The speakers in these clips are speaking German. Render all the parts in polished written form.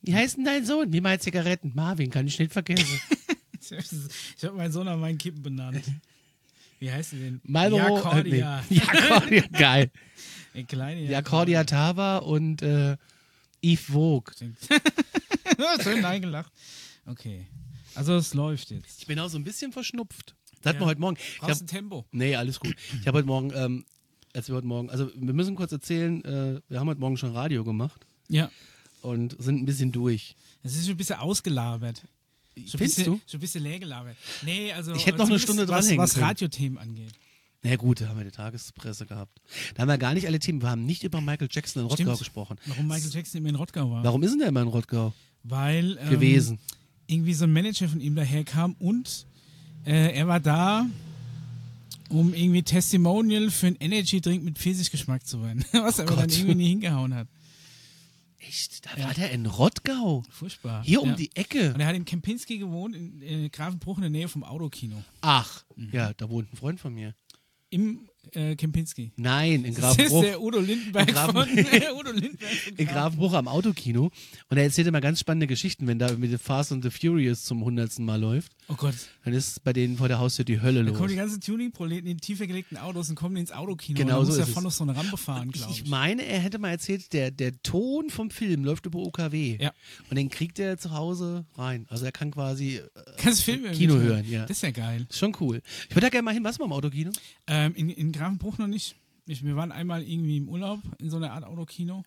Wie heißt denn dein Sohn? Wie mal Zigaretten? Marvin, kann ich nicht vergessen. Ich habe meinen Sohn an meinen Kippen benannt. Wie heißt sie denn? Marlboro. Jacordia. Jacordia, geil. Ein kleiner Jacordia Tava und Yves Vogue. Schön eingelacht. Okay. Also es läuft jetzt. Ich bin auch so ein bisschen verschnupft. Das hatten wir heute Morgen. Brauchst du ein Tempo? Nee, alles gut. Ich habe heute Morgen, also wir müssen kurz erzählen, wir haben heute Morgen schon Radio gemacht. Ja. Und sind ein bisschen durch. Es ist schon ein bisschen ausgelabert. Findest du? Schon ein bisschen leer gelabert. Nee, also Ich hätte noch eine Stunde dranhängen was können. Radiothemen angeht. Na gut, da haben wir die Tagespresse gehabt. Da haben wir gar nicht alle Themen. Wir haben nicht über Michael Jackson in Rottgau Stimmt. gesprochen. Warum Michael Jackson immer in Rottgau war. Warum ist denn der immer in Rottgau Weil gewesen? irgendwie so ein Manager von ihm daherkam und er war da, um irgendwie Testimonial für einen Energy-Drink mit Pfirsichgeschmack zu werden. Was aber dann irgendwie nie hingehauen hat. Echt? Da war der in Rottgau? Furchtbar. Hier um die Ecke? Und er hat in Kempinski gewohnt, in Grafenbruch in der Nähe vom Autokino. Ach, ja, da wohnt ein Freund von mir. Im Kempinski. Nein, in Das ist Grafenbruch. der Udo Lindenberg In Grafenbruch am Autokino. Und er erzählt immer ganz spannende Geschichten, wenn da mit The Fast and the Furious zum 100. Mal läuft. Oh Gott. Dann ist bei denen vor der Haustür die Hölle Da los. kommen die ganzen Tuning-Proleten in tiefer gelegten Autos und kommen ins Autokino. Genau und so muss ja ist von es. noch so eine Rampe fahren, glaube ich. Ich meine, er hätte mal erzählt, der Ton vom Film läuft über OKW. Ja. Und den kriegt er zu Hause rein. Also er kann quasi Kannst Filme Kino mithören. hören. Ja. Das ist ja geil. Ist schon cool. Ich würde da gerne mal hin. Was mal im Autokino? In Grafenbruch noch nicht. Wir waren einmal irgendwie im Urlaub in so einer Art Autokino.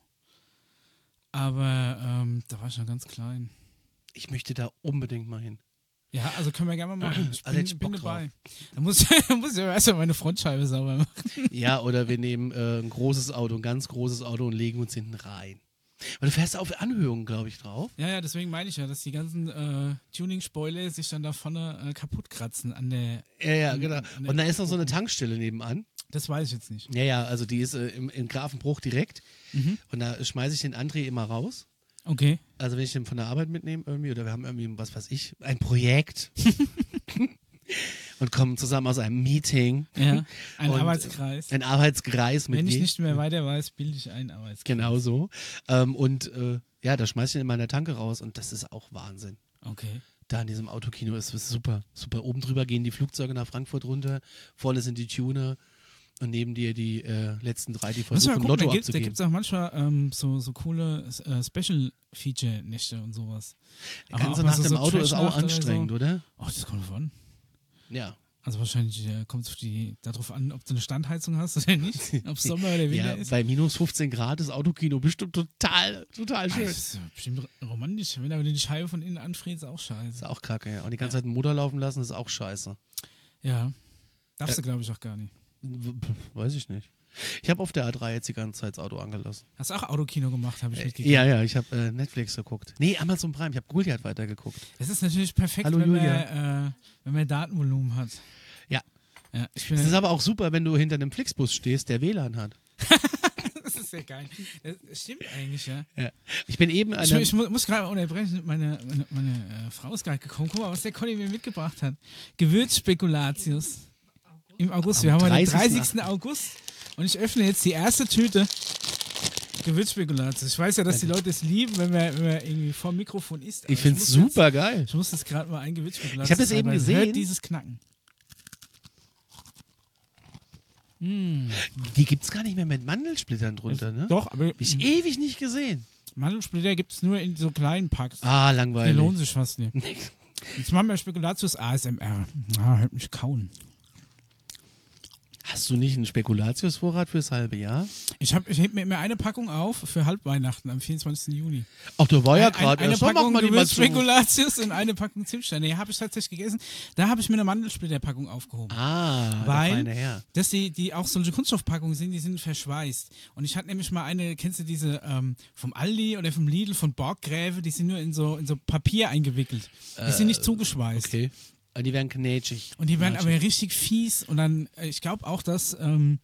Aber da war ich noch ganz klein. Ich möchte da unbedingt mal hin. Ja, also können wir gerne mal machen. Ich Also hätte ich bin Bock dabei. Da muss ich ja erstmal meine Frontscheibe sauber machen. Ja, oder wir nehmen ein großes Auto, ein ganz großes Auto und legen uns hinten rein. Weil du fährst auf Anhöhungen, glaube ich, drauf. Ja, deswegen meine ich ja, dass die ganzen Tuning-Spoiler sich dann da vorne kaputt kratzen an der... Ja, genau. Und da ist noch so eine Tankstelle nebenan. Das weiß ich jetzt nicht. Ja, also die ist in Grafenbruch direkt. Und da schmeiße ich den André immer raus. Okay. Also wenn ich den von der Arbeit mitnehme irgendwie, oder wir haben irgendwie, was weiß ich, ein Projekt und kommen zusammen aus einem Meeting. Ja, ein Und, Arbeitskreis. Ein Arbeitskreis mit Wenn ich je- nicht mehr weiter weiß, bilde ich einen Arbeitskreis. Genau so. Ja, da schmeiß ich ihn in meiner Tanke raus und das ist auch Wahnsinn. Okay. Da in diesem Autokino ist es super. Super. Oben drüber gehen die Flugzeuge nach Frankfurt runter, vorne sind die Tuner und neben dir die letzten drei, die Muss mal versuchen, gucken, Lotto da abzugeben. gibt es auch manchmal so coole Special-Feature-Nächte und sowas. Aber Ganze auch mal Nacht im Auto ist auch Trash-Nacht oder anstrengend, so. oder? Ach, das kommt drauf an. Ja. Also wahrscheinlich kommt es darauf an, ob du eine Standheizung hast oder nicht. Ob es Sommer oder Winter Ja, ist. bei minus 15 Grad ist Autokino bestimmt total schön. Das ist bestimmt romantisch. Wenn aber die Scheibe von innen anfriert, ist auch scheiße. Ist auch kacke, ja. Und die ganze Zeit den Motor laufen lassen, ist auch scheiße. Ja. Darfst du, glaube ich, auch gar nicht. Weiß ich nicht. Ich habe auf der A3 jetzt die ganze Zeit das Auto angelassen. Hast du auch Autokino gemacht, habe ich mitgekriegt. Ja, ich habe Netflix geguckt. Nee, Amazon Prime. Ich habe Goliath weitergeguckt. Das ist natürlich perfekt, Hallo, wenn man Datenvolumen hat. Ja. Ja, ich Es bin ist aber auch super, wenn du hinter einem Flixbus stehst, der WLAN hat. das ist sehr geil. Das stimmt eigentlich, ja. Ja. Ich bin eben an Ich muss gerade unterbrechen. Meine Frau ist gerade gekommen. Guck mal, was der Conny mir mitgebracht hat. Gewürzspekulatius. Im August. Wir haben heute den 30. August. Und ich öffne jetzt die erste Tüte Gewürzspekulatius. Ich weiß ja, dass die Leute es lieben, wenn man irgendwie vor dem Mikrofon isst. Ich finde es super geil. Ich muss jetzt gerade mal ein Gewürzspekulatius. Ich habe das eben gesehen. Hört dieses Knacken. Die gibt es gar nicht mehr mit Mandelsplittern drunter, ne? Doch, aber Hab ich ewig nicht gesehen. Mandelsplitter gibt es nur in so kleinen Packs. Ah, Die langweilig. lohnen sich fast nicht. Jetzt machen wir Spekulatius ASMR. Hört mich kauen. Hast du nicht einen Spekulatiusvorrat fürs halbe Jahr? Ich heb mir immer eine Packung auf für Halbweihnachten am 24. Juni. Ach, da war ja gerade Eine erst. Mach Packung mal die mal zu. Gewürzspekulatius und eine Packung Zimtsteine. Ja, habe ich tatsächlich gegessen. Da habe ich mir eine Mandelsplitterpackung aufgehoben. Ah, Weil, der feine Herr. dass die auch solche Kunststoffpackungen sind, die sind verschweißt. Und ich hatte nämlich mal eine, kennst du diese vom Aldi oder vom Lidl von Borggräfe, die sind nur in so Papier eingewickelt. Die sind nicht zugeschweißt. Okay. Die werden knätschig. Und die werden aber richtig fies. Und dann, ich glaube auch, dass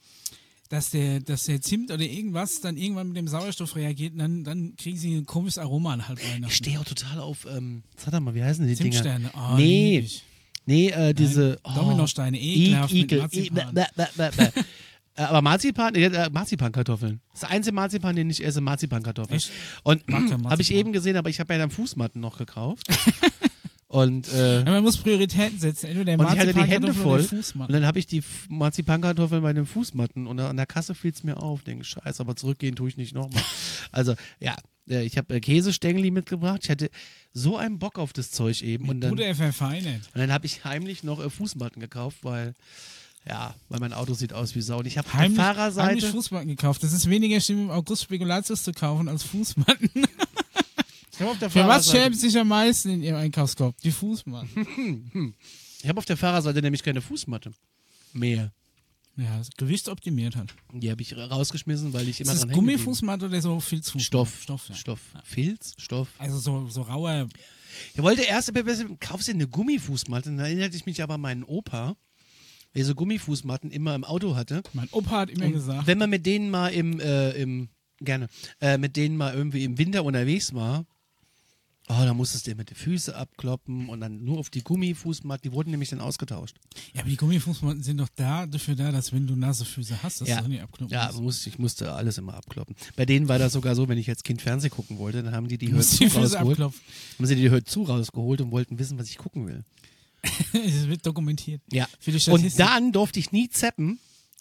der Zimt oder irgendwas dann irgendwann mit dem Sauerstoff reagiert und dann kriegen sie ein komisches Aroma an Halbweihnachten. Ich stehe auch total auf, sag mal, wie heißen die Dinger? Zimtsterne. Oh, Nee. lieb ich. Nee, diese... Dominosteine, ekelhaft mit Ekel. Marzipan. Aber Marzipankartoffeln. Das ist der einzige Marzipan, den ich esse, Marzipankartoffeln. Echt? Und Mag kein Marzipan. habe ich eben gesehen, aber ich habe ja dann Fußmatten noch gekauft. Und, Ja, man muss Prioritäten setzen. Entweder der und ich hatte die Hände Marzipankartoffel voll. oder der Fußmann. Und dann habe ich die Marzipankartoffeln bei den Fußmatten. Und an der Kasse fiel es mir auf. Denke, scheiße, aber zurückgehen tue ich nicht nochmal. Also, ja, ich habe Käsestängeli mitgebracht. Ich hatte so einen Bock auf das Zeug eben. Und dann verfeinert. habe ich heimlich noch Fußmatten gekauft, weil mein Auto sieht aus wie Sau. Und ich habe auf der Heimlich Fahrerseite. Fußmatten gekauft. Das ist weniger schlimm, im August Spekulatius zu kaufen als Fußmatten. Ich habe auf der Für was Fahrerseite. schämt sich am meisten in ihrem Einkaufskorb? Die Fußmatten. Ich habe auf der Fahrerseite nämlich keine Fußmatte mehr. Ja, das gewichtsoptimiert hat. Die habe ich rausgeschmissen, weil ich immer Ist das dran hängen geblieben Gummifußmatte oder so Filzfußmatte? Stoff. Ja. Stoff. Filz? Stoff. Also so rauer. Ich wollte erst, kaufst du eine Gummifußmatte? Dann erinnerte ich mich aber an meinen Opa, der so Gummifußmatten immer im Auto hatte. Mein Opa hat immer Und gesagt. wenn man mit denen mal mit denen mal irgendwie im Winter unterwegs war, da musstest du immer die Füße abkloppen und dann nur auf die Gummifußmatten, die wurden nämlich dann ausgetauscht. Ja, aber die Gummifußmatten sind doch dafür da, dass wenn du nasse Füße hast, dass Ja. du nicht abkloppen Ja, musst. ich musste alles immer abkloppen. Bei denen war das sogar so, wenn ich als Kind Fernsehen gucken wollte, dann haben die Du musst die Hör zu Füße rausgeholt. abklopfen. Haben sie die Hör zu rausgeholt und wollten wissen, was ich gucken will. Es wird dokumentiert. Ja. Für die Und Statistik. dann durfte ich nie zappen,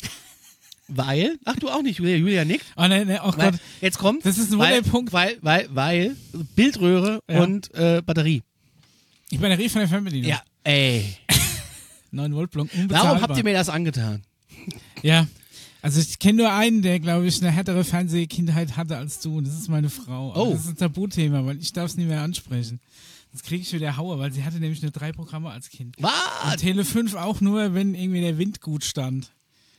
weil, ach du auch nicht, Julia nickt. Oh nein, oh Weil, Gott. jetzt kommt, Das ist ein weil, Wunderpunkt. weil Bildröhre Ja. und Batterie. Die Batterie von der Fernbedienung. Ja, ey. 9 Volt Block, unbezahlbar. Warum habt ihr mir das angetan? Ja. Also ich kenne nur einen, der, glaube ich, eine härtere Fernsehkindheit hatte als du. Und das ist meine Frau. Aber Oh. das ist ein Tabuthema, weil ich darf es nicht mehr ansprechen. Sonst kriege ich wieder Haue, weil sie hatte nämlich nur 3 Programme als Kind. Was? Und Tele 5 auch nur, wenn irgendwie der Wind gut stand.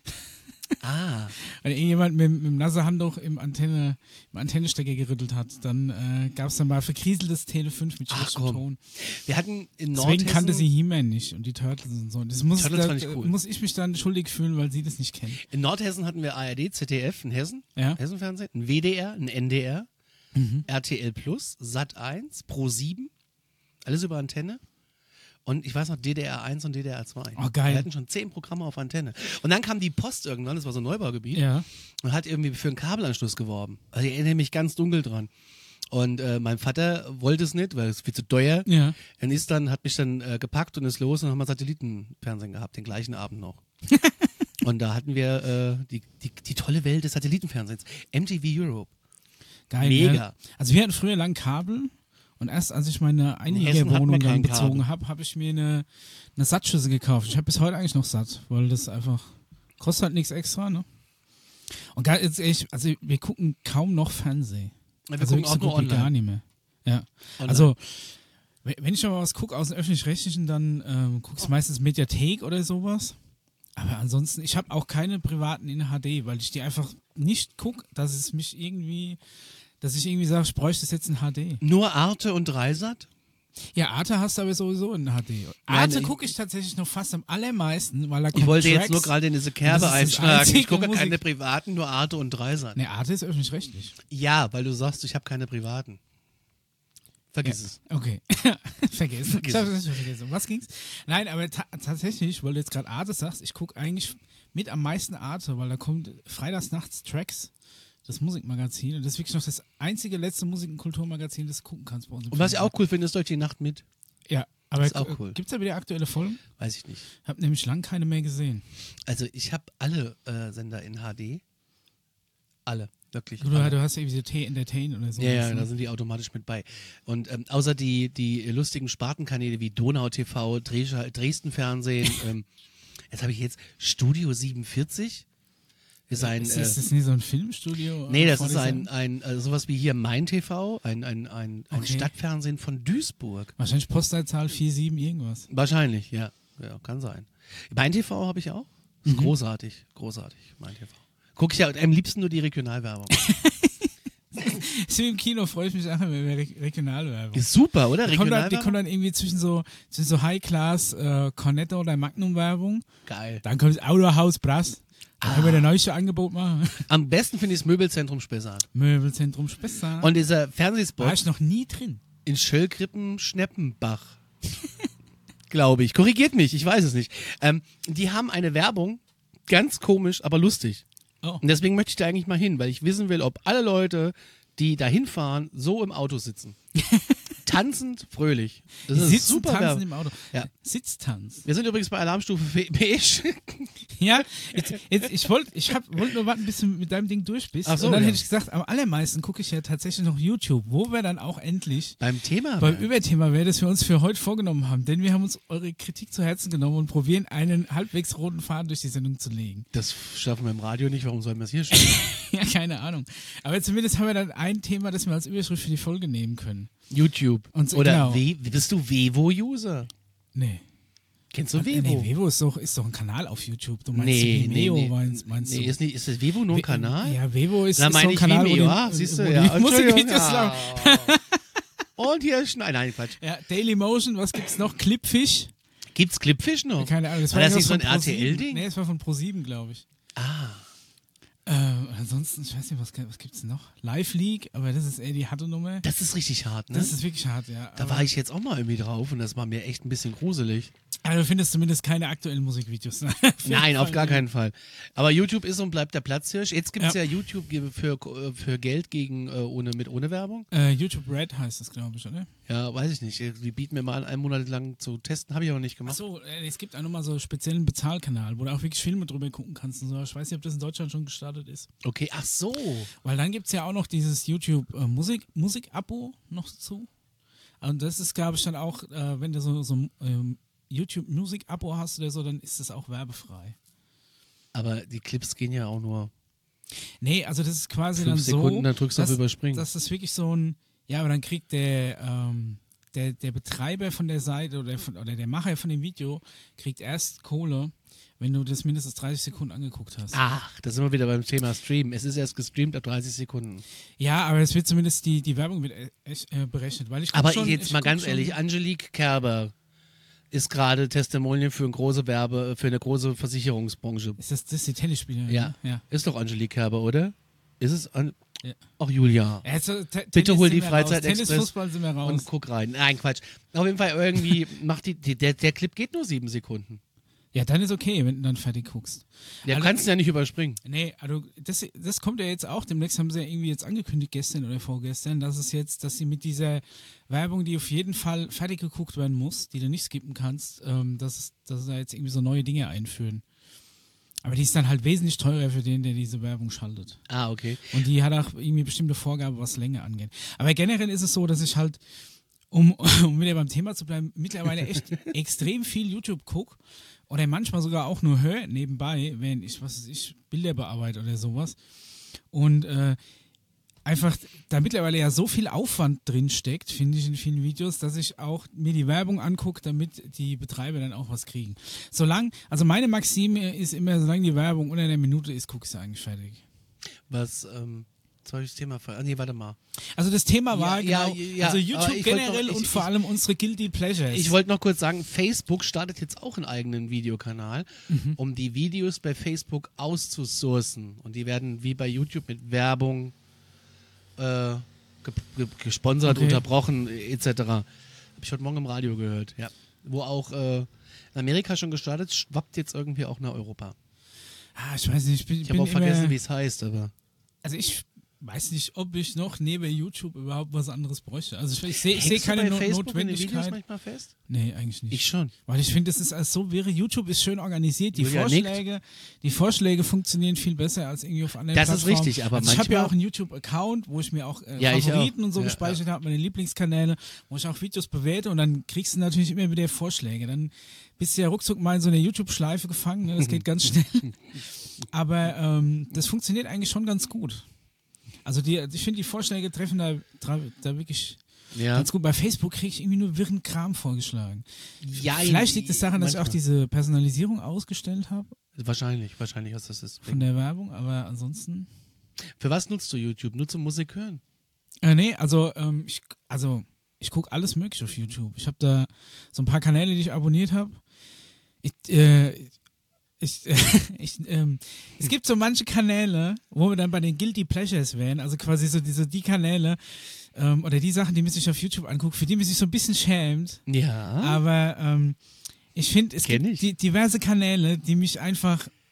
Ah. Wenn irgendjemand mit dem nasse Handtuch im Antennestecker gerüttelt hat, dann gab es dann mal verkrieseltes Tele 5 mit Ach, schlechtem komm. Ton. Wir hatten in Deswegen Nordhessen... kannte sie He-Man nicht und die Turtles und so. Das muss, Turtles da, fand ich cool. muss ich mich dann schuldig fühlen, weil sie das nicht kennen. In Nordhessen hatten wir ARD, ZDF in Hessen, Ja. Hessenfernsehen, ein WDR, ein NDR, Mhm. RTL Plus, Sat1, Pro7, alles über Antenne. Und ich weiß noch, DDR 1 und DDR 2. Oh, geil. Wir hatten schon 10 Programme auf Antenne. Und dann kam die Post irgendwann, das war so ein Neubaugebiet, Ja. und hat irgendwie für einen Kabelanschluss geworben. Also ich erinnere mich ganz dunkel dran. Und mein Vater wollte es nicht, weil es viel zu teuer. Ja. Hat mich dann gepackt und ist los und haben wir Satellitenfernsehen gehabt, den gleichen Abend noch. Und da hatten wir die tolle Welt des Satellitenfernsehens. MTV Europe. Geil. Mega. Ja. Also wir hatten früher lang Kabel und erst als ich meine Hessen hatten Einjägerwohnung wir kein dann bezogen Kabel. habe, habe ich mir eine Sattschüssel gekauft. Ich habe bis heute eigentlich noch satt, weil das einfach kostet halt nichts extra, ne? Und geil, jetzt echt, also wir gucken kaum noch Fernsehen. Wir Also gucken auch so nur gut wie gar online. nicht mehr. Ja. Online. Also wenn ich aber was gucke aus dem Öffentlich-Rechtlichen, dann gucke ich meistens Mediathek oder sowas. Aber ansonsten, ich habe auch keine privaten in HD, weil ich die einfach nicht gucke, dass ich irgendwie sage, ich bräuchte es jetzt in HD. Nur Arte und Dreisat? Ja, Arte hast du aber sowieso in HD. Nein, Arte gucke ich tatsächlich noch fast am allermeisten, weil da kommt Ich wollte Tracks. jetzt nur gerade in diese Kerbe Das ist das einschlagen. Ich einzige gucke Musik- keine privaten, nur Arte und Dreisat. Ne, Arte ist öffentlich-rechtlich. Ja, weil du sagst, ich habe keine privaten. Vergiss es. Okay. Vergessen. Vergiss Ich habe es vergessen. Was ging's? Nein, aber tatsächlich, weil du jetzt gerade Arte sagst, ich gucke eigentlich mit am meisten Arte, weil da kommt freitags nachts Tracks, das Musikmagazin. Und das ist wirklich noch das einzige letzte Musik- und Kulturmagazin, das du gucken kannst bei uns. im Und was ich Fernsehen. auch cool finde, ist durch die Nacht mit. Ja, aber ist auch cool. Gibt es da wieder aktuelle Folgen? Weiß ich nicht. Ich habe nämlich lang keine mehr gesehen. Also ich habe alle Sender in HD. Alle. Wirklich. Du hast ja irgendwie so Entertain oder so. Ja, da sind die automatisch mit bei. Und außer die lustigen Spartenkanäle wie Donau TV, Dresden Fernsehen, jetzt habe ich jetzt Studio 47. Ist ein, Ist das nicht so ein Filmstudio? nee, das vor ist dieser- ein sowas wie hier Mein TV, ein Okay. Stadtfernsehen von Duisburg. Wahrscheinlich Postleitzahl 47 irgendwas. Wahrscheinlich, ja. Ja, kann sein. Mein TV habe ich auch. Ist großartig, Mein TV. Gucke ich ja am liebsten nur die Regionalwerbung. Ist wie im Kino, freue ich mich auch immer über Regionalwerbung. Ist super, oder? Die kommt Regionalwerbung? dann irgendwie zwischen so High-Class Cornetto oder Magnum-Werbung. Geil. Dann kommt das Autohaus Brass. Da können wir der neueste Angebot machen. Am besten finde ich das Möbelzentrum Spessart. Möbelzentrum Spessart. Und dieser War Fernsehspot ich noch nie drin. in Schöllkrippen-Schneppenbach. Glaube ich. Korrigiert mich, ich weiß es nicht. Die haben eine Werbung, ganz komisch, aber lustig. Oh. Und deswegen möchte ich da eigentlich mal hin, weil ich wissen will, ob alle Leute, die da hinfahren, so im Auto sitzen. Tanzend, fröhlich. Das ist super tanzen Werbung. im Auto. Ja. Sitztanz. Wir sind übrigens bei Alarmstufe beige. Ja, ich wollte nur warten, bis du mit deinem Ding durch bist. Ach so, und dann ja. hätte ich gesagt, am allermeisten gucke ich ja tatsächlich noch YouTube, wo wir dann auch endlich Beim Thema. beim Überthema wäre, das wir uns für heute vorgenommen haben. Denn wir haben uns eure Kritik zu Herzen genommen und probieren, einen halbwegs roten Faden durch die Sendung zu legen. Das schaffen wir im Radio nicht, warum sollen wir es hier schaffen? Ja, keine Ahnung. Aber zumindest haben wir dann ein Thema, das wir als Überschrift für die Folge nehmen können. YouTube. Und so, Oder genau. bist du Vevo-User? Nee. Kennst du Vevo? Nee, Vevo ist doch ein Kanal auf YouTube. Du meinst Nee, Vimeo, meinst du? Ist das Vevo nur ein Kanal? Ja, Vevo ist, Da ist so meine ein ich Kanal, Vimeo, wo ja, die, siehst du, wo ja. die Musikvideos Ja. laufen. Und hier ist nein, Quatsch. Ja, Dailymotion, was gibt's noch? Clipfish? Gibt's Clipfish noch? Keine Ahnung. War das nicht irgendwas so ein von ProSieben. RTL-Ding? Nee, es war von ProSieben, glaube ich. Ansonsten, ich weiß nicht, was gibt's noch? Live League, aber das ist eher die harte Nummer. Das ist richtig hart, ne? Das ist wirklich hart, ja. Da war ich jetzt auch mal irgendwie drauf und das war mir echt ein bisschen gruselig. Aber du findest zumindest keine aktuellen Musikvideos. Ne? Nein, auf gar keinen Fall. Aber YouTube ist und bleibt der Platzhirsch. Jetzt gibt es Ja. ja YouTube für Geld gegen ohne Werbung. YouTube Red heißt das, glaube ich, oder? Ja, weiß ich nicht. Die bieten mir mal an, einen Monat lang zu testen. Habe ich aber nicht gemacht. Achso, es gibt auch nochmal so einen speziellen Bezahlkanal, wo du auch wirklich Filme drüber gucken kannst und so. Ich weiß nicht, ob das in Deutschland schon gestartet ist. Okay, ach so. Weil dann gibt es ja auch noch dieses YouTube Musik-Abo noch dazu. Und das ist, glaube ich, dann auch, wenn du so YouTube Musik-Abo hast oder so, dann ist das auch werbefrei. Aber die Clips gehen ja auch nur Nee, also das ist quasi 5 dann Sekunden, so, dann drückst du auf Überspringen. das ist wirklich so ein, ja, aber dann kriegt der Betreiber von der Seite oder der Macher von dem Video kriegt erst Kohle, wenn du das mindestens 30 Sekunden angeguckt hast. Ach, da sind wir wieder beim Thema Stream. Es ist erst gestreamt ab 30 Sekunden. Ja, aber es wird zumindest die Werbung wird berechnet. Weil ich guck Aber schon, jetzt mal guck ganz schon- ehrlich, Angelique Kerber ist gerade Testimonial für eine große Versicherungsbranche. Ist das die Tennisspielerin? Ja. Ja. Ist doch Angelique Kerber, oder? Ist es? Ja. Auch Julia. Also, Bitte hol Tennis die sind wir raus. Freizeit-Express Tennis, Fußball sind wir raus. Und guck rein. Nein, Quatsch. Auf jeden Fall irgendwie macht der Clip geht nur 7 Sekunden. Ja, dann ist okay, wenn du dann fertig guckst. Ja, du Also- kannst ihn ja nicht überspringen. Nee, also das kommt ja jetzt auch. Demnächst haben sie ja irgendwie jetzt angekündigt, gestern oder vorgestern, dass sie mit dieser Werbung, die auf jeden Fall fertig geguckt werden muss, die du nicht skippen kannst, dass sie da jetzt irgendwie so neue Dinge einführen. Aber die ist dann halt wesentlich teurer für den, der diese Werbung schaltet. Ah, okay. Und die hat auch irgendwie bestimmte Vorgabe, was Länge angeht. Aber generell ist es so, dass ich halt, um wieder beim Thema zu bleiben, mittlerweile echt extrem viel YouTube gucke oder manchmal sogar auch nur höre nebenbei, wenn ich, Bilder bearbeite oder sowas. Und einfach da mittlerweile ja so viel Aufwand drin steckt, finde ich in vielen Videos, dass ich auch mir die Werbung angucke, damit die Betreiber dann auch was kriegen. Also meine Maxime ist immer, solange die Werbung unter einer Minute ist, gucke ich sie eigentlich fertig. Was, jetzt habe ich das Thema nee, warte mal. Also das Thema war Ja, genau, ja, also aber YouTube ich wollte generell noch- und vor allem unsere Guilty Pleasures. Ich wollte noch kurz sagen, Facebook startet jetzt auch einen eigenen Videokanal, um die Videos bei Facebook auszusourcen. Und die werden wie bei YouTube mit Werbung gesponsert, Okay. unterbrochen, etc. Habe ich heute Morgen im Radio gehört, ja. Wo auch in Amerika schon gestartet, schwappt jetzt irgendwie auch nach Europa. Ich weiß nicht, Ich habe auch vergessen, wie es heißt, aber. Also ich weiß nicht, ob ich noch neben YouTube überhaupt was anderes bräuchte. Also ich sehe Hängst du keine bei Facebook in den Videos Notwendigkeit. manchmal fest? Nee, eigentlich nicht. Ich schon. Weil ich finde, das ist alles so wäre. YouTube ist schön organisiert. Die Julia Vorschläge funktionieren viel besser als irgendwie auf anderen Das ist Plattformen. richtig, aber also ich habe ja manchmal- auch einen YouTube-Account, wo ich mir auch Ja, ich Favoriten auch. und so Ja, gespeichert habe, meine Lieblingskanäle, wo ich auch Videos bewerte und dann kriegst du natürlich immer wieder Vorschläge. Dann bist du ja ruckzuck mal in so einer YouTube-Schleife gefangen. Ne? Das geht ganz schnell. Aber das funktioniert eigentlich schon ganz gut. Also ich finde, die Vorschläge treffen da wirklich Ja. ganz gut. Bei Facebook kriege ich irgendwie nur wirren Kram vorgeschlagen. Ja, Vielleicht liegt es daran, dass ich auch manchmal. diese Personalisierung ausgestellt habe Wahrscheinlich hast du das. von der Werbung, aber ansonsten. Für was nutzt du YouTube? Nur zum Musik hören? Nee, ich gucke alles mögliche auf YouTube. Ich habe da so ein paar Kanäle, die ich abonniert habe. Es gibt so manche Kanäle, wo wir dann bei den Guilty Pleasures wären, also quasi so die Kanäle oder die Sachen, die man sich auf YouTube anguckt, für die man sich so ein bisschen schämt. Ja. Aber ich finde, es Kenn gibt ich. diverse Kanäle, die mich einfach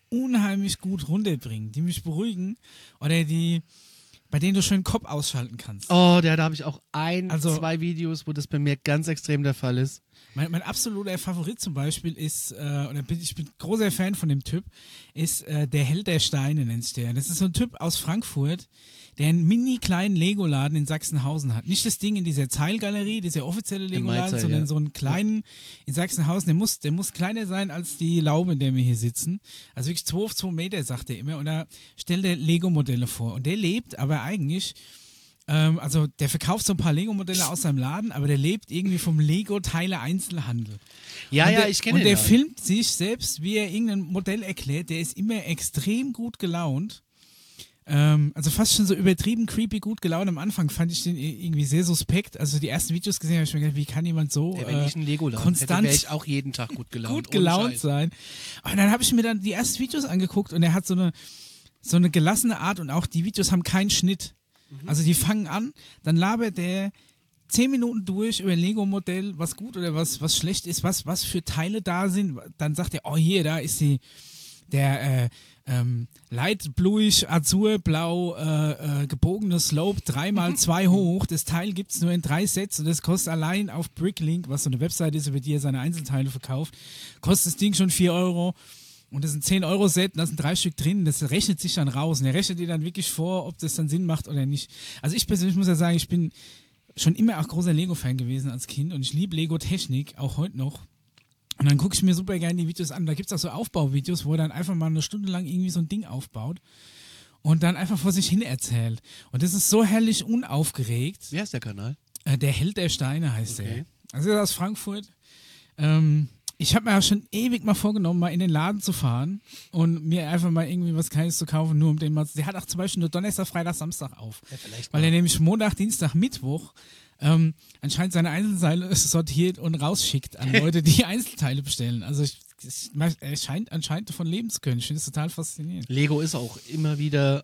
unheimlich gut runterbringen, die mich beruhigen oder bei denen du schön den Kopf ausschalten kannst. Oh, da habe ich auch zwei Videos, wo das bei mir ganz extrem der Fall ist. Mein absoluter Favorit zum Beispiel ist, ich bin großer Fan von dem Typ, ist der Held der Steine, nennt sich der. Das ist so ein Typ aus Frankfurt, der einen mini kleinen Lego-Laden in Sachsenhausen hat. Nicht das Ding in dieser Zeilgalerie, dieser offizielle Lego-Laden, sondern so einen kleinen in Sachsenhausen. Der muss kleiner sein als die Laube, in der wir hier sitzen. Also wirklich 2 auf 2 Meter, sagt er immer. Und da stellt er Lego-Modelle vor. Und der lebt aber eigentlich, also der verkauft so ein paar Lego-Modelle aus seinem Laden, aber der lebt irgendwie vom Lego-Teile-Einzelhandel. Ich kenne ihn. Und der filmt sich selbst, wie er irgendein Modell erklärt. Der ist immer extrem gut gelaunt. Also fast schon so übertrieben creepy gut gelaunt. Am Anfang fand ich den irgendwie sehr suspekt. Also die ersten Videos gesehen habe ich mir gedacht, wie kann jemand so wenn ich einen Lego-Laden hätte, wäre ich auch jeden Tag gut gelaunt sein. Und dann habe ich mir dann die ersten Videos angeguckt und er hat so eine gelassene Art und auch die Videos haben keinen Schnitt. Also die fangen an, dann labert der 10 Minuten durch über ein Lego-Modell, was gut oder was schlecht ist, was für Teile da sind. Dann sagt er, oh hier, da ist der light bluish, azurblau gebogene Slope 3x2 hoch. Das Teil gibt es nur in 3 Sets und das kostet allein auf Bricklink, was so eine Webseite ist, über die er seine Einzelteile verkauft, kostet das Ding schon 4 Euro. Und das ist ein 10-Euro-Set, da sind 3 Stück drin, das rechnet sich dann raus. Und er rechnet dir dann wirklich vor, ob das dann Sinn macht oder nicht. Also ich persönlich muss ja sagen, ich bin schon immer auch großer Lego-Fan gewesen als Kind und ich liebe Lego-Technik, auch heute noch. Und dann gucke ich mir super gerne die Videos an. Da gibt es auch so Aufbauvideos, wo er dann einfach mal 1 Stunde lang irgendwie so ein Ding aufbaut und dann einfach vor sich hin erzählt. Und das ist so herrlich unaufgeregt. Wie heißt der Kanal? Der Held der Steine heißt Okay. der. Also er ist aus Frankfurt. Ich habe mir ja schon ewig mal vorgenommen, mal in den Laden zu fahren und mir einfach mal irgendwie was Kleines zu kaufen, nur um den mal zu. Der hat auch zum Beispiel nur Donnerstag, Freitag, Samstag auf. Ja, vielleicht weil er nämlich Montag, Dienstag, Mittwoch anscheinend seine Einzelteile sortiert und rausschickt an Leute, die Einzelteile bestellen. Also er scheint anscheinend davon leben zu können. Ich finde das total faszinierend. Lego ist auch immer wieder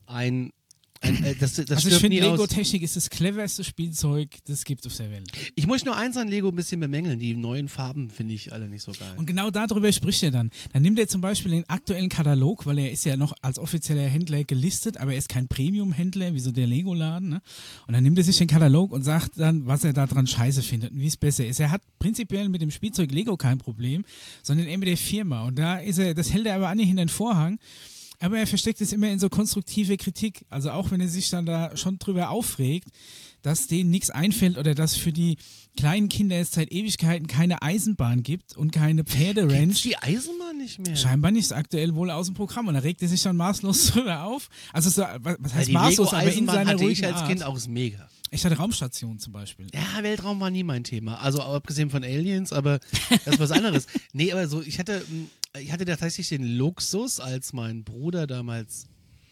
das also ich finde, Lego-Technik ist das cleverste Spielzeug, das es gibt auf der Welt. Ich muss nur eins an Lego ein bisschen bemängeln. Die neuen Farben finde ich alle nicht so geil. Und genau darüber spricht er dann. Dann nimmt er zum Beispiel den aktuellen Katalog, weil er ist ja noch als offizieller Händler gelistet, aber er ist kein Premium-Händler, wie so der Lego-Laden. Ne? Und dann nimmt er sich den Katalog und sagt dann, was er da dran scheiße findet und wie es besser ist. Er hat prinzipiell mit dem Spielzeug Lego kein Problem, sondern eher mit der Firma. Und da das hält er aber nicht hinter den Vorhang. Aber er versteckt es immer in so konstruktive Kritik. Also auch wenn er sich dann da schon drüber aufregt, dass denen nichts einfällt oder dass für die kleinen Kinder es seit Ewigkeiten keine Eisenbahn gibt und keine Pferderanch. Gibt's die Eisenbahn nicht mehr? Scheinbar nicht, ist aktuell wohl aus dem Programm. Und da regt er sich dann maßlos drüber auf. Also so, was heißt maßlos, aber in seiner ruhigen ich als Art. Kind auch mega. Ich hatte Raumstationen zum Beispiel. Ja, Weltraum war nie mein Thema. Also abgesehen von Aliens, aber das ist was anderes. Nee, aber so, ich hatte tatsächlich den Luxus, als mein Bruder damals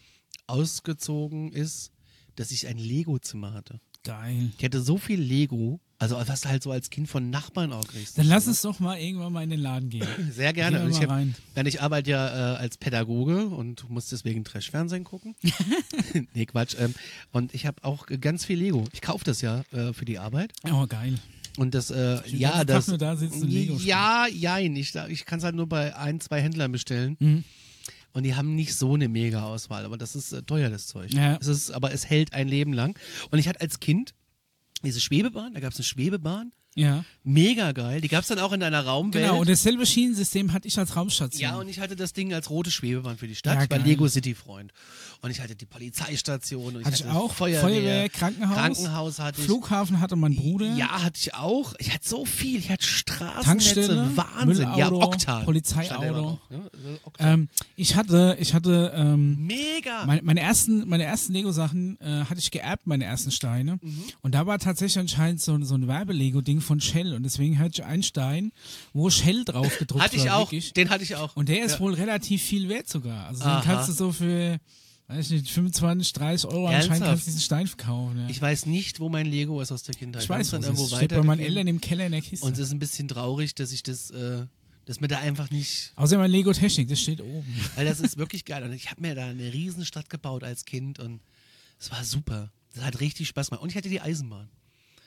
ausgezogen ist, dass ich ein Lego-Zimmer hatte. Geil. Ich hatte so viel Lego, also was du halt so als Kind von Nachbarn auch kriegst. Dann lass uns doch mal irgendwann mal in den Laden gehen. Sehr gerne. Gehen wir mal rein. Ich arbeite ja als Pädagoge und muss deswegen Trash-Fernsehen gucken. Nee, Quatsch. Und ich habe auch ganz viel Lego. Ich kaufe das ja für die Arbeit. Oh, geil. Und das, ja, das. Nur da sitzen Lego ja, jein. Ich kann es halt nur bei 1, 2 Händlern bestellen. Mhm. Und die haben nicht so eine Mega-Auswahl, aber das ist teuer, das Zeug. Ja. Aber es hält ein Leben lang. Und ich hatte als Kind diese Schwebebahn, da gab es eine Schwebebahn. Ja. Mega geil. Die gab es dann auch in einer Raumwelt. Genau, und dasselbe Schienensystem hatte ich als Raumstation. Ja, und ich hatte das Ding als rote Schwebebahn für die Stadt. Ja, ich war geil. Lego City-Freund. Und ich hatte die Polizeistation. Und ich hatte ich auch. Feuerwehr, Krankenhaus hatte ich. Flughafen hatte mein Bruder. Ja, hatte ich auch. Ich hatte so viel. Ich hatte Straßennetze. Tankstelle, Wahnsinn. Müllauto, Ja, Oktal. Polizeiauto. Ja, Oktal. Ich hatte Mega. meine ersten Lego-Sachen hatte ich geerbt, meine ersten Steine. Und da war tatsächlich anscheinend so ein Werbe-Lego-Ding von Shell. Und deswegen hatte ich einen Stein, wo Shell drauf gedruckt hatte ich war. auch. Wirklich. Den hatte ich auch. Und der ist wohl relativ viel wert sogar. Also den kannst du so für, weiß ich nicht, 25, 30 Euro anscheinend kannst du diesen Stein verkaufen. Ja. Ich weiß nicht, wo mein Lego ist aus der Kindheit. Ich weiß, dann wo irgendwo es ist. Steht bei meinen weitergegeben. Eltern im Keller in der Kiste. Und es ist ein bisschen traurig, dass ich dass mir da einfach nicht. Außer mein Lego-Technik, das steht oben. Weil das ist wirklich geil. Und ich habe mir da eine Riesenstadt gebaut als Kind und es war super. Das hat richtig Spaß gemacht. Und ich hatte die Eisenbahn.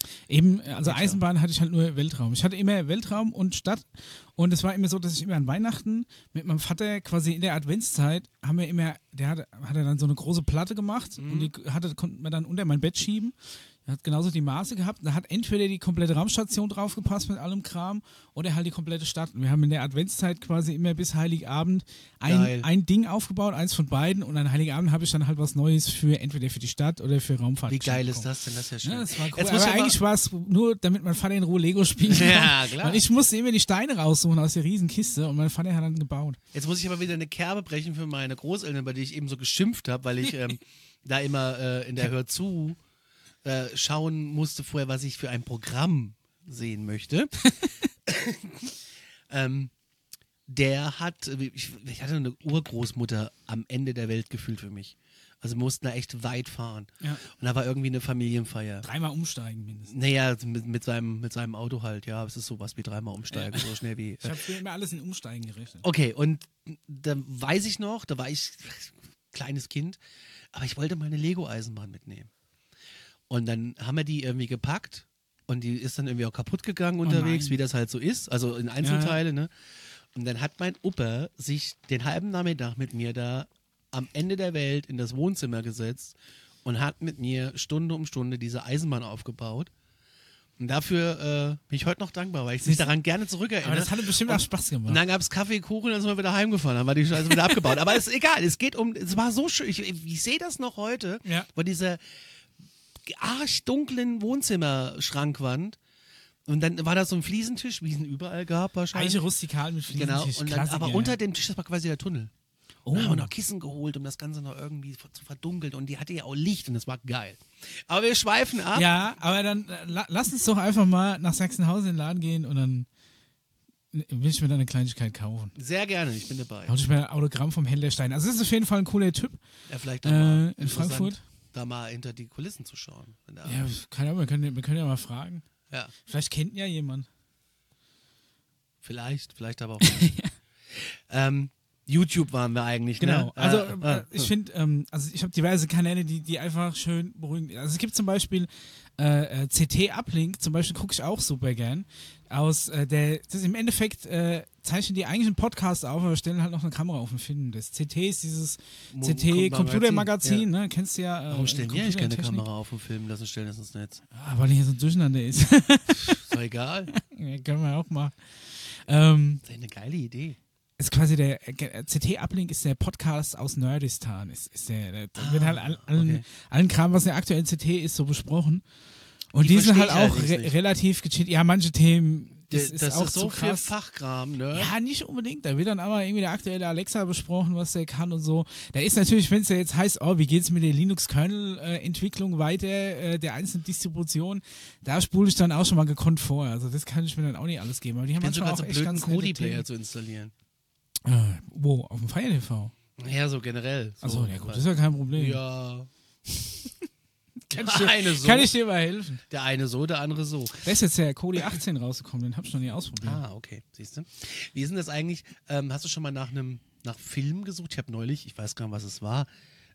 Eben, also Eisenbahn hatte ich halt nur Weltraum. Ich hatte immer Weltraum und Stadt und es war immer so, dass ich immer an Weihnachten mit meinem Vater quasi in der Adventszeit haben wir immer, hat er dann so eine große Platte gemacht und die konnte man dann unter mein Bett schieben. Er hat genauso die Maße gehabt. Da hat entweder die komplette Raumstation draufgepasst mit allem Kram oder halt die komplette Stadt. Und wir haben in der Adventszeit quasi immer bis Heiligabend ein Ding aufgebaut, eins von beiden. Und an Heiligabend habe ich dann halt was Neues für entweder für die Stadt oder für Raumfahrt. Wie geil ist das denn? Das ist ja schön. Ja, das war cool. Aber eigentlich war es nur, damit mein Vater in Ruhe Lego spielen kann. Ja, klar. Weil ich musste immer die Steine raussuchen aus der Riesenkiste und mein Vater hat dann gebaut. Jetzt muss ich aber wieder eine Kerbe brechen für meine Großeltern, bei denen ich eben so geschimpft habe, weil ich da immer in der Hör zu schauen musste vorher, was ich für ein Programm sehen möchte. Der hat, ich hatte eine Urgroßmutter am Ende der Welt gefühlt für mich. Also wir mussten da echt weit fahren. Ja. Und da war irgendwie eine Familienfeier. 3-mal umsteigen mindestens. Naja, mit seinem Auto halt, ja. Es ist sowas wie 3-mal umsteigen, so schnell wie. Ich habe früher immer alles in Umsteigen gerechnet. Okay, und da weiß ich noch, da war ich kleines Kind, aber ich wollte meine Lego-Eisenbahn mitnehmen. Und dann haben wir die irgendwie gepackt und die ist dann irgendwie auch kaputt gegangen unterwegs, wie das halt so ist, also in Einzelteile, ne? Und dann hat mein Opa sich den halben Nachmittag mit mir da am Ende der Welt in das Wohnzimmer gesetzt und hat mit mir Stunde um Stunde diese Eisenbahn aufgebaut. Und dafür bin ich heute noch dankbar, weil ich mich daran gerne zurückerinnere. Aber das hatte bestimmt auch Spaß gemacht. Und dann gab es Kaffee, Kuchen und dann sind wir wieder heimgefahren, dann war die Scheiße wieder abgebaut. Aber es ist egal, es war so schön, ich sehe das noch heute, wo diese arschdunklen Wohnzimmerschrankwand und dann war da so ein Fliesentisch, wie es ihn überall gab wahrscheinlich. Eiche rustikal mit Fliesentisch. Genau, und dann, aber unter dem Tisch, das war quasi der Tunnel. Oh. Da haben wir noch Kissen geholt, um das Ganze noch irgendwie zu verdunkeln und die hatte ja auch Licht und das war geil. Aber wir schweifen ab. Ja, aber dann lass uns doch einfach mal nach Sachsenhausen in den Laden gehen und dann will ich mir dann eine Kleinigkeit kaufen. Sehr gerne, ich bin dabei. Hol ich mir ein Autogramm vom Händelstein. Also das ist auf jeden Fall ein cooler Typ. Ja, vielleicht auch mal in Frankfurt. Da mal hinter die Kulissen zu schauen. Ja, keine Ahnung, wir können ja mal fragen. Ja. Vielleicht kennt ja jemand. Vielleicht aber auch nicht. YouTube waren wir eigentlich, genau. Ne? Also ich finde, also ich habe diverse Kanäle, die einfach schön beruhigen. Also es gibt zum Beispiel CT-Uplink, zum Beispiel gucke ich auch super gern. Das ist im Endeffekt zeichnen die eigentlich einen Podcast auf, aber stellen halt noch eine Kamera auf und filmen das. CT ist dieses CT-Computermagazin, ne? Kennst du ja. Warum stellen die eigentlich keine Kamera auf und filmen lassen, stellen das ins Netz? Weil hier so ein Durcheinander ist. Ist doch egal. Ja, können wir auch mal. Das ist eine geile Idee. Ist quasi der CT-Uplink ist der Podcast aus Nerdistan. Der wird halt allen Kram, was der aktuelle CT ist, so besprochen. Und die sind halt auch relativ gechillt. Ja, manche Themen. Das ist auch so viel Fachkram, ne? Ja, nicht unbedingt. Da wird dann aber irgendwie der aktuelle Alexa besprochen, was der kann und so. Da ist natürlich, wenn es ja jetzt heißt, wie geht's mit der Linux-Kernel-Entwicklung weiter, der einzelnen Distribution, da spule ich dann auch schon mal gekonnt vor. Also das kann ich mir dann auch nicht alles geben. Aber die haben manchmal auch echt ganz Kodi-Player zu installieren. Wo? Auf dem Fire TV? Ja, so generell. So. Achso, ja gut, das ist ja kein Problem. Ja. Kann ich dir mal helfen? Der eine so, der andere so. Da ist jetzt der Kodi 18 rausgekommen, den hab ich noch nie ausprobiert. Okay, siehst du. Wie ist denn das eigentlich? Hast du schon mal nach Film gesucht? Ich habe neulich, ich weiß gar nicht, was es war.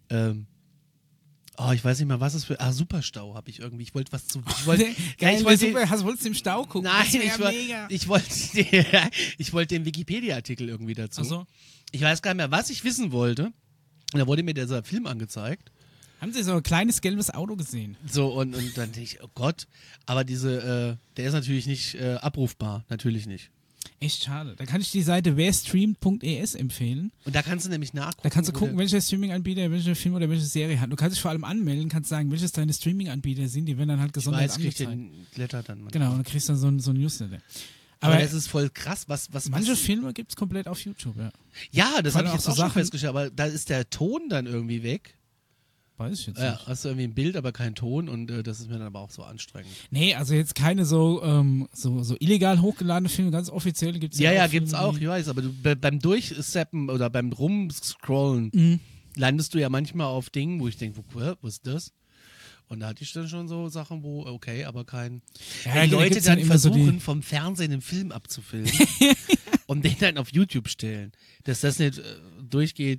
Ich weiß nicht mal, was es für. Superstau habe ich irgendwie. Ich wollte was zu. Wolltest du im Stau gucken? Nein, ich wollte den Wikipedia-Artikel irgendwie dazu. Ach so. Ich weiß gar nicht mehr, was ich wissen wollte. Und da wurde mir dieser Film angezeigt. Haben Sie so ein kleines gelbes Auto gesehen? So, und dann denke ich, oh Gott. Aber der ist natürlich nicht abrufbar. Natürlich nicht. Echt schade. Da kann ich die Seite werstreamt.es empfehlen. Und da kannst du nämlich nachgucken. Da kannst du gucken, welcher Streaming-Anbieter, welcher Film oder welche Serie hat. Du kannst dich vor allem anmelden, kannst sagen, welches deine Streaming-Anbieter sind, die werden dann halt gesondert angezeigt. Ich den Blätter dann. Genau, und du kriegst dann so ein Newsletter. Aber das ist voll krass, manche Filme gibt es komplett auf YouTube, ja. Ja, das habe ich jetzt auch schon festgestellt, aber da ist der Ton dann irgendwie weg. Weiß ich jetzt nicht. Ja, hast du irgendwie ein Bild, aber kein Ton und das ist mir dann aber auch so anstrengend. Nee, also jetzt keine so illegal hochgeladene Filme, ganz offiziell gibt es ja. Ja, gibt's auch, ich weiß, aber beim Durchseppen oder beim Rumscrollen landest du ja manchmal auf Dingen, wo ich denke, wo ist das? Und da hatte ich dann schon so Sachen, wo, okay, aber kein. Ja, die Leute dann versuchen, vom Fernsehen einen Film abzufilmen und den dann auf YouTube stellen. Dass das nicht durchgeht.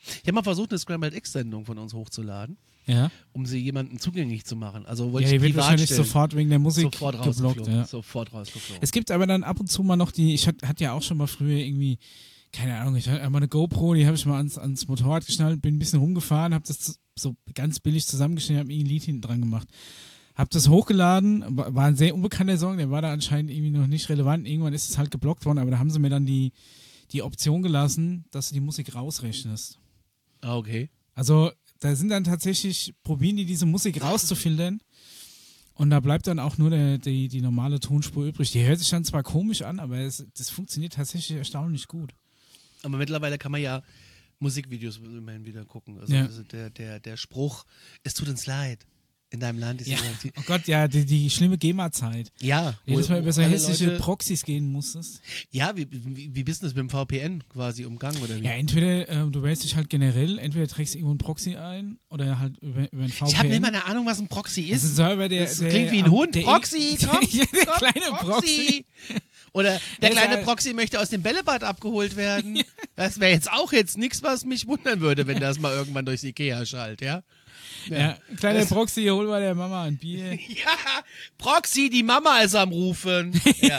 Ich habe mal versucht, eine Scrambled X-Sendung von uns hochzuladen, Ja. um sie jemandem zugänglich zu machen. Also Ja, wollte die ich wird privat wahrscheinlich stellen. sofort wegen der Musik Sofort geblockt. rausgeflogen. Ja. Sofort rausgeflogen. Es gibt aber dann ab und zu mal noch ich hatte ja auch schon mal früher irgendwie, keine Ahnung, ich hatte einmal eine GoPro, die habe ich mal ans Motorrad geschnallt, bin ein bisschen rumgefahren, habe das so ganz billig zusammengeschnitten, habe irgendwie ein Lied hinten dran gemacht. Hab das hochgeladen, war ein sehr unbekannter Song, der war da anscheinend irgendwie noch nicht relevant. Irgendwann ist es halt geblockt worden, aber da haben sie mir dann die Option gelassen, dass du die Musik rausrechnest. Ah, okay. Also da sind dann tatsächlich, probieren die diese Musik rauszufiltern und da bleibt dann auch nur die normale Tonspur übrig. Die hört sich dann zwar komisch an, aber das funktioniert tatsächlich erstaunlich gut. Aber mittlerweile kann man ja Musikvideos immerhin wieder gucken. Also, Ja. also der Spruch, es tut uns leid. In deinem Land ist Ja. ja. Oh Gott, ja, die schlimme GEMA-Zeit. Ja. Jedes Mal über so alle hässliche Leute- Proxys gehen musstest. Ja, wie bist du das mit dem VPN quasi umgangen oder wie? Ja, entweder du wählst dich halt generell, entweder trägst du irgendwo einen Proxy ein oder halt über ein VPN. Ich habe nicht mal eine Ahnung, was ein Proxy Das ist ein ist. Server, Das klingt wie ein Hund. Proxy, komm, ja, der komm, kleine Proxy. Oder der Der ist kleine halt- Proxy möchte aus dem Bällebad abgeholt werden. Das wäre jetzt auch nichts, was mich wundern würde, wenn das mal irgendwann durchs Ikea schallt, ja? Ja, kleiner Das- Proxy, hol mal der Mama ein Bier. Ja, Proxy, die Mama ist am Rufen. Ja.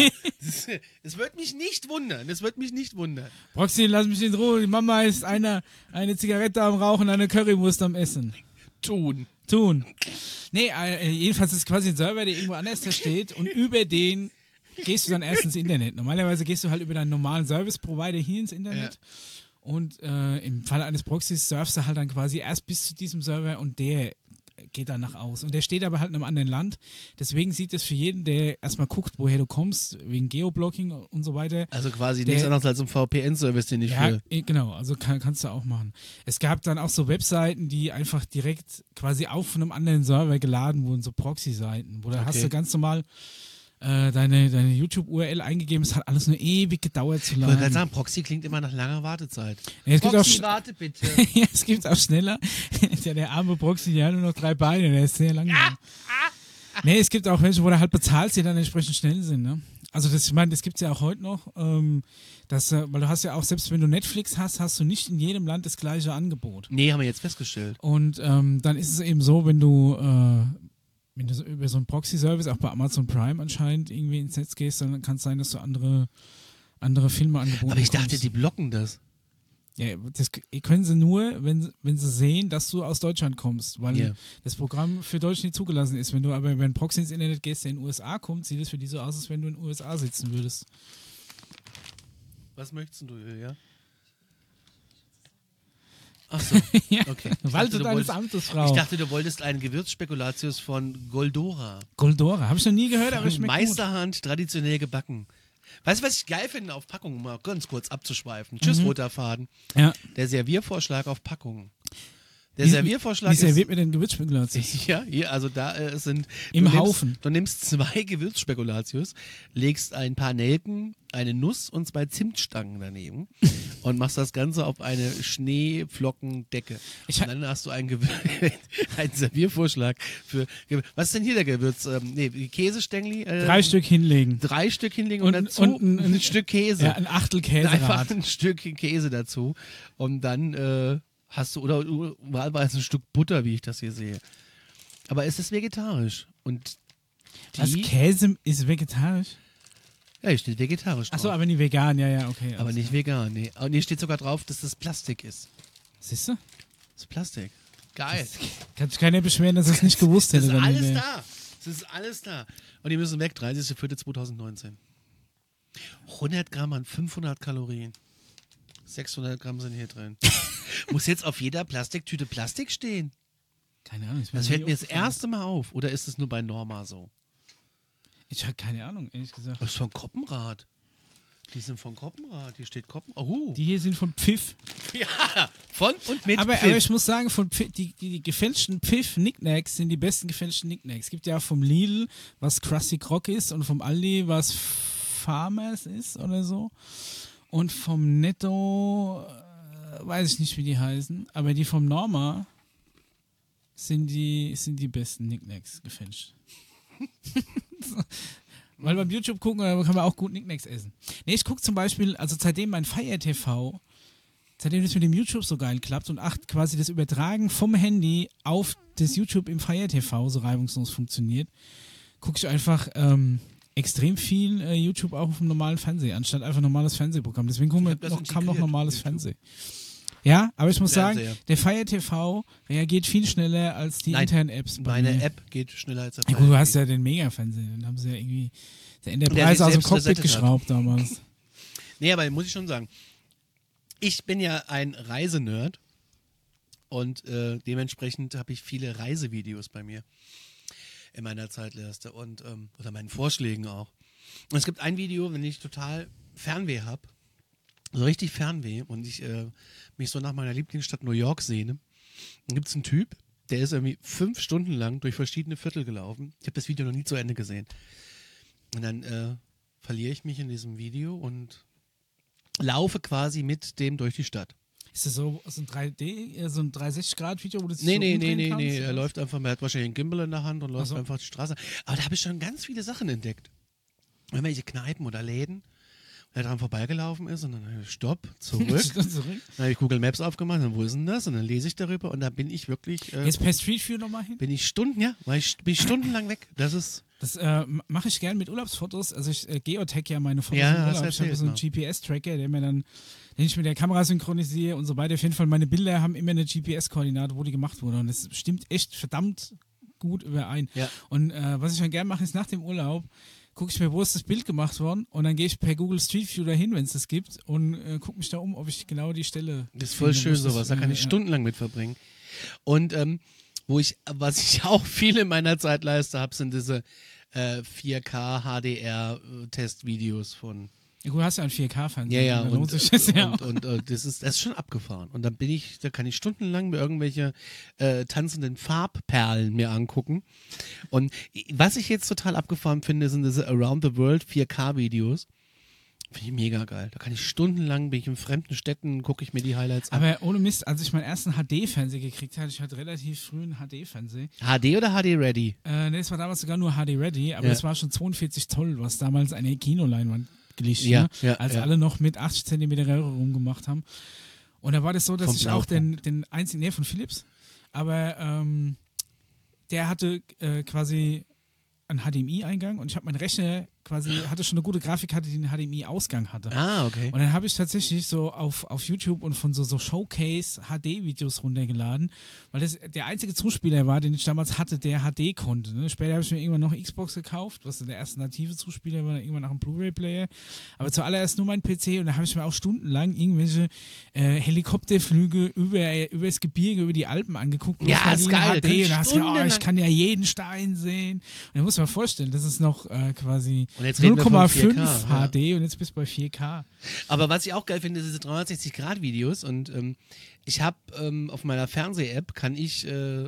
Es wird mich nicht wundern. Es wird mich nicht wundern. Proxy, lass mich in Ruhe. Die Mama ist eine Zigarette am Rauchen, eine Currywurst am Essen. Tun. Nee, jedenfalls ist es quasi ein Server, der irgendwo anders da steht und über den gehst du dann erst ins Internet. Normalerweise gehst du halt über deinen normalen Service-Provider hier ins Internet. Und im Falle eines Proxys surfst du halt dann quasi erst bis zu diesem Server und der geht danach aus. Und der steht aber halt in einem anderen Land. Deswegen sieht es für jeden, der erstmal guckt, woher du kommst, wegen Geoblocking und so weiter. Also quasi nichts anderes als ein VPN-Service, den ich Ja, will. genau, also kannst du auch machen. Es gab dann auch so Webseiten, die einfach direkt quasi auf einem anderen Server geladen wurden, so Proxy-Seiten, wo da hast du ganz normal deine YouTube-URL eingegeben, es hat alles nur ewig gedauert zu Ich wollte gerade laden. sagen, Proxy klingt immer nach langer Wartezeit. Ja, es gibt auch Proxy, warte bitte. ja, es gibt auch schneller. Der arme Proxy, der hat nur noch 3 Beine, der ist sehr langsam. Nee, es gibt auch welche, wo du halt bezahlst, die dann entsprechend schnell sind. Ne? Also ich meine, das gibt es ja auch heute noch. Weil du hast ja auch, selbst wenn du Netflix hast, hast du nicht in jedem Land das gleiche Angebot. Nee, haben wir jetzt festgestellt. Und dann ist es eben so, wenn du so über so einen Proxy-Service, auch bei Amazon Prime anscheinend, irgendwie ins Netz gehst, dann kann es sein, dass du andere Filme angeboten Aber ich dachte, bekommst. die blocken das. Ja, das können sie nur, wenn sie sehen, dass du aus Deutschland kommst, weil Ja. das Programm für Deutschland nicht zugelassen ist. Wenn du aber über einen Proxy ins Internet gehst, der in den USA kommt, sieht es für die so aus, als wenn du in den USA sitzen würdest. Was möchtest du, ja? Ach so, Ja, okay. Walte du deines wolltest- Amtes, Frau. Ich dachte, du wolltest einen Gewürzspekulatius von Goldora. Goldora, habe ich noch nie gehört, aber schmeckt gut. Meisterhand, traditionell gebacken. Weißt du, was ich geil finde auf Packungen, mal ganz kurz abzuschweifen? Tschüss, roter Faden. Ja. Der Serviervorschlag auf Packungen. Der Wie Serviervorschlag serviert mir denn Gewürzspekulatius? Ja, hier, also da sind... Im du nimmst- Haufen. Du nimmst 2 Gewürzspekulatius, legst ein paar Nelken, eine Nuss und 2 Zimtstangen daneben und machst das Ganze auf eine Schneeflockendecke. Und dann hast du einen Serviervorschlag für... Was ist denn hier der Gewürz? Käsestängli? 3 Stück hinlegen. 3 Stück hinlegen und, Und- dazu und ein Stück Käse. Ja, ein Achtel Einfach Käserad. ein Stück Käse dazu. Und dann hast du, oder wahlweise ein Stück Butter, wie ich das hier sehe. Aber es ist vegetarisch. Und Was, die, Käse ist vegetarisch? ja, hier steht vegetarisch drauf. Achso, aber nicht vegan, ja, okay. aber nicht vegan, nee. Und hier steht sogar drauf, dass das Plastik ist. Siehst du? Das ist Plastik. Geil. Kann sich keiner beschweren, dass er es nicht gewusst Das hätte. ist dann alles hinterher. da. Das ist alles da. Und die müssen weg, 30.04.2019. 100 Gramm an 500 Kalorien. 600 Gramm sind hier drin. Muss jetzt auf jeder Plastiktüte Plastik stehen? Keine Ahnung. Das fällt mir das erste Mal auf. Oder ist es nur bei Norma so? Ich habe keine Ahnung, ehrlich gesagt. Das ist von Koppenrad. Die sind von Koppenrad. Hier steht Koppenrad. Oh. Die hier sind von Pfiff. Ja, von und mit Aber Pfiff. ich muss sagen, von Pfiff, die gefälschten Pfiff-Knickknacks sind die besten gefälschten Knickknacks. Es gibt ja auch vom Lidl, was Krusty Krok ist, und vom Aldi, was Farmers ist oder so. Und vom Netto, weiß ich nicht, wie die heißen, aber die vom Norma sind die besten Knickknacks gefälscht. Weil beim YouTube gucken, da kann man auch gut Knickknacks essen. Nee, ich gucke zum Beispiel, also seitdem mein Fire TV seitdem das mit dem YouTube so geil klappt und quasi das Übertragen vom Handy auf das YouTube im Fire TV so reibungslos funktioniert, gucke ich einfach extrem viel YouTube auch auf dem normalen Fernseher, anstatt einfach normales Fernsehprogramm. Deswegen kam noch normales Fernsehen. Ja, aber ich muss sagen, der Fire TV reagiert viel schneller als die internen Apps. Meine App geht schneller als der Fire TV. Ja, gut, du hast ja den Mega-Fernseher, den haben sie ja irgendwie der Enterprise aus dem Cockpit geschraubt damals. Nee, aber muss ich schon sagen, ich bin ja ein Reisenerd und dementsprechend habe ich viele Reisevideos bei mir in meiner Zeitleiste und oder meinen Vorschlägen auch. Und es gibt ein Video, wenn ich total Fernweh habe, so richtig Fernweh und ich mich so nach meiner Lieblingsstadt New York sehne, dann gibt es einen Typ, der ist irgendwie 5 Stunden lang durch verschiedene Viertel gelaufen. Ich habe das Video noch nie zu Ende gesehen. Und dann verliere ich mich in diesem Video und laufe quasi mit dem durch die Stadt. Ist das so ein 3D, so ein 360-Grad-Video, wo du Nee, er läuft einfach, er hat wahrscheinlich einen Gimbal in der Hand und läuft einfach die Straße. Aber da habe ich schon ganz viele Sachen entdeckt. Irgendwelche Kneipen oder Läden, der dran vorbeigelaufen ist und dann Stopp, zurück. Dann habe ich Google Maps aufgemacht und wo ist denn das? Und dann lese ich darüber und da bin ich wirklich... Jetzt per Street View nochmal hin? Bin ich stundenlang weg. Das mache ich gerne mit Urlaubsfotos. Also ich geotag ja meine Fotos im Urlaub. Ich habe so einen GPS-Tracker, den ich mit der Kamera synchronisiere und so weiter. Auf jeden Fall, meine Bilder haben immer eine GPS-Koordinate, wo die gemacht wurde. Und das stimmt echt verdammt gut überein. Ja. Und was ich dann gerne mache, ist nach dem Urlaub, gucke ich mir, wo ist das Bild gemacht worden und dann gehe ich per Google Street View dahin, wenn es das gibt und gucke mich da um, ob ich genau die Stelle Das ist voll schön sowas, da kann ich stundenlang mit verbringen. Und was ich auch viel in meiner Zeitleiste habe, sind diese 4K HDR Testvideos von... Ja, du hast ja einen 4K-Fernseher. Ja, und das ist schon abgefahren. Und da kann ich stundenlang mir irgendwelche tanzenden Farbperlen mir angucken. Und was ich jetzt total abgefahren finde, sind diese Around the World 4K-Videos. Finde ich mega geil. Da kann ich stundenlang, bin ich in fremden Städten, gucke ich mir die Highlights an. Aber ohne Mist, als ich meinen ersten HD-Fernseher gekriegt hatte, ich hatte relativ früh einen HD-Fernseher. HD oder HD-Ready? Ne, es war damals sogar nur HD-Ready, aber es war schon 42 Zoll, was damals eine Kinoleinwand glichen, als alle noch mit 80 cm Röhre rumgemacht haben. Und da war das so, dass ich auch den einzigen, von Philips, aber der hatte quasi einen HDMI-Eingang und ich habe meinen Rechner hatte schon eine gute Grafikkarte, die einen HDMI-Ausgang hatte. Ah, okay. Und dann habe ich tatsächlich so auf YouTube und von so Showcase-HD-Videos runtergeladen, weil das der einzige Zuspieler war, den ich damals hatte, der HD konnte. Ne? Später habe ich mir irgendwann noch Xbox gekauft, was der erste native Zuspieler war, irgendwann nach einem Blu-ray-Player. Aber zuallererst nur mein PC und da habe ich mir auch stundenlang irgendwelche Helikopterflüge über das Gebirge, über die Alpen angeguckt. Ja, ist geil. HD. Und da hast du ich kann ja jeden Stein sehen. Und da muss man vorstellen, das ist noch quasi 0,5 HD und jetzt bist du bei 4K. Aber was ich auch geil finde, sind diese 360-Grad-Videos und ich habe auf meiner Fernseh-App kann ich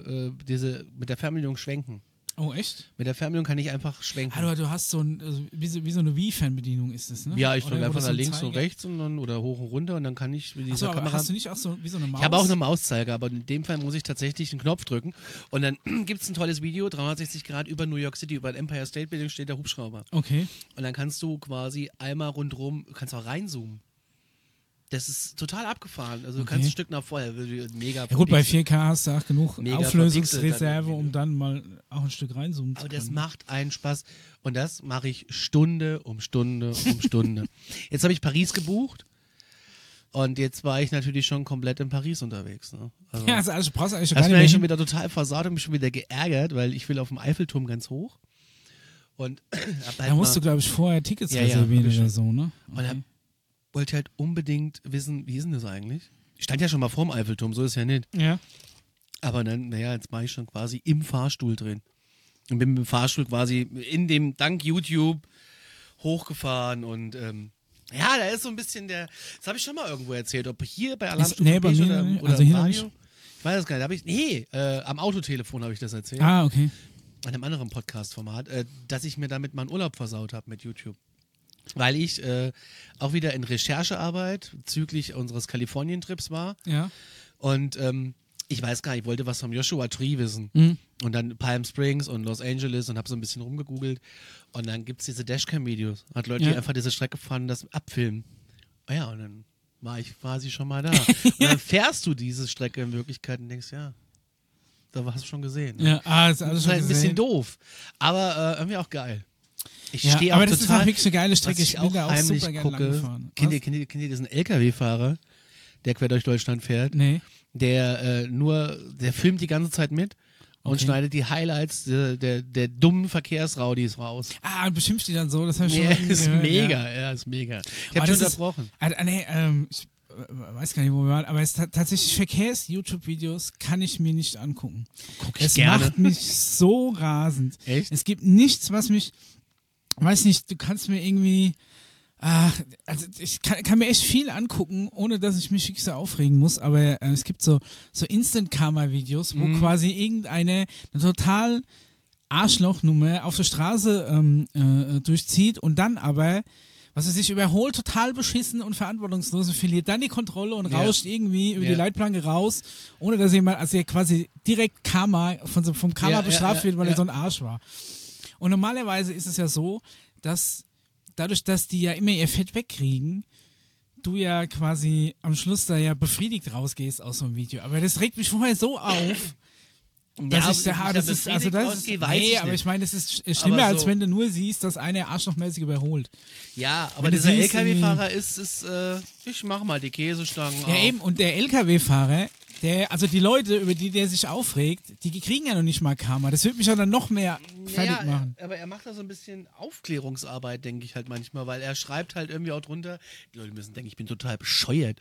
mit der Fernbedienung schwenken. Oh, echt? Mit der Fernbedienung kann ich einfach schwenken. Du hast so wie so eine Wii-Fernbedienung ist das, ne? Ja, ich drücke einfach nach links und rechts oder hoch und runter und dann kann ich mit dieser Kamera... aber hast du nicht auch so wie so eine Maus? Ich habe auch eine Mauszeiger, aber in dem Fall muss ich tatsächlich einen Knopf drücken und dann gibt es ein tolles Video, 360 Grad über New York City, über den Empire State Building steht der Hubschrauber. Okay. Und dann kannst du quasi einmal rundherum, kannst auch reinzoomen. Das ist total abgefahren. Also du kannst ein Stück nach vorher, mega. Ja gut, bei 4K hast du auch genug Auflösungsreserve, um dann mal auch ein Stück reinzoomen zu können. Aber das macht einen Spaß. Und das mache ich Stunde um Stunde um Stunde. Jetzt habe ich Paris gebucht. Und jetzt war ich natürlich schon komplett in Paris unterwegs. Ne? Also, ja, also brauchst du eigentlich gar nicht mehr. Ich schon wieder total versaut und mich schon wieder geärgert, weil ich will auf dem Eiffelturm ganz hoch. Und da musst du, glaube ich, vorher Tickets reservieren oder so, ne? Okay. Und wollte halt unbedingt wissen, wie ist denn das eigentlich? Ich stand ja schon mal vorm Eiffelturm, so ist ja nicht. Ja. Aber dann, jetzt war ich schon quasi im Fahrstuhl drin. Und bin mit dem Fahrstuhl quasi dank YouTube hochgefahren und da ist so ein bisschen das habe ich schon mal irgendwo erzählt, ob hier bei Alarmstufe bei mir, oder also im hier Radio. Ich weiß es gar nicht. Am Autotelefon habe ich das erzählt. Ah, okay. An einem anderen Podcast-Format, dass ich mir damit meinen Urlaub versaut habe mit YouTube. Weil ich auch wieder in Recherchearbeit bezüglich unseres Kalifornien-Trips war. Ja. Und ich weiß gar nicht, ich wollte was vom Joshua Tree wissen. Und dann Palm Springs und Los Angeles und habe so ein bisschen rumgegoogelt. Und dann gibt es diese Dashcam-Videos. Hat Leute, die einfach diese Strecke fahren, das abfilmen. Und dann war ich quasi schon mal da. Und dann fährst du diese Strecke in Wirklichkeit und denkst, ja, da hast du schon gesehen. Ne? Ja, ist alles Das ist schon halt ein gesehen. bisschen doof, aber irgendwie auch geil. Ich Ja, stehe aber auch das ist total, auch wirklich eine geile Strecke. was Ich ich bin auch da auch heimlich super gerne lang gucke. gefahren. Kennt Was? ihr diesen LKW-Fahrer, der quer durch Deutschland fährt? Nee. Der filmt die ganze Zeit mit und Okay. schneidet die Highlights der dummen Verkehrsraudis raus. Und beschimpft die dann so, das habe ich schon Ja, mal irgendwie ist gehört, mega, ja, ist mega. Ich Aber habe schon das ist- unterbrochen. Nee, ich weiß gar nicht, wo wir waren, aber es tatsächlich Verkehrs-YouTube-Videos kann ich mir nicht angucken. Guck ich Es gerne. macht mich so rasend. Echt? Es gibt nichts, was mich, weiß nicht, du kannst mir irgendwie, also ich kann mir echt viel angucken, ohne dass ich mich wirklich so aufregen muss, aber es gibt so Instant-Karma-Videos, wo quasi eine total Arschlochnummer auf der Straße durchzieht und dann aber, was er sich überholt, total beschissen und verantwortungslos und verliert dann die Kontrolle und Ja. rauscht irgendwie über Ja. die Leitplanke raus, ohne dass jemand, also er quasi direkt vom Karma Ja, bestraft wird, weil ja. er so ein Arsch war. Und normalerweise ist es ja so, dass dadurch, dass die ja immer ihr Fett wegkriegen, du ja quasi am Schluss da ja befriedigt rausgehst aus so einem Video. Aber das regt mich vorher so auf, dass ich sage, das ist, also das ist, nee, aber ich meine, das ist schlimmer, Aber als so- wenn du nur siehst, dass einer arschlochmäßig überholt. Ja, aber Wenn du dieser siehst, LKW-Fahrer ist ich mach mal die Käsestangen Ja, auf. eben, und der LKW-Fahrer, also die Leute, über die der sich aufregt, die kriegen ja noch nicht mal Karma. Das wird mich ja dann noch mehr fertig machen. Aber er macht da so ein bisschen Aufklärungsarbeit, denke ich halt manchmal, weil er schreibt halt irgendwie auch drunter, die Leute müssen denken, ich bin total bescheuert.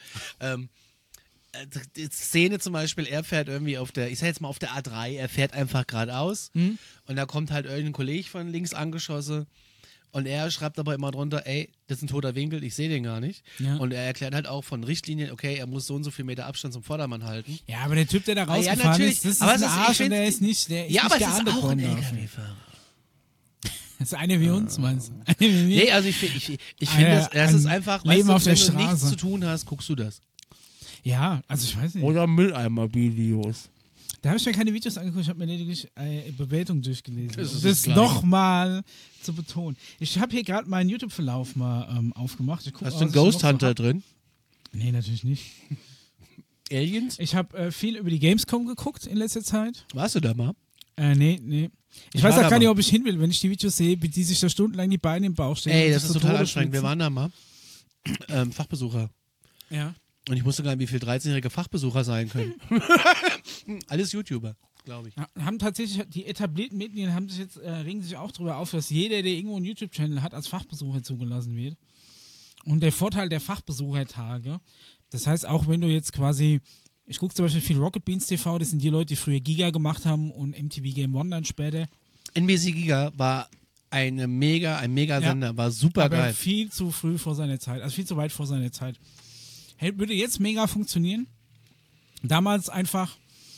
Die Szene zum Beispiel, er fährt irgendwie ich sag jetzt mal auf der A3, er fährt einfach geradeaus und da kommt halt irgendein Kollege von links angeschossen und er schreibt aber immer drunter, ey, das ist ein toter Winkel, ich sehe den gar nicht. Ja. Und er erklärt halt auch von Richtlinien, okay, er muss so und so viel Meter Abstand zum Vordermann halten. Ja, aber der Typ, der da ja, rausgefahren natürlich. ist, das ist Aber ein es ist- ich Arsch und find- der ist nicht, der ist Ja, nicht aber es ist geahndet auch ein worden dafür. LKW-Fahrer. Das ist einer wie uns, meinst du? Einer wie mir? Nee, also ich finde, das ist einfach, Leben auf wenn der du nichts Straße. zu tun hast, guckst du das. Ja, also ich weiß nicht. Oder Mülleimer-Videos. Da habe ich mir keine Videos angeguckt, ich habe mir lediglich Bewertungen durchgelesen. Das ist Um das das Gleiche. nochmal zu betonen. Ich habe hier gerade meinen YouTube-Verlauf mal aufgemacht. Ich guck Hast mal, du einen was ich Ghost noch so Hunter hab. drin? Nee, natürlich nicht. Aliens? Ich habe viel über die Gamescom geguckt in letzter Zeit. Warst du da mal? Nee. Ich war weiß auch da gar nicht, mal. ob ich hin will, wenn ich die Videos sehe, die sich da stundenlang die Beine im Bauch stehen. Ey, und das sich ist zu total Tode anstrengend. Wir schwitzen. waren da mal. Fachbesucher. Ja. Und ich wusste gar nicht, wie viele 13-jährige Fachbesucher sein können. Alles YouTuber, glaube ich. Ja, haben tatsächlich, die etablierten Medien haben sich jetzt, regen sich auch darüber auf, dass jeder, der irgendwo einen YouTube-Channel hat, als Fachbesucher zugelassen wird. Und der Vorteil der Fachbesuchertage, das heißt, auch wenn du jetzt quasi, ich gucke zum Beispiel viel Rocket Beans TV, das sind die Leute, die früher Giga gemacht haben und MTV Game One dann später. NBC Giga war ein mega Sender, war super Aber geil. viel zu früh vor seiner Zeit, also viel zu weit vor seiner Zeit. Würde jetzt mega funktionieren. Damals einfach,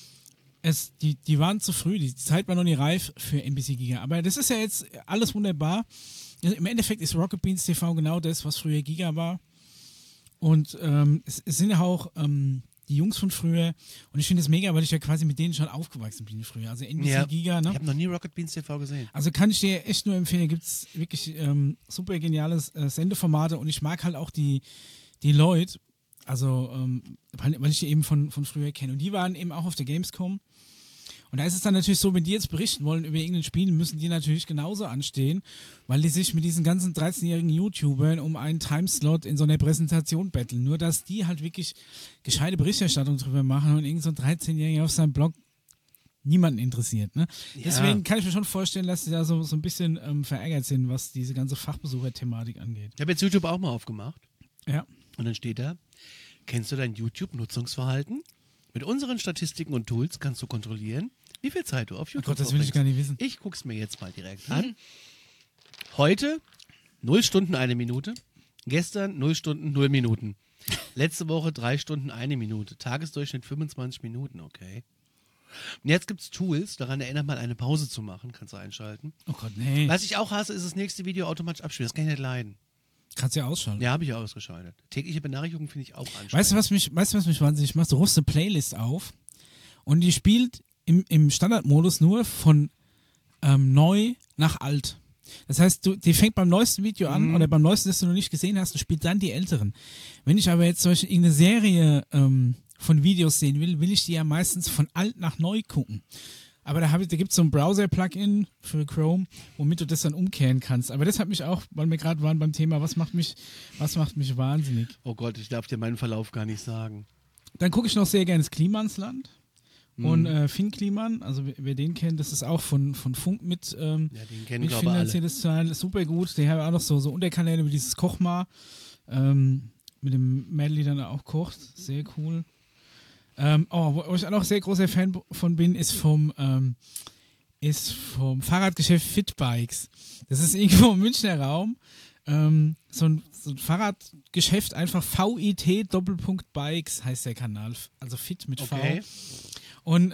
die waren zu früh, die Zeit war noch nicht reif für NBC Giga. Aber das ist ja jetzt alles wunderbar. Im Endeffekt ist Rocket Beans TV genau das, was früher Giga war. Und es sind ja auch die Jungs von früher. Und ich finde es mega, weil ich ja quasi mit denen schon aufgewachsen bin früher. Also NBC Giga, ne? Ich habe noch nie Rocket Beans TV gesehen. Also kann ich dir echt nur empfehlen, gibt es wirklich super geniale Sendeformate und ich mag halt auch die Leute, also weil ich die eben von früher kenne. Und die waren eben auch auf der Gamescom. Und da ist es dann natürlich so, wenn die jetzt berichten wollen über irgendein Spiel, müssen die natürlich genauso anstehen, weil die sich mit diesen ganzen 13-jährigen YouTubern um einen Timeslot in so einer Präsentation betteln. Nur, dass die halt wirklich gescheite Berichterstattung drüber machen und irgend so ein 13-Jähriger auf seinem Blog niemanden interessiert. Ne? Ja. Deswegen kann ich mir schon vorstellen, dass die da so ein bisschen verärgert sind, was diese ganze Fachbesucher-Thematik angeht. Ich habe jetzt YouTube auch mal aufgemacht. Ja. Und dann steht da, kennst du dein YouTube-Nutzungsverhalten? Mit unseren Statistiken und Tools kannst du kontrollieren, wie viel Zeit du auf Oh YouTube Gott, das will ich verbringst. gar nicht wissen. Ich guck's mir jetzt mal direkt an. Heute 0 Stunden 1 Minute. Gestern 0 Stunden 0 Minuten. Letzte Woche 3 Stunden 1 Minute. Tagesdurchschnitt 25 Minuten, okay. Und jetzt gibt's Tools, daran erinnert mal eine Pause zu machen. Kannst du einschalten. Oh Gott, nee. Was ich auch hasse, ist das nächste Video automatisch abspielen. Das kann ich nicht leiden. Kannst du ja ausschalten. Ja, habe ich ausgeschaltet. Tägliche Benachrichtigungen finde ich auch anstrengend. Weißt du, was mich wahnsinnig macht? Du rufst eine Playlist auf und die spielt im Standardmodus nur von neu nach alt. Das heißt, die fängt beim neuesten Video an oder beim neuesten, das du noch nicht gesehen hast, und spielt dann die älteren. Wenn ich aber jetzt irgendeine Serie von Videos sehen will ich die ja meistens von alt nach neu gucken. Aber da gibt es so ein Browser-Plugin für Chrome, womit du das dann umkehren kannst. Aber das hat mich auch, weil wir gerade waren beim Thema, was macht mich wahnsinnig. Oh Gott, ich darf dir meinen Verlauf gar nicht sagen. Dann gucke ich noch sehr gerne das Klimansland. Und Finn Kliman, also wer den kennt, das ist auch von Funk mit, den kennen mitfinanziertes Teil, super gut. Die haben auch noch so Unterkanäle wie dieses Kochmar, mit dem Mädel, dann auch kocht, sehr cool. Wo ich auch noch sehr großer Fan von bin, ist vom Fahrradgeschäft Fitbikes. Das ist irgendwo im Münchner Raum. So ein Fahrradgeschäft, einfach VIT-Bikes heißt der Kanal, also Fit mit Okay. V. Und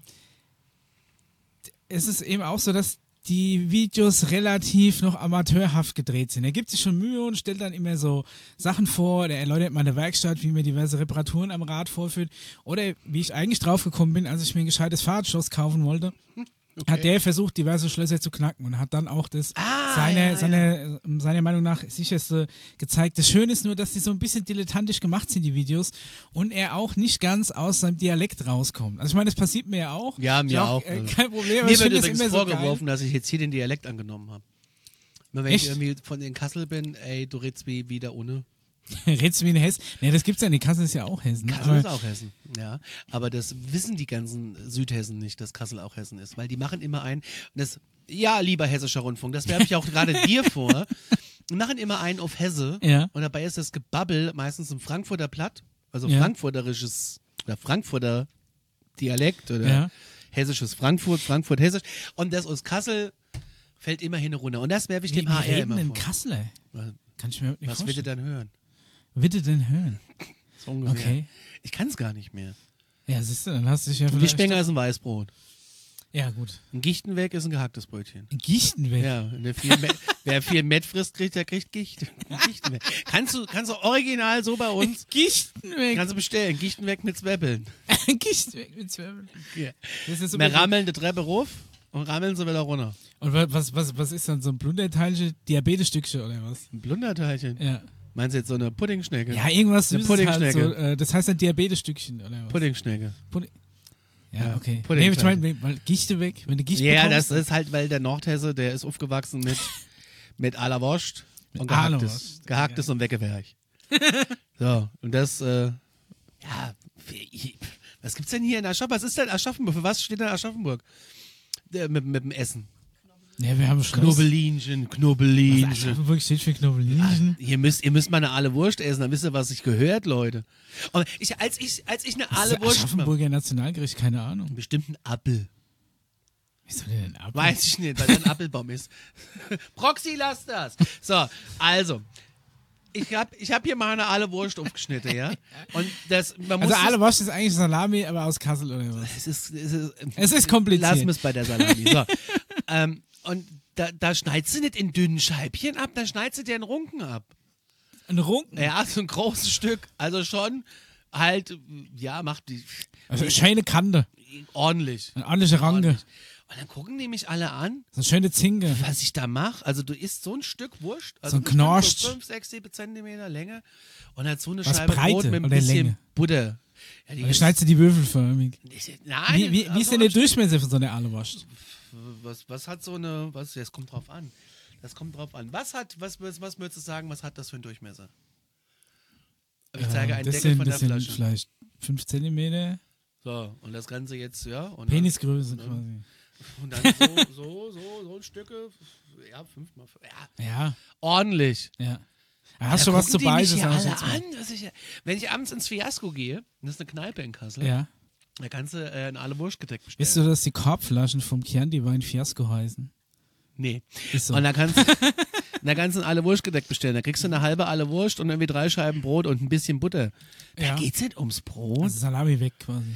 es ist eben auch so, dass die Videos relativ noch amateurhaft gedreht sind. Er gibt sich schon Mühe und stellt dann immer so Sachen vor, der erläutert mal in der Werkstatt, wie man diverse Reparaturen am Rad vorführt. Oder wie ich eigentlich drauf gekommen bin, als ich mir ein gescheites Fahrradschloss kaufen wollte, hat der versucht, diverse Schlösser zu knacken und hat dann auch das seiner Meinung nach sicherste gezeigt. Das Schöne ist nur, dass die so ein bisschen dilettantisch gemacht sind, die Videos, und er auch nicht ganz aus seinem Dialekt rauskommt. Also ich meine, das passiert mir ja auch. Ja, mir auch. Kein Problem. Mir wird übrigens vorgeworfen, dass ich jetzt hier den Dialekt angenommen habe. Wenn ich irgendwie von in Kassel bin, ey, du redest wie wieder ohne. Redst du wie in Hessen? Ne, das gibt's ja nicht. Kassel ist ja auch Hessen. Kassel ist auch Hessen, ja. Aber das wissen die ganzen Südhessen nicht, dass Kassel auch Hessen ist. Weil die machen immer ja, lieber hessischer Rundfunk, das werfe ich auch gerade dir vor. Die machen immer einen auf Hesse. Ja. Und dabei ist das Gebabbel meistens im Frankfurter Platt, also frankfurterisches oder Frankfurter Dialekt oder hessisches Frankfurt hessisch. Und das aus Kassel fällt immerhin runter. Und das werfe ich dem HR immer vor. Kasseler? Kann ich mir nicht Was wird ihr dann hören? Bitte denn hören? So ungefähr. Okay. Ich kann es gar nicht mehr. Ja, siehst du, dann hast du dich ja Ein Gichtbenger ist ein Weißbrot. Ja, gut. Ein Gichtenweg ist ein gehacktes Brötchen. Ein Gichtenweg? Ja, wer viel Met frisst, der kriegt Gicht. Ein Gichtenweg. Kannst du original so bei uns? Gichtenweg. Kannst du bestellen. Gichtenweg mit Zwiebeln. Gichtenweg mit Zwiebeln. Ja. Das ist so Wir rammeln die Treppe rauf und rammeln sie wieder runter. Und was ist dann so ein Blunderteilchen? Diabetesstückchen oder was? Ein Blunderteilchen? Ja. Meinst du jetzt so eine Puddingschnecke? Ja, irgendwas eine Süßes Puddingschnecke. halt so, das heißt dann Diabetesstückchen oder was? Puddingschnecke. Ja, okay. Pudding Nee, ich meine, weil Gichte weg, wenn du Gicht Ja, bekommst. das ist halt, weil der Nordhesse, der ist aufgewachsen mit à la Wurst und Wurst. Gehacktes und weggewerch. So, und das, was gibt's denn hier in Aschaffenburg? Was ist denn Aschaffenburg? Für was steht denn Aschaffenburg? Mit dem Essen. Ja, wir haben Knobbelinchen. Aschaffenburg steht für Knobbelinchen. Ihr müsst mal eine Aale Wurst essen, dann wisst ihr, was ich gehört, Leute. Und als ich eine Aale Wurst Aschaffenburger Nationalgericht, keine Ahnung. Bestimmt ein Appel. Wie soll der denn Appel? Weiß ich nicht, weil da ein Appelbaum ist. Proxy, lass das. So, also. Ich hab hier mal eine Aale Wurst aufgeschnitten, ja? Und Aale Wurst ist eigentlich Salami, aber aus Kassel oder was? Es ist kompliziert. Lass es bei der Salami. So. Und da schneidest du nicht in dünnen Scheibchen ab, da schneidest du dir einen Runken ab. Ein Runken? Ja, so ein großes Stück. Also schon halt, ja, macht die. Also schöne Kante. Ordentlich. Eine ordentliche Range. Ordentlich. Und dann gucken die mich alle an. So eine schöne Zinke. Was ich da mache. Also du isst so ein Stück Wurst. Also so ein Knorscht. So 5, 6, 7 Zentimeter Länge. Und dann so eine Was Scheibe Breite Brot mit ein oder bisschen Länge? Butter. Ja, Oder schneidest du die würfelförmig? Nein. Wie ist denn der Durchmesser von so einer Aale Wurst? Was hat so eine, das kommt drauf an. Was würdest du sagen, was hat das für einen Durchmesser? Ich zeige einen Deckel von der Flasche. Das sind vielleicht 5 Zentimeter. So, und das Ganze jetzt, ja. Und Penisgröße dann, quasi. Und dann so ein Stücke, ja, 5 mal 5. Ja. Ordentlich. Ja. Hast du was zu beißen? Wenn ich abends ins Fiasko gehe, das ist eine Kneipe in Kassel, ja. da kannst du ein Aale Wurstgedeck bestellen. Wisst du, dass die Korbflaschen vom Chianti Wein Fiasko heißen? Nee. Ist so. Und da kannst du ein Aale Wurstgedeck bestellen. Da kriegst du eine halbe Aale Wurst und irgendwie 3 Scheiben Brot und ein bisschen Butter. Da geht's nicht ums Brot. Also Salami weg quasi.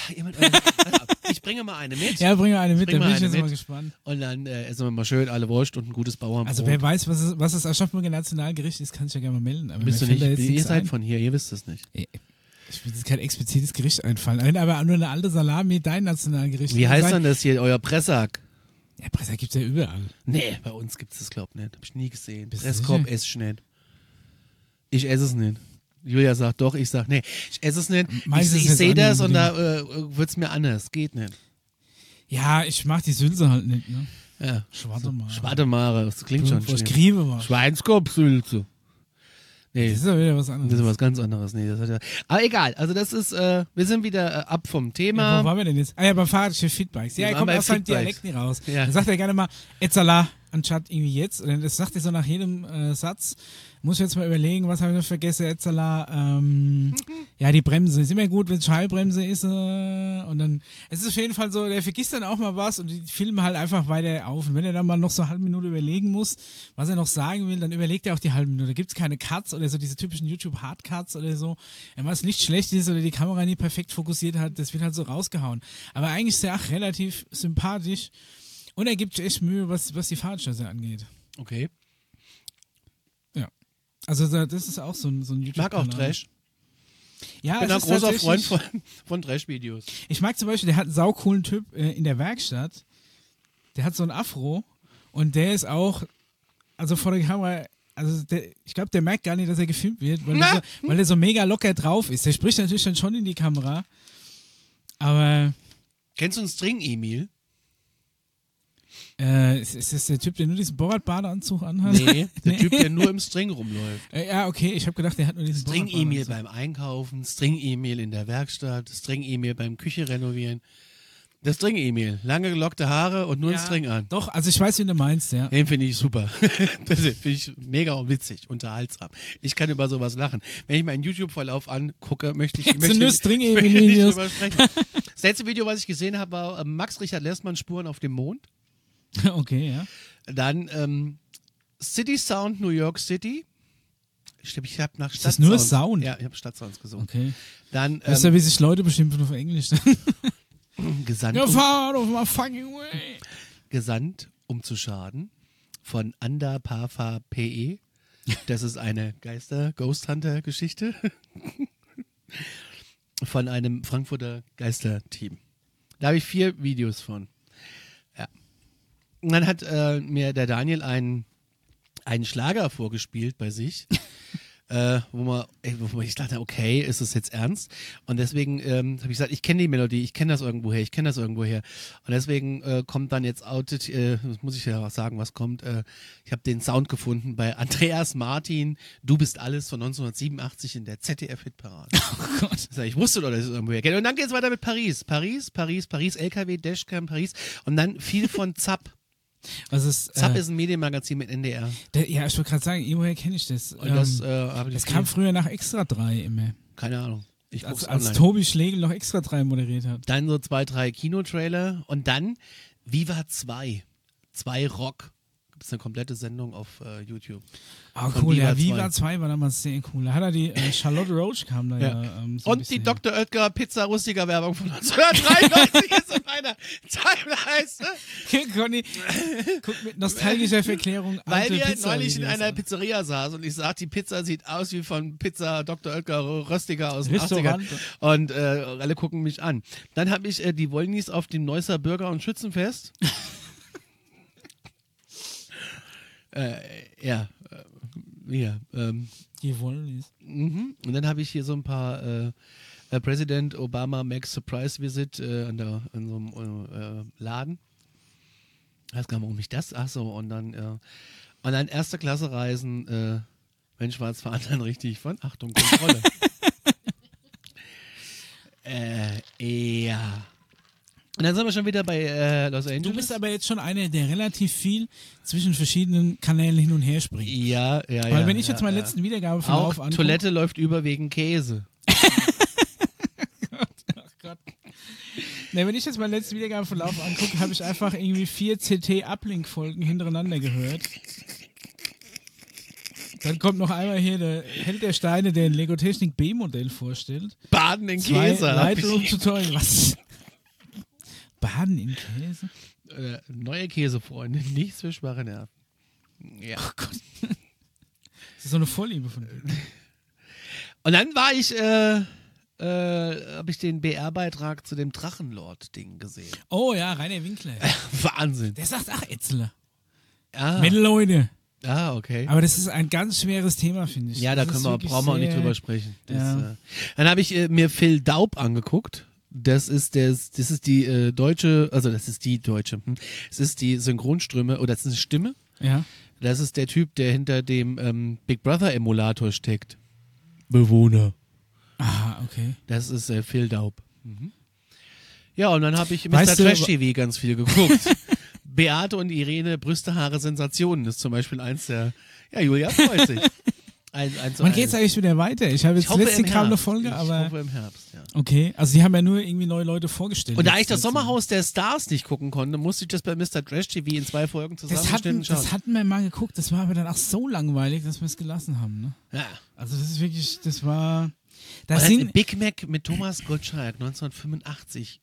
Ich bringe mal eine mit. Ja, bringe eine mit, da bin ich jetzt mal gespannt. Und dann essen wir mal schön Aale Wurst und ein gutes Bauernbrot. Also wer weiß, was das Aschaffenburger Nationalgericht ist, kann ich ja gerne mal melden. Aber bist du nicht, ihr seid von hier, ihr wisst es nicht. Ich will jetzt kein explizites Gericht einfallen. Aber nur eine alte Salami, dein Nationalgericht. Wie heißt denn das hier, euer Pressack? Ja, Presser gibt's ja überall. Nee, bei uns gibt es das, glaub ich, nicht. Hab ich nie gesehen. Bist du Presskorb sicher? esse ich nicht. Ich esse es nicht. Julia sagt doch, ich sag nee. Ich esse es nicht. Meistens Ich jetzt sehe auch das nicht und da wird's mir anders. Geht nicht. Ja, ich mag die Sülze halt nicht, ne? Ja. Schwartemare. Schwartemare, das klingt schon Was schlimm. Griebe war. Schweinskorbsülze. Nee, Das ist ja wieder was anderes. das ist was ganz anderes. Nee, das hat ja, aber egal, also das ist, wir sind wieder ab vom Ja, Thema. wo waren wir denn jetzt? Ah ja, beim Fahrradchef Fitbikes. Ja, Wir er waren kommt bei aus seinem Fitbikes. Dialekt nicht raus. Ja. Dann sagt er gerne mal, Etzala, anstatt irgendwie jetzt. Und das sagt er so nach jedem Satz. Muss ich jetzt mal überlegen, was habe ich noch vergessen, Etzala. Ja, die Bremse. Ist immer gut, wenn es Schallbremse ist. Und dann, es ist auf jeden Fall so, der vergisst dann auch mal was und die filmen halt einfach weiter auf. Und wenn er dann mal noch so eine halbe Minute überlegen muss, was er noch sagen will, dann überlegt er auch die halbe Minute. Da gibt es keine Cuts oder so, diese typischen YouTube-Hard-Cuts oder so. Wenn was nicht schlecht ist oder die Kamera nie perfekt fokussiert hat, das wird halt so rausgehauen. Aber eigentlich ist er auch relativ sympathisch und er gibt sich echt Mühe, was die Fahrradscheiße angeht. Okay. Also das ist auch so ein YouTube-Kanal. Ich mag auch Trash. Ja, Ich bin es ein ist großer tatsächlich- Freund von Trash-Videos. Ich mag zum Beispiel, der hat einen saucoolen Typ in der Werkstatt. Der hat so ein Afro und der ist auch, also vor der Kamera, also ich glaube, der merkt gar nicht, dass er gefilmt wird, weil der so mega locker drauf ist. Der spricht natürlich dann schon in die Kamera, aber Kennst du einen String-Emil? ist das der Typ, der nur diesen Borat-Badeanzug anhat? Nee, der Typ, der nur im String rumläuft. Ja, okay, ich habe gedacht, der hat nur diesen String-Emil Borat-Badeanzug. beim Einkaufen, String-Emil in der Werkstatt, String-Emil beim Küche renovieren. Der String-Emil, lange gelockte Haare und nur ein String an. Doch, also ich weiß, wie du meinst, ja. Den finde ich super. Das finde ich mega witzig, unterhaltsam. Ich kann über sowas lachen. Wenn ich meinen YouTube-Verlauf angucke, möchte ich Jetzt möchte sind nur nicht String-Emil-Videos. drüber sprechen. Das letzte Video, was ich gesehen habe, war Max Richard Lessmann Spuren auf dem Mond. Okay, ja. Dann City Sound New York City. Ich habe nach Ist das Stadtsounds. nur Sound? Ja, ich habe Stadtsounds gesungen. Okay. Dann Das ist ja, wie sich Leute bestimmt auf Englisch Gesandt, fahr auf my fucking way. Gesandt, um zu schaden, von Anda Pafa PE. Das ist eine Ghost Hunter Geschichte von einem Frankfurter Geisterteam. Da habe ich 4 Videos von. Ja. Und dann hat mir der Daniel einen Schlager vorgespielt bei sich. Wo ich dachte, okay, ist es jetzt ernst? Und deswegen habe ich gesagt, ich kenne die Melodie, ich kenne das irgendwoher. Und deswegen kommt dann jetzt das muss ich ja auch sagen, was kommt. Ich habe den Sound gefunden bei Andreas Martin, Du bist alles von 1987 in der ZDF-Hitparade. Oh Gott. Ich wusste doch, dass ich es irgendwoher kenne. Und dann geht es weiter mit Paris, LKW, Dashcam, Paris. Und dann viel von Zapp. Was ist, Zapp ist ein Medienmagazin mit NDR. ja, ich wollte gerade sagen, irgendwoher kenne ich das. Und das habe ich Das kam früher nach Extra 3 immer. keine Ahnung. Ich guck's Als online. Tobi Schlegel noch Extra 3 moderiert hat. Dann so 2, 3 Kinotrailer und dann Viva 2. 2 Rock. Gibt es eine komplette Sendung auf YouTube. Ah, Von cool, ja, Viva Viva 2 war damals sehr cool. Da hat er die Charlotte Roach kam da ja. so ein Und bisschen die Dr. Oetker Pizza Rustica Werbung von 1993 ist in meiner Timeline. her. Conny, guck mit nostalgischer Verklärung Weil alte wir neulich in Pizza-Videos einer an. Pizzeria saßen und ich sagte, die Pizza sieht aus wie von Pizza Dr. Oetker Röstiger aus den 80ern. Restaurant. Und alle gucken mich an. Dann habe ich die Wollnis auf dem Neusser Bürger- und Schützenfest. Die wollen es. Und dann habe ich hier so ein paar Präsident Obama Max Surprise Visit in so einem Laden. Ich weiß gar nicht, warum ich das. Ach so, und dann erste Klasse Reisen, wenn schwarz fahren, dann richtig von Achtung, Kontrolle. Ja. Und dann sind wir schon wieder bei Los Angeles. Du bist aber jetzt schon einer, der relativ viel zwischen verschiedenen Kanälen hin und her springt. ja. Weil wenn ich jetzt meinen letzten Wiedergabeverlauf auch angucke... Toilette läuft über wegen Käse. Ne, wenn ich jetzt meinen letzten Wiedergabeverlauf angucke, habe ich einfach irgendwie 4 CT-Uplink-Folgen hintereinander gehört. Dann kommt noch einmal hier der Held der Steine, der ein Lego Technik B-Modell vorstellt. Baden in 2 Käse. hab ich- Lightroom-Tutorial. Was? Baden in Käse? Neue Käsefreunde, nichts für schwache Nerven. Ja. Oh Gott. Das ist so eine Vorliebe von dir. Und dann war ich habe ich den BR-Beitrag zu dem Drachenlord-Ding gesehen. Oh ja, Rainer Winkler. Wahnsinn. Der sagt, ach, Etzler. Ah. Leute. Ah, okay. Aber das ist ein ganz schweres Thema, finde ich. Ja, da brauchen wir auch nicht drüber sprechen. Dann habe ich mir Phil Daub angeguckt. Das ist die deutsche, also das ist die deutsche. Es ist die Synchronstimme, oder das ist eine Stimme. Ja. Das ist der Typ, der hinter dem Big Brother Emulator steckt. Bewohner. Ah, okay. Das ist Phil Daub. Mhm. Ja, und dann habe ich Mr. Trash TV ganz viel geguckt. Beate und Irene, Brüste, Haare, Sensationen ist zum Beispiel eins der. Ja, Julia freut sich. Wann geht's eigentlich wieder weiter? Ich habe jetzt letztens kam eine Folge, aber. Ich hoffe im Herbst, ja. Okay, also die haben ja nur irgendwie neue Leute vorgestellt. Und da ich das Sommerhaus der Stars nicht gucken konnte, musste ich das bei Mr. Trash TV in 2 Folgen zusammenstellen. Das hatten wir mal geguckt, das war aber dann auch so langweilig, dass wir es gelassen haben. Ne? Ja. Also das ist wirklich, das war. Big Mac mit Thomas Gottschalk 1985.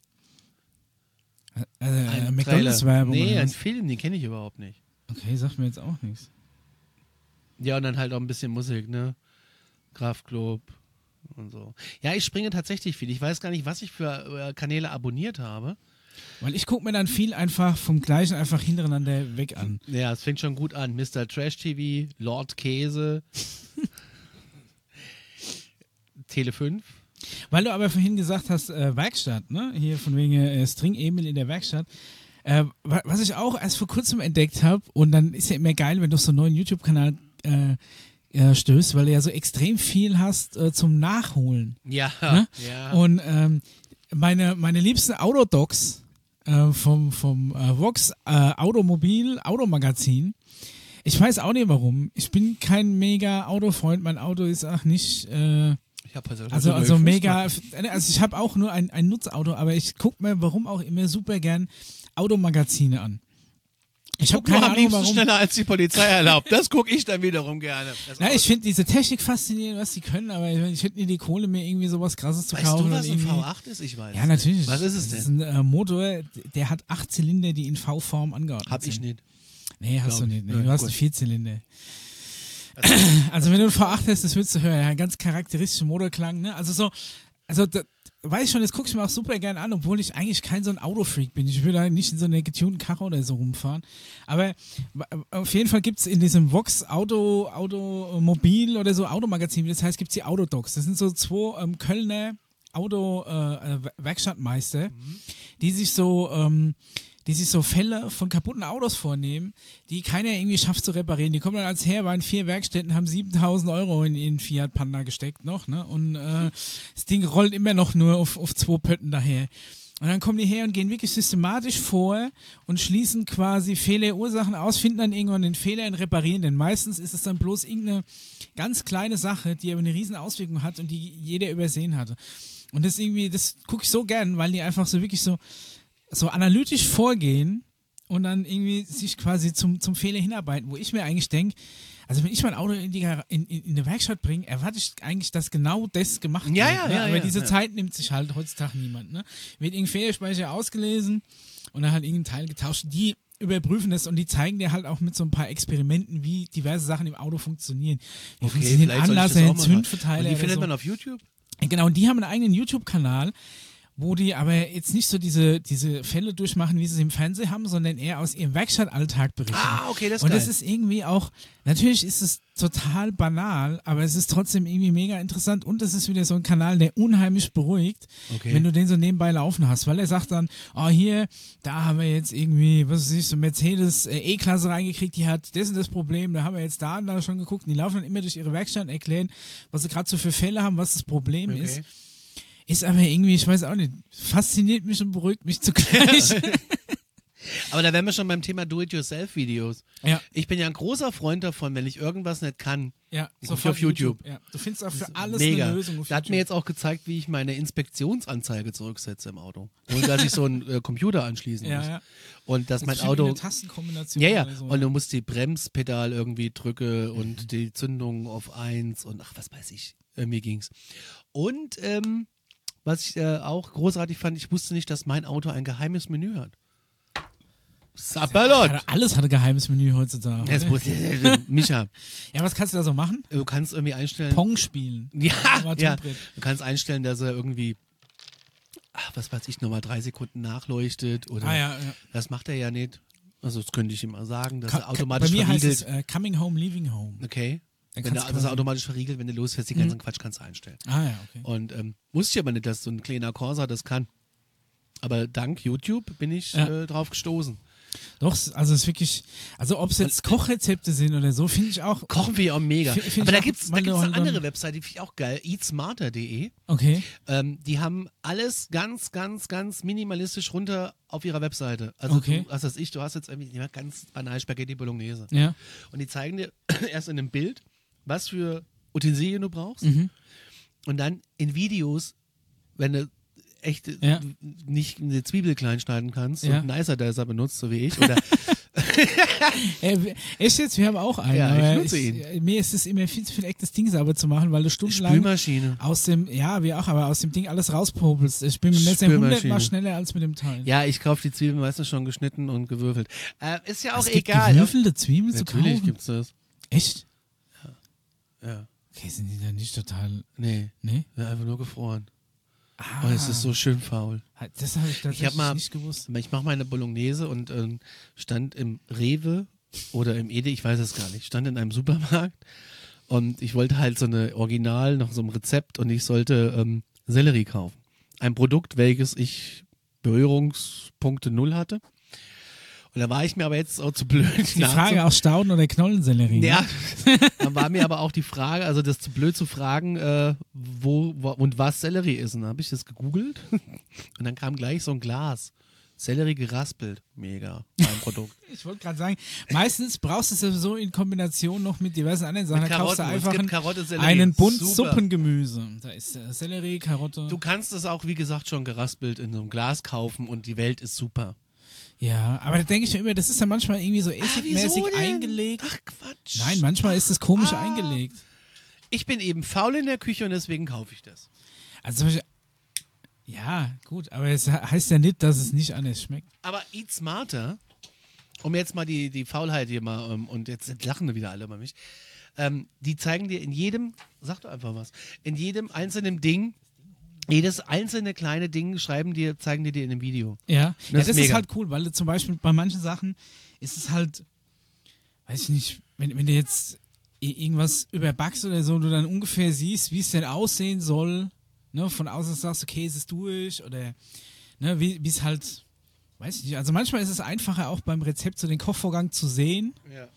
McDonalds-Werbung. Nee, ein Film, den kenne ich überhaupt nicht. Okay, sagt mir jetzt auch nichts. Ja, und dann halt auch ein bisschen Musik, ne? Kraftklub und so. Ja, ich springe tatsächlich viel. Ich weiß gar nicht, was ich für Kanäle abonniert habe. Weil ich gucke mir dann viel einfach vom Gleichen einfach hintereinander weg an. Ja, es fängt schon gut an. Mr. Trash TV, Lord Käse, Tele 5. Weil du aber vorhin gesagt hast, Werkstatt, ne? Hier von wegen String Emil in der Werkstatt. Was ich auch erst vor kurzem entdeckt habe, und dann ist ja immer geil, wenn du so einen neuen YouTube-Kanal stößt, weil du ja so extrem viel hast zum Nachholen. Ja. Ne? Ja. Und meine liebsten Autodocs vom Vox Automagazin. Ich weiß auch nicht warum. Ich bin kein mega Autofreund. Mein Auto ist auch nicht. Also mega. Also ich habe auch nur ein Nutzauto, aber ich gucke mir, warum auch immer, super gern Automagazine an. Ich habe keine Ahnung, warum. Schneller als die Polizei erlaubt. Das gucke ich dann wiederum gerne. Ja, ich finde diese Technik faszinierend, was die können, aber ich hätte nie die Kohle, mir irgendwie sowas Krasses zu kaufen. Weißt du, was ein V8 ist? Ich weiß. Ja, natürlich. Was ist es denn? Das ist ein Motor, der hat 8 Zylinder, die in V-Form angeordnet Hab sind. ich nicht. Nee, hast du nicht. Nee, Ja, du hast gut. einen 4-Zylinder. Also wenn du einen V8 hast, das würdest du hören. Ja, ganz charakteristischer Motorklang. Ne? Weiß ich schon, das gucke ich mir auch super gerne an, obwohl ich eigentlich kein so ein Autofreak bin. Ich will da nicht in so einer getunten Karre oder so rumfahren. Aber auf jeden Fall gibt es in diesem Vox Automobil oder so Automagazin, wie das heißt, gibt es die Autodocs. Das sind so 2 Kölner Werkstattmeister, die sich so Fälle von kaputten Autos vornehmen, die keiner irgendwie schafft zu reparieren. Die kommen dann als her, waren 4 Werkstätten, haben 7.000 Euro in ihren Fiat Panda gesteckt noch, ne? Und das Ding rollt immer noch nur auf 2 Pötten daher. Und dann kommen die her und gehen wirklich systematisch vor und schließen quasi Fehlerursachen aus, finden dann irgendwann den Fehler und reparieren den. Meistens ist es dann bloß irgendeine ganz kleine Sache, die aber eine riesen Auswirkung hat und die jeder übersehen hatte. Und das gucke ich so gern, weil die einfach so wirklich so analytisch vorgehen und dann irgendwie sich quasi zum Fehler hinarbeiten, wo ich mir eigentlich denke, also wenn ich mein Auto in die Werkstatt bringe, erwarte ich eigentlich, dass genau das gemacht wird. Aber diese Zeit nimmt sich halt heutzutage niemand. Ne? Wird irgendein Fehlerspeicher ausgelesen und dann halt irgendein Teil getauscht. Die überprüfen das und die zeigen dir halt auch mit so ein paar Experimenten, wie diverse Sachen im Auto funktionieren. Wie funktionieren Anlasser, Zündverteiler. Und die findet man auf YouTube? Genau, und die haben einen eigenen YouTube-Kanal, wo die aber jetzt nicht so diese Fälle durchmachen, wie sie es im Fernsehen haben, sondern eher aus ihrem Werkstattalltag berichten. Ah, okay, das ist Und geil. das ist irgendwie auch, natürlich ist es total banal, aber es ist trotzdem irgendwie mega interessant und es ist wieder so ein Kanal, der unheimlich beruhigt, wenn du den so nebenbei laufen hast, weil er sagt dann, oh hier, da haben wir jetzt irgendwie, was weiß ich, so Mercedes E-Klasse reingekriegt, die hat das und das Problem, da haben wir jetzt da und da schon geguckt und die laufen dann immer durch ihre Werkstatt und erklären, was sie gerade so für Fälle haben, was das Problem ist. Ist aber irgendwie, ich weiß auch nicht, fasziniert mich und beruhigt mich zugleich. Aber da wären wir schon beim Thema Do-it-yourself-Videos. Ja. Ich bin ja ein großer Freund davon, wenn ich irgendwas nicht kann, ja, sofort auf YouTube. Ja. Du findest auch für alles Mega. eine Lösung auf Da hat mir jetzt auch gezeigt, wie ich meine Inspektionsanzeige zurücksetze im Auto. Und dass ich so einen Computer anschließen muss. Ja. Und dass mein das Auto. eine Tastenkombination Ja. oder so. Und du musst die Bremspedal irgendwie drücke und die Zündung auf 1 und ach, was weiß ich. Irgendwie ging's. Und was ich auch großartig fand, ich wusste nicht, dass mein Auto ein geheimes Menü hat. Sapperlot. Alles hat ein geheimes Menü heutzutage. Micha. Ja, was kannst du da so machen? Du kannst irgendwie einstellen. Pong spielen. Ja. Du kannst einstellen, dass er irgendwie, was weiß ich, nochmal 3 Sekunden nachleuchtet oder. Ja. Das macht er ja nicht. Also das könnte ich ihm mal sagen, dass er automatisch bei mir verriegelt. heißt es Coming Home, Leaving Home. Okay. Das er automatisch verriegelt, wenn du losfährst, den ganzen Quatsch kannst du einstellen. Okay. Und wusste ich aber nicht, dass so ein kleiner Corsa das kann. Aber dank YouTube bin ich drauf gestoßen. Doch, also es ist wirklich, also ob es jetzt Kochrezepte sind oder so, finde ich auch. Kochen wir auch mega. Aber da gibt es eine andere Webseite, die finde ich auch geil, eatsmarter.de. Okay. Die haben alles ganz, ganz, ganz minimalistisch runter auf ihrer Webseite. Also du hast jetzt irgendwie ganz banal Spaghetti Bolognese. Ja. Und die zeigen dir erst in einem Bild, was für Utensilien du brauchst. Und dann in Videos, wenn du echt nicht eine Zwiebel klein schneiden kannst und Nicer Dicer benutzt, so wie ich. Oder echt jetzt? Wir haben auch einen. Ja, aber ich nutze ihn. Mir ist es immer viel zu viel echtes Ding sauber zu machen, weil du stundenlang Spülmaschine. aus dem, wir auch, aber aus dem Ding alles rauspopelst. Ich bin mit dem 100-mal schneller als mit dem Teil. Ja, ich kaufe die Zwiebeln meistens schon geschnitten und gewürfelt. Ist ja auch es gibt egal. Gewürfelte Zwiebeln zu kaufen? Natürlich gibt's das. Echt? Ja. Okay, sind die dann nicht total... Nee? Ja, einfach nur gefroren. Und es ist so schön faul. Das habe ich tatsächlich nicht gewusst. Ich mache meine Bolognese und stand im Rewe oder im Ede, ich weiß es gar nicht, stand in einem Supermarkt und ich wollte halt so eine Original, noch so ein Rezept und ich sollte Sellerie kaufen. Ein Produkt, welches ich Berührungspunkte 0 hatte. Und da war ich mir aber jetzt auch zu blöd. Die Frage aus Stauden oder Knollensellerie. Ja, dann war mir aber auch die Frage, also das zu blöd zu fragen, wo und was Sellerie ist. Und dann habe ich das gegoogelt und dann kam gleich so ein Glas. Sellerie geraspelt. Mega, mein Produkt. Ich wollte gerade sagen, meistens brauchst du es sowieso in Kombination noch mit diversen anderen Sachen. Da kaufst du einfach einen Bund Suppengemüse. Da ist Sellerie, Karotte. Du kannst es auch, wie gesagt, schon geraspelt in so einem Glas kaufen und die Welt ist super. Ja, aber da denke ich mir immer, das ist ja manchmal irgendwie so essigmäßig eingelegt. Ach Quatsch. Nein, manchmal ist das komisch eingelegt. Ich bin eben faul in der Küche und deswegen kaufe ich das. Also zum Beispiel, ja, gut, aber es heißt ja nicht, dass es nicht anders schmeckt. Aber Eat Smarter, um jetzt mal die Faulheit hier mal, und jetzt lachen wieder alle über mich, die zeigen dir in jedem, sag doch einfach was, in jedem einzelnen Ding, jedes einzelne kleine Ding zeigen die dir in dem Video. Ja, das ist mega. halt cool, weil zum Beispiel bei manchen Sachen ist es halt, weiß ich nicht, wenn du jetzt irgendwas überbackst oder so und du dann ungefähr siehst, wie es denn aussehen soll, ne, von außen sagst, okay, ist es durch oder ne, wie es halt, weiß ich nicht, also manchmal ist es einfacher auch beim Rezept so den Kochvorgang zu sehen,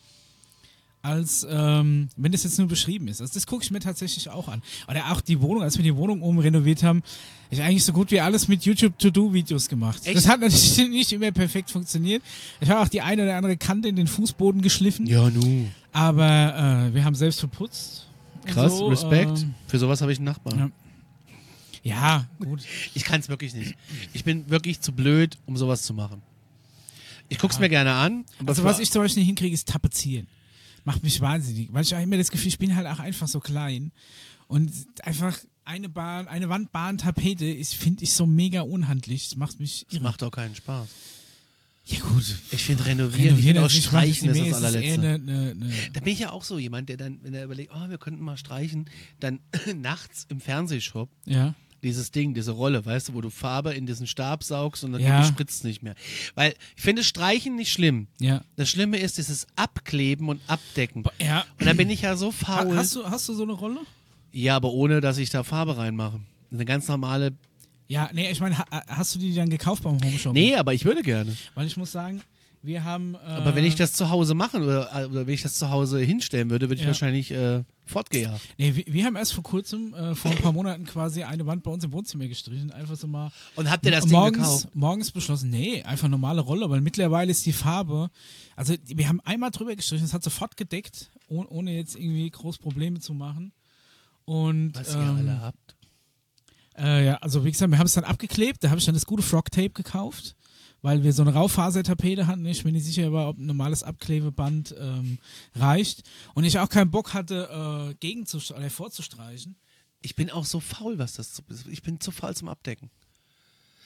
als wenn das jetzt nur beschrieben ist. Also das gucke ich mir tatsächlich auch an. Oder auch die Wohnung, als wir die Wohnung oben renoviert haben, ist eigentlich so gut wie alles mit YouTube-To-Do-Videos gemacht. Echt? Das hat natürlich nicht immer perfekt funktioniert. Ich habe auch die eine oder andere Kante in den Fußboden geschliffen. Ja, nu. Aber wir haben selbst verputzt. Krass, so, Respekt. Für sowas habe ich einen Nachbarn. Ja, gut. Ich kann es wirklich nicht. Ich bin wirklich zu blöd, um sowas zu machen. Ich gucke es mir gerne an. Also was ich zum Beispiel nicht hinkriege, ist tapezieren. Macht mich wahnsinnig, weil ich auch immer das Gefühl, ich bin halt auch einfach so klein und einfach eine Wandbahn-Tapete finde ich so mega unhandlich. Das macht mich irre. Das macht auch keinen Spaß. Ja gut. Ich finde renovieren auch streichen ist das allerletzte. Da bin ich ja auch so jemand, der dann, wenn er überlegt, wir könnten mal streichen, dann nachts im Fernsehshop dieses Ding, diese Rolle, weißt du, wo du Farbe in diesen Stab saugst und dann spritzt es nicht mehr. Weil ich finde Streichen nicht schlimm. Ja. Das Schlimme ist dieses Abkleben und Abdecken. Ja. Und da bin ich ja so faul. Hast du so eine Rolle? Ja, aber ohne, dass ich da Farbe reinmache. Eine ganz normale. Ja, nee, ich meine, hast du die dann gekauft beim Homeshop? Nee, aber ich würde gerne. Weil ich muss sagen, wir haben... aber wenn ich das zu Hause machen oder wenn ich das zu Hause hinstellen würde, würde ich wahrscheinlich fortgejagt. Nee, wir haben erst vor kurzem, vor ein paar Monaten quasi eine Wand bei uns im Wohnzimmer gestrichen. Einfach so mal... Und habt ihr das Ding gekauft? Morgens beschlossen, nee, einfach normale Rolle, weil mittlerweile ist die Farbe... Also wir haben einmal drüber gestrichen, es hat sofort gedeckt, ohne jetzt irgendwie groß Probleme zu machen. Und, was ihr alle habt. Ja, also wie gesagt, wir haben es dann abgeklebt, da habe ich dann das gute Frog-Tape gekauft, weil wir so eine Raufasertapete hatten. Ich bin nicht sicher, ob ein normales Abklebeband reicht. Und ich auch keinen Bock hatte, vorzustreichen. Ich bin auch so faul, was das ist. Ich bin zu faul zum Abdecken.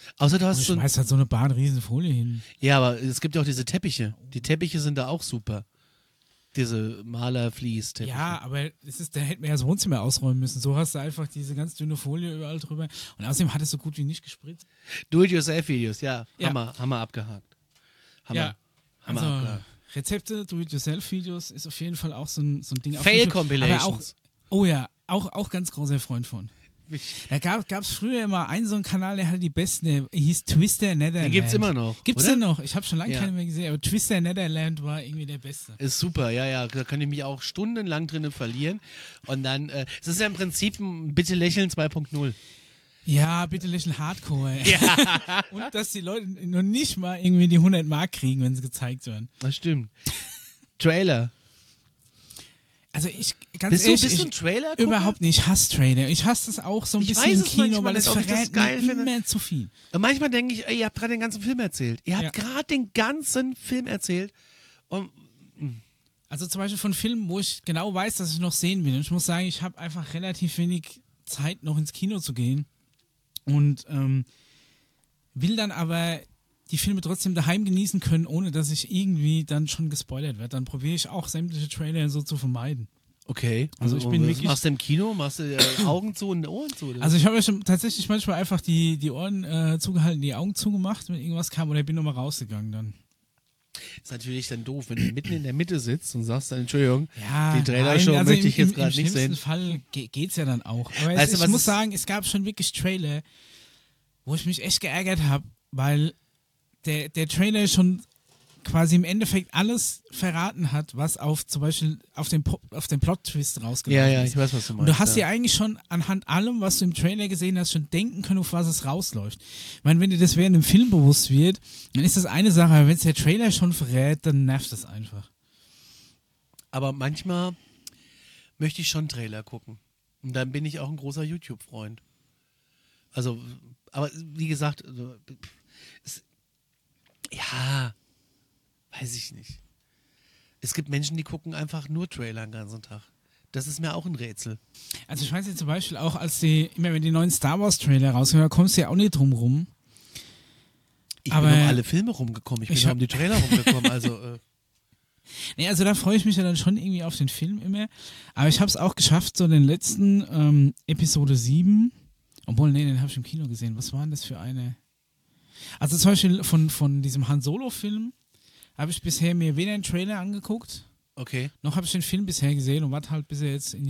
Außer du Und hast ich so schmeiß halt so eine Bahnriesenfolie hin. Ja, aber es gibt ja auch diese Teppiche. Die Teppiche sind da auch super. Diese Maler-Fließ-Teppiche. Ja, aber da hätten wir ja das Wohnzimmer ausräumen müssen. So hast du einfach diese ganz dünne Folie überall drüber. Und außerdem hat es so gut wie nicht gespritzt. Do-it-yourself-Videos, ja. Ja. Haben wir abgehakt. Haben wir abgehakt. Rezepte, Do-it-yourself-Videos ist auf jeden Fall auch so ein Ding. Fail-Compilations. Oh ja, auch ganz großer Freund von. Da gab's früher immer einen so einen Kanal, der hatte die besten, der hieß Twister Netherland. Den gibt's immer noch. Gibt's oder? den noch? Ich habe schon lange Ja. keine mehr gesehen, aber Twister Netherland war irgendwie der Beste. Ist super, ja. Da kann ich mich auch stundenlang drinnen verlieren. Und dann, es ist ja im Prinzip ein Bitte lächeln 2.0. Ja, bitte lächeln Hardcore. Ja. Und dass die Leute noch nicht mal irgendwie die 100 Mark kriegen, wenn sie gezeigt werden. Das stimmt. Trailer. Also Bist du ein Trailer? Überhaupt nicht. Ich hasse Trailer. Ich hasse das auch so ein bisschen im Kino, weil es verrät mir immer zu viel. Und manchmal denke ich, ey, ihr habt gerade den ganzen Film erzählt. Ihr habt gerade den ganzen Film erzählt. Und also zum Beispiel von Filmen, wo ich genau weiß, dass ich noch sehen will. Und ich muss sagen, ich habe einfach relativ wenig Zeit, noch ins Kino zu gehen. Und will dann aber die Filme trotzdem daheim genießen können, ohne dass ich irgendwie dann schon gespoilert werde. Dann probiere ich auch sämtliche Trailer so zu vermeiden. Okay. Also ich bin wirklich. Machst du im Kino? Machst du Augen zu und Ohren zu? Oder? Also ich habe ja schon tatsächlich manchmal einfach die Ohren zugehalten, die Augen zugemacht, wenn irgendwas kam, oder bin nochmal rausgegangen dann. Ist natürlich dann doof, wenn du mitten in der Mitte sitzt und sagst dann, Entschuldigung, ja, die Trailer-Show also möchte ich jetzt gerade nicht sehen. Im schlimmsten Fall geht's ja dann auch. Aber Weißt du, ich muss sagen, es gab schon wirklich Trailer, wo ich mich echt geärgert habe, weil der Trailer schon quasi im Endeffekt alles verraten hat, was zum Beispiel auf den Plot-Twist rausgekommen ist. Ja, ich weiß, was du meinst. Und du hast ja eigentlich schon anhand allem, was du im Trailer gesehen hast, schon denken können, auf was es rausläuft. Ich meine, wenn dir das während dem Film bewusst wird, dann ist das eine Sache, aber wenn es der Trailer schon verrät, dann nervt das einfach. Aber manchmal möchte ich schon Trailer gucken. Und dann bin ich auch ein großer YouTube-Freund. Also, aber wie gesagt, ja, weiß ich nicht. Es gibt Menschen, die gucken einfach nur Trailer den ganzen Tag. Das ist mir auch ein Rätsel. Also ich weiß jetzt zum Beispiel auch, immer wenn die neuen Star Wars Trailer rauskommen, da kommst du ja auch nicht drum rum. Ich bin um alle Filme rumgekommen, ich bin um die Trailer rumgekommen, also Nee, also da freue ich mich ja dann schon irgendwie auf den Film immer. Aber ich habe es auch geschafft, so den letzten Episode 7, obwohl, nee, den habe ich im Kino gesehen. Was war denn das für eine? Also zum Beispiel von diesem Han Solo-Film habe ich bisher mir weder einen Trailer angeguckt, okay. noch habe ich den Film bisher gesehen und warte halt, bis er jetzt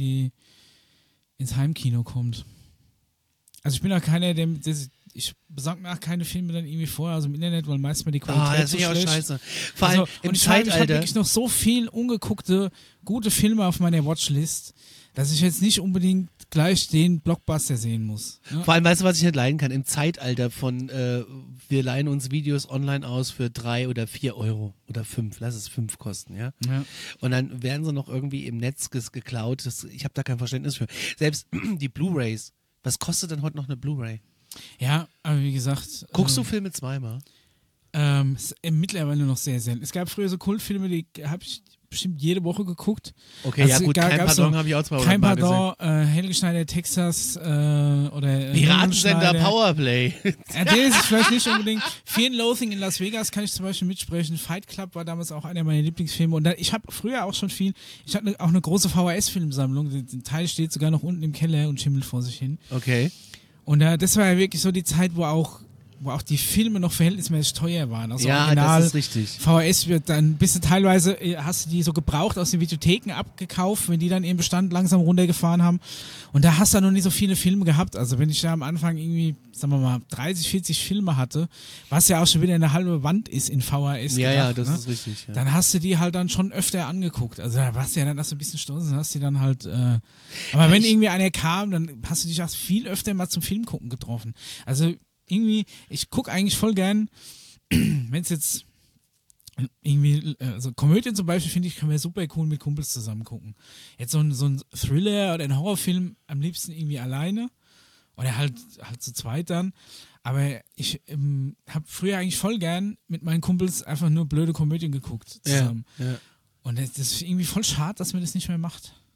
ins Heimkino kommt. Also ich bin auch keiner, ich besorge mir auch keine Filme dann irgendwie vorher aus dem Internet, weil meistens mal die Qualität das ist ja auch scheiße. Vor allem im Zeitalter. Ich habe wirklich noch so viel ungeguckte, gute Filme auf meiner Watchlist, dass ich jetzt nicht unbedingt gleich den Blockbuster sehen muss. Ja? Vor allem, weißt du, was ich nicht leiden kann? Im Zeitalter von, wir leihen uns Videos online aus für 3 oder 4 Euro oder 5, lass es 5 kosten, ja? Und dann werden sie noch irgendwie im Netz geklaut. Ich habe da kein Verständnis für. Selbst die Blu-Rays. Was kostet denn heute noch eine Blu-Ray? Ja, aber wie gesagt. Guckst du Filme zweimal? Mittlerweile noch sehr selten. Es gab früher so Kultfilme, die habe ich bestimmt jede Woche geguckt. Okay, also ja gut, kein Pardon habe ich auch zweimal Kein Pardon, Helge Schneider, Texas oder Piratensender Powerplay. Den ist es vielleicht nicht unbedingt. Fear and Loathing in Las Vegas kann ich zum Beispiel mitsprechen. Fight Club war damals auch einer meiner Lieblingsfilme. Und ich habe früher auch schon ich hatte auch eine große VHS-Filmsammlung. Der Teil steht sogar noch unten im Keller und schimmelt vor sich hin. Okay. Und das war ja wirklich so die Zeit, wo auch die Filme noch verhältnismäßig teuer waren. Also ja, Original, das ist richtig. VHS wird dann bist du teilweise, hast du die so gebraucht aus den Videotheken abgekauft, wenn die dann ihren Bestand langsam runtergefahren haben. Und da hast du noch nicht so viele Filme gehabt. Also wenn ich da am Anfang irgendwie, sagen wir mal, 30, 40 Filme hatte, was ja auch schon wieder eine halbe Wand ist in VHS. Ja, das ist richtig. Ja. Dann hast du die halt dann schon öfter angeguckt. Also da warst du ja dann auch so ein bisschen stolz und hast die dann halt, aber wenn irgendwie einer kam, dann hast du dich auch viel öfter mal zum Film gucken getroffen. Also irgendwie, ich gucke eigentlich voll gern, wenn es jetzt irgendwie, also Komödien zum Beispiel, finde ich, können wir super cool mit Kumpels zusammen gucken. Jetzt so ein Thriller oder ein Horrorfilm am liebsten irgendwie alleine oder halt zu zweit dann. Aber ich habe früher eigentlich voll gern mit meinen Kumpels einfach nur blöde Komödien geguckt zusammen. Ja. Und das ist irgendwie voll schade, dass man das nicht mehr macht.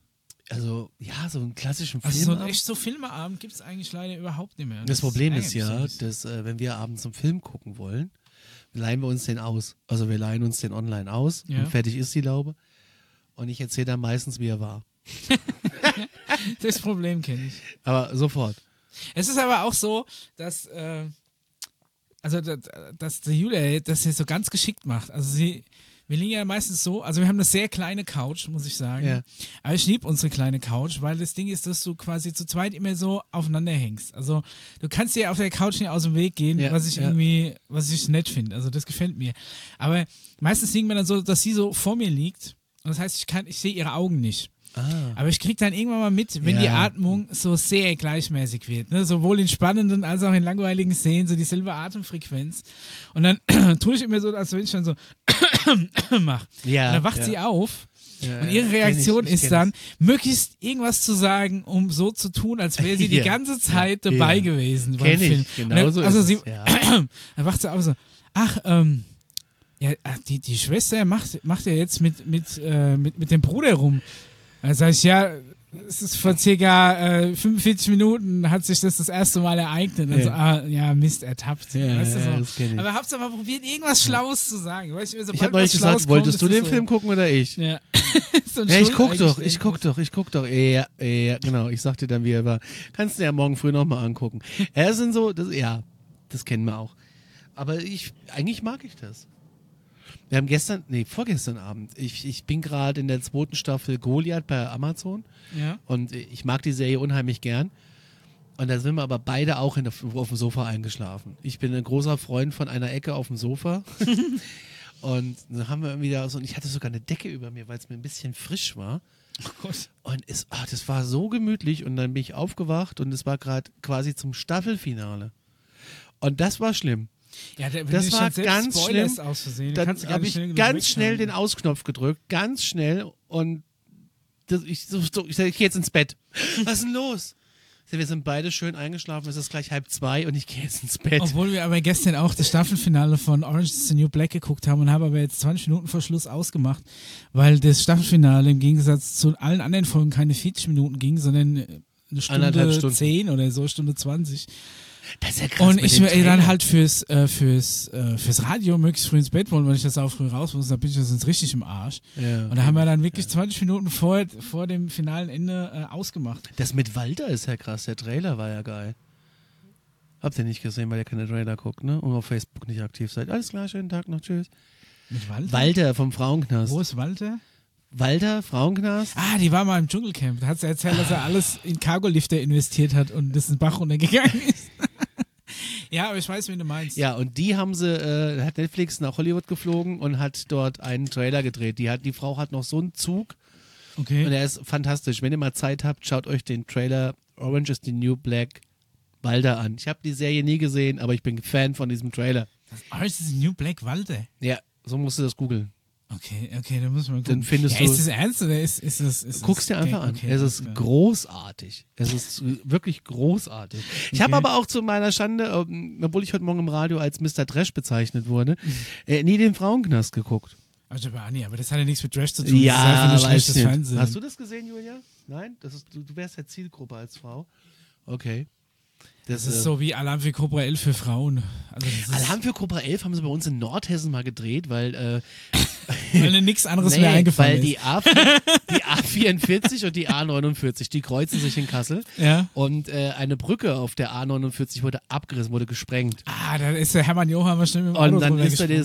Also, ja, so einen klassischen Film. Also so ein echt so Filmeabend gibt es eigentlich leider überhaupt nicht mehr. Das Problem ist ja, dass wenn wir abends einen Film gucken wollen, leihen wir uns den aus. Also wir leihen uns den online aus und fertig ist die Laube. Und ich erzähle dann meistens, wie er war. Das Problem kenne ich. Aber sofort. Es ist aber auch so, dass die Julia das hier so ganz geschickt macht. Also wir liegen ja meistens so, also wir haben eine sehr kleine Couch, muss ich sagen. Ja. Aber ich liebe unsere kleine Couch, weil das Ding ist, dass du quasi zu zweit immer so aufeinander hängst. Also du kannst dir auf der Couch nicht aus dem Weg gehen, was ich nett finde. Also das gefällt mir. Aber meistens liegen wir dann so, dass sie so vor mir liegt. Und das heißt, ich sehe ihre Augen nicht. Aber ich kriege dann irgendwann mal mit, wenn die Atmung so sehr gleichmäßig wird. Ne? Sowohl in spannenden als auch in langweiligen Szenen, so dieselbe Atemfrequenz. Und dann tue ich immer so, als wenn ich dann so mache. Ja, und dann wacht sie auf. Ja, und ihre Reaktion ist dann, möglichst irgendwas zu sagen, um so zu tun, als wäre sie die ganze Zeit dabei gewesen beim Film. Genau so also ist sie, es, ja. Dann wacht sie auf so, die Schwester macht ja jetzt mit dem Bruder rum. Dann sag ich, es ist vor circa 45 Minuten hat sich das erste Mal ereignet. Also, Mist, ertappt. Weißt du so? Das kenn ich. Aber hab's aber probiert, irgendwas Schlaues zu sagen. Weißt du, Ich habe euch gesagt, wolltest du den Film gucken oder ich? Ja. So Ja, ich guck doch. Ja, genau. Ich sag dir dann, wie er war. Kannst du ja morgen früh nochmal angucken. Sind so, das kennen wir auch. Aber eigentlich mag ich das. Wir haben vorgestern Abend, ich bin gerade in der 2. Staffel Goliath bei Amazon und ich mag die Serie unheimlich gern. Und da sind wir aber beide auch auf dem Sofa eingeschlafen. Ich bin ein großer Freund von einer Ecke auf dem Sofa. Und dann haben wir irgendwie und ich hatte sogar eine Decke über mir, weil es mir ein bisschen frisch war. Oh Gott. Und das war so gemütlich und dann bin ich aufgewacht und es war gerade quasi zum Staffelfinale. Und das war schlimm. Ja, das war ganz schlimm. Dann habe ich ganz schnell den Ausknopf gedrückt, ganz schnell und ich gehe jetzt ins Bett. Was ist denn los? Wir sind beide schön eingeschlafen, es ist gleich 1:30 und ich gehe jetzt ins Bett. Obwohl wir aber gestern auch das Staffelfinale von Orange is the New Black geguckt haben und haben aber jetzt 20 Minuten vor Schluss ausgemacht, weil das Staffelfinale im Gegensatz zu allen anderen Folgen keine 40 Minuten ging, sondern eine Stunde 10 oder so, Stunde 20. Das ist ja krass. Und ich dann halt fürs Radio möglichst früh ins Bett wollen, weil ich das auch früh raus muss, da bin ich sonst richtig im Arsch. Ja, und da haben wir dann wirklich 20 Minuten vor dem finalen Ende ausgemacht. Das mit Walter ist ja krass, der Trailer war ja geil. Habt ihr nicht gesehen, weil ihr keine Trailer guckt, ne? Und auf Facebook nicht aktiv seid. Alles klar, schönen Tag noch, tschüss. Mit Walter? Walter vom Frauenknast. Wo ist Walter? Walter, Frauenknast. Die war mal im Dschungelcamp. Da hat sie erzählt, dass er alles in Cargolifter investiert hat und das in den Bach runtergegangen ist. Ja, aber ich weiß, wen du meinst. Ja, und die haben hat Netflix nach Hollywood geflogen und hat dort einen Trailer gedreht. Die Frau hat noch so einen Zug. Okay. Und er ist fantastisch. Wenn ihr mal Zeit habt, schaut euch den Trailer Orange is the New Black Walter an. Ich habe die Serie nie gesehen, aber ich bin Fan von diesem Trailer. Orange is the New Black Walter? Ja, so musst du das googeln. Okay, dann muss man gucken. Dann findest du. Ist das ernst oder ist das? Guck's dir einfach an. Okay, es ist großartig. Es ist wirklich großartig. Ich habe aber auch zu meiner Schande, obwohl ich heute Morgen im Radio als Mr. Trash bezeichnet wurde, nie den Frauenknast geguckt. Also, aber das hat ja nichts mit Trash zu tun. Ja, das ist einfach nur schlechtes nicht. Fernsehen. Hast du das gesehen, Julia? Nein? Du wärst ja Zielgruppe als Frau. Okay. Das ist so wie Alarm für Cobra 11 für Frauen. Also Alarm für Cobra 11 haben sie bei uns in Nordhessen mal gedreht, weil nichts anderes mehr eingefallen ist. Weil die A44 und die A49, die kreuzen sich in Kassel. Ja. Und eine Brücke auf der A49 wurde abgerissen, wurde gesprengt. Da ist der Hermann Johann mal schnell mit dem Auto und dann ist da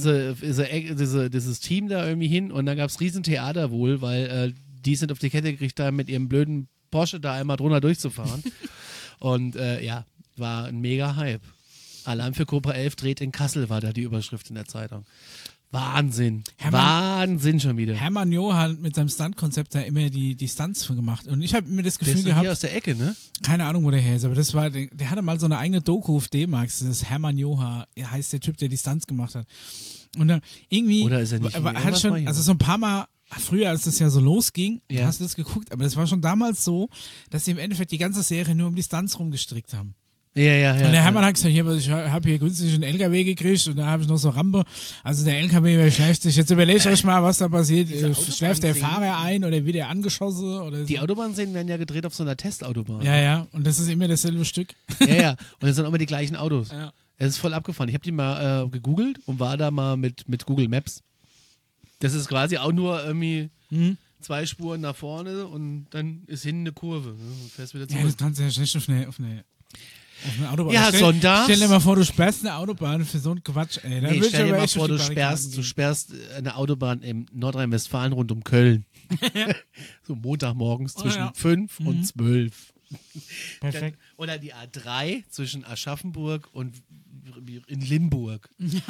dieses Team da irgendwie hin und dann gab es Riesentheater wohl, weil die sind auf die Kette gekriegt haben, mit ihrem blöden Porsche da einmal drunter durchzufahren. Und war ein mega Hype. Alarm für Cobra 11 dreht in Kassel, war da die Überschrift in der Zeitung. Wahnsinn. Wahnsinn schon wieder. Hermann Johann mit seinem Stunt-Konzept da immer die Stunts gemacht. Und ich habe mir das Gefühl der ist gehabt. Hier aus der Ecke, ne? Keine Ahnung, wo der her ist, aber der hatte mal so eine eigene Doku auf D-Max. Das ist Hermann Johann, heißt der Typ, der die Stunts gemacht hat. Und dann irgendwie. Oder ist er nicht hat schon, also so ein paar Mal. Früher, als das ja so losging, hast du das geguckt, aber das war schon damals so, dass sie im Endeffekt die ganze Serie nur um die Stunts rumgestrickt haben. Ja. Und der Hermann hat gesagt, ich habe hier günstig einen LKW gekriegt und da habe ich noch so Rampe. Also der LKW schläft sich. Jetzt überlegt euch mal, was da passiert. Schläft der Fahrer ein oder wird er angeschossen? Oder so. Die Autobahnszenen werden ja gedreht auf so einer Testautobahn. Ja. Und das ist immer dasselbe Stück. Ja. Und das sind immer die gleichen Autos. Ja. Es ist voll abgefahren. Ich habe die mal gegoogelt und war da mal mit Google Maps. Das ist quasi auch nur irgendwie 2 Spuren nach vorne und dann ist hinten eine Kurve. Ne? Und fährst wieder zurück. Ja, das kannst du ja schlecht auf eine Autobahn. Ja, sonntags. Stell dir mal vor, du sperrst eine Autobahn für so einen Quatsch. Ey. Nee, stell dir mal vor, du sperrst eine Autobahn in Nordrhein-Westfalen rund um Köln. So Montagmorgens zwischen 5 und 12. Perfekt. Oder die A3 zwischen Aschaffenburg und in Limburg.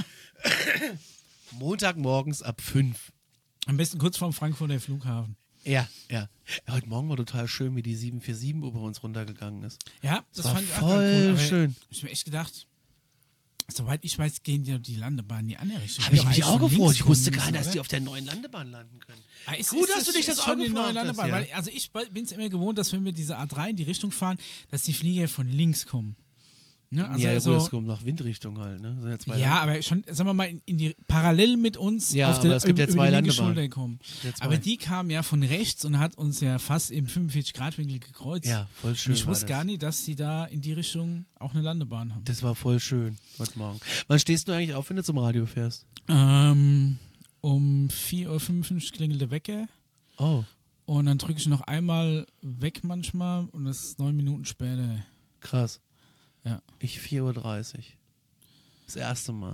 Montagmorgens ab 5. Am besten kurz vorm Frankfurter Flughafen. Ja. Heute Morgen war total schön, wie die 747 über uns runtergegangen ist. Ja, das war fand ich auch voll cool. schön. Ich hab mir echt gedacht, soweit ich weiß, gehen die Landebahnen in die andere Richtung. Habe ich mich auch gefreut. Ich wusste gar nicht, dass oder? die auf der neuen Landebahn landen können. Gut, dass du dich das schon auch die neue gefragt Landebahn. hast, ja. Weil, also ich bin es immer gewohnt, dass wenn wir diese A3 in die Richtung fahren, dass die Flieger von links kommen. Ne? Also Ja, so, es kommt nach Windrichtung halt. Ne? Sind ja zwei ja, aber schon, sagen wir mal, in die parallel mit uns Ja, auf aber der es gibt ja über zwei die linke Landebahnen. Schulter kommen. Ja, zwei. Aber die kam ja von rechts und hat uns ja fast im 45-Grad-Winkel gekreuzt. Ja, voll schön. Und ich wusste war das. gar nicht, dass die da in die Richtung auch eine Landebahn haben. Das war voll schön heute Morgen. Wann stehst du eigentlich auf, wenn du zum Radio fährst? Um 4:55 Uhr klingelt der Wecker Oh, und dann drücke ich noch einmal weg manchmal und das ist 9 Minuten später. krass. Ja. Ich 4:30 Uhr. Das erste Mal.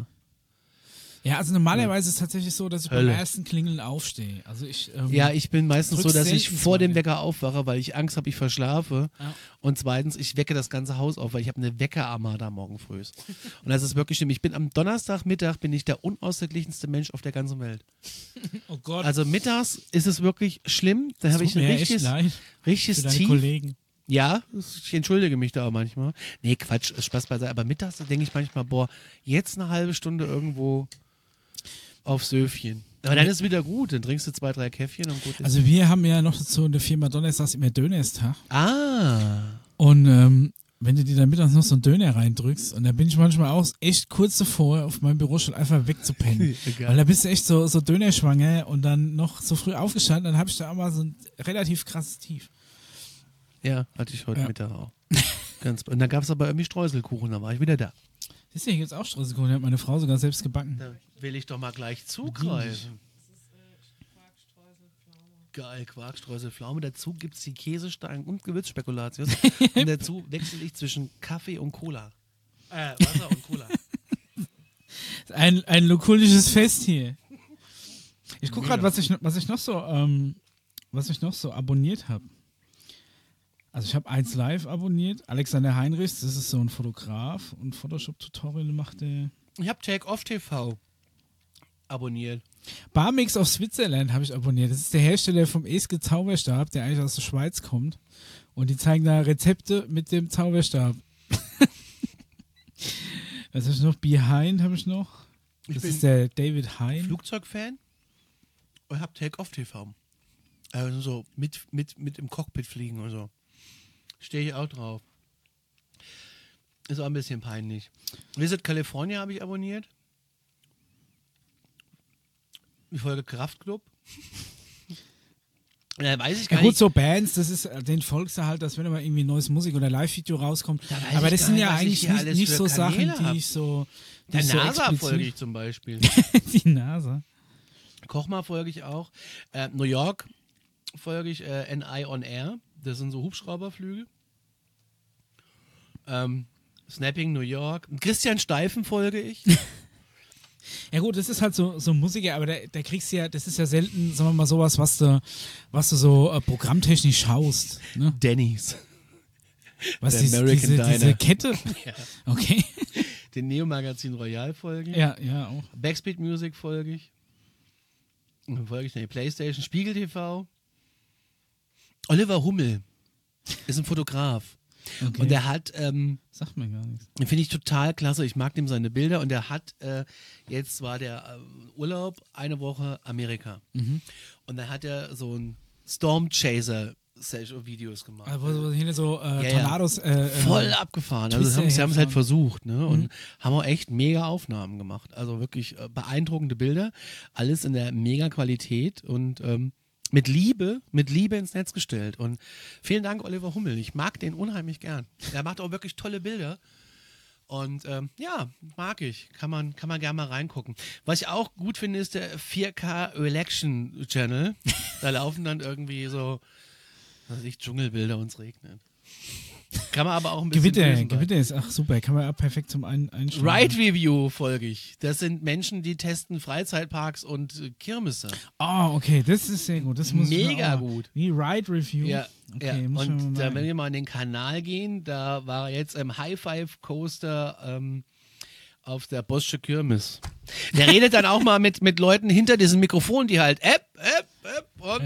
Ja, also normalerweise ist es tatsächlich so, dass ich Hölle. beim ersten Klingeln aufstehe. Also ich, Ja, ich bin meistens so, drück's dass ich selten vor dem zweimal. Wecker aufwache, weil ich Angst habe, ich verschlafe. Ja. Und zweitens, ich wecke das ganze Haus auf, weil ich habe eine Weckerarmada morgen früh. Und das ist wirklich schlimm. Ich bin am Donnerstagmittag bin ich der unausgeglichenste Mensch auf der ganzen Welt. Oh Gott, Also mittags ist es wirklich schlimm. Da habe tut ich ein mir echt richtiges leid für deine Tief. Kollegen. Ja, ich entschuldige mich da auch manchmal. Nee, Quatsch, Spaß beiseite. Aber mittags denke ich manchmal, boah, jetzt eine halbe Stunde irgendwo auf Söfchen. Aber dann ist es wieder gut. Dann trinkst du 2, 3 Käffchen und gut ist. Also wir haben ja noch so eine Firma Donnerstags immer Dönerstag. Ah. Und wenn du dir dann mittags noch so einen Döner reindrückst, und da bin ich manchmal auch echt kurz davor, auf meinem Bürostuhl einfach wegzupennen. Egal. Weil da bist du echt so Dönerschwanger und dann noch so früh aufgestanden, dann habe ich da auch mal so ein relativ krasses Tief. Ja, hatte ich heute Ja. Mittag auch. Und dann gab es aber irgendwie Streuselkuchen, da war ich wieder da. Siehst du, hier gibt es auch Streuselkuchen, die hat meine Frau sogar selbst gebacken. Da will ich doch mal gleich zugreifen. Geil, Quark, Streusel, Pflaume. Dazu gibt es die Käsestangen und Gewürzspekulatius. Und dazu wechsle ich zwischen Kaffee und Cola. Wasser und Cola. Ein lokulisches Fest hier. Ich gucke Mega. gerade, was ich noch so abonniert habe. Also ich habe 1 Live abonniert. Alexander Heinrichs, das ist so ein Fotograf und Photoshop-Tutorial macht der. Ich habe Take Off TV abonniert. Barmix of Switzerland habe ich abonniert. Das ist der Hersteller vom Eske Zauberstab, der eigentlich aus der Schweiz kommt. Und die zeigen da Rezepte mit dem Zauberstab. Was habe ich noch? Behind habe ich noch. Das bin ist der David Hein. Flugzeugfan und habe Take Off TV. Also so mit im Cockpit fliegen und so. Stehe ich auch drauf. Ist auch ein bisschen peinlich. Visit California habe ich abonniert. Die Folge Kraftklub. Weiß ich gar Ja gut, nicht. so Bands, das ist, den folgst du halt, dass wenn immer irgendwie neues Musik- oder Live-Video rauskommt. Da weiß Aber ich das gar sind nicht, ja was ich eigentlich hier alles nicht für so Sachen, Kanäle die hab. ich so. Die Der ich so NASA explizit- folge ich zum Beispiel. Die NASA. Kochma folge ich auch. New York folge ich NI on Air. Das sind so Hubschrauberflüge. Snapping New York. Christian Steifen folge ich. Ja gut, das ist halt so Musiker, aber da kriegst du ja, das ist ja selten, sagen wir mal, sowas, was du so programmtechnisch schaust. Ne? Denny's. Was Der diese American Diner. diese Kette? Ja. Okay. Den Neo-Magazin Royal folge ich. Ja, auch. Backspin Music folge ich. Und dann folge ich die Playstation. Spiegel TV. Oliver Hummel ist ein Fotograf. Okay. Und der hat, Sagt mir gar nichts. den finde ich total klasse. Ich mag dem seine Bilder. Und der hat, jetzt war der Urlaub, eine Woche Amerika. Und dann hat er so einen Storm Chaser Videos gemacht. Also hier so Tornados. Voll abgefahren. Also sie haben es halt versucht, ne? Und haben auch echt mega Aufnahmen gemacht. Also wirklich beeindruckende Bilder. Alles in der mega Qualität und mit Liebe ins Netz gestellt. Und vielen Dank, Oliver Hummel. Ich mag den unheimlich gern. Er macht auch wirklich tolle Bilder. Und mag ich. Kann man gerne mal reingucken. Was ich auch gut finde, ist der 4K Election Channel. Da laufen dann irgendwie so, was weiß ich, Dschungelbilder und es regnet. Kann man aber auch ein bisschen Gewitter ist, ach super, kann man auch perfekt zum Einstellen. Ride Review folge ich. Das sind Menschen, die testen Freizeitparks und Kirmesse. Oh, okay, das ist sehr gut. Das muss mega gut. Wie Ride Review. Ja, okay, ja. Und da, wenn wir mal in den Kanal gehen, da war er jetzt im High Five Coaster auf der Bossche Kirmes. Der redet dann auch mal mit Leuten hinter diesem Mikrofon, die halt und,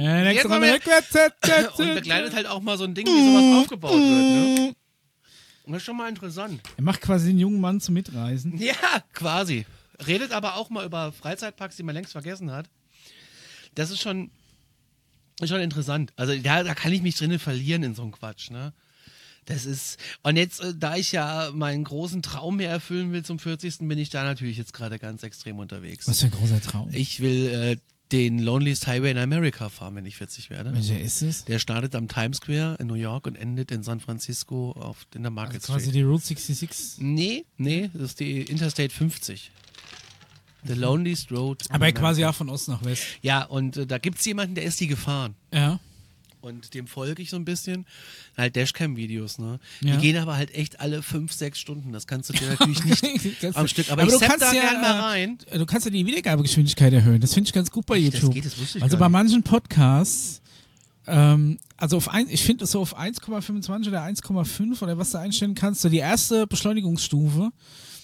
und begleitet halt auch mal so ein Ding, wie sowas aufgebaut wird. Ne? Und das ist schon mal interessant. Er macht quasi den jungen Mann zum Mitreisen. Ja, quasi. Redet aber auch mal über Freizeitparks, die man längst vergessen hat. Das ist schon interessant. Also da kann ich mich drinnen verlieren in so einem Quatsch, ne? Das ist, und jetzt, da ich ja meinen großen Traum mehr erfüllen will zum 40. bin ich da natürlich jetzt gerade ganz extrem unterwegs. Was für ein großer Traum? Ich will den Loneliest Highway in America fahren, wenn ich 40 werde. Welcher ist es? Der startet am Times Square in New York und endet in San Francisco in der Market Street. Quasi die Route 66? Nee, das ist die Interstate 50. The Loneliest Road. Aber quasi auch von Ost nach West. Ja, und da gibt es jemanden, der ist die gefahren. Ja. Und dem folge ich so ein bisschen. Halt Dashcam-Videos, ne? Ja. Die gehen aber halt echt alle 5-6 Stunden. Das kannst du dir natürlich nicht am Stück. Aber ich zapp da gerne mal rein. Du kannst ja die Wiedergabegeschwindigkeit erhöhen. Das finde ich ganz gut bei YouTube. Das wusste ich also gar bei nicht. manchen Podcasts, ich finde es so auf 1,25 oder 1,5 oder was du einstellen kannst, so die erste Beschleunigungsstufe.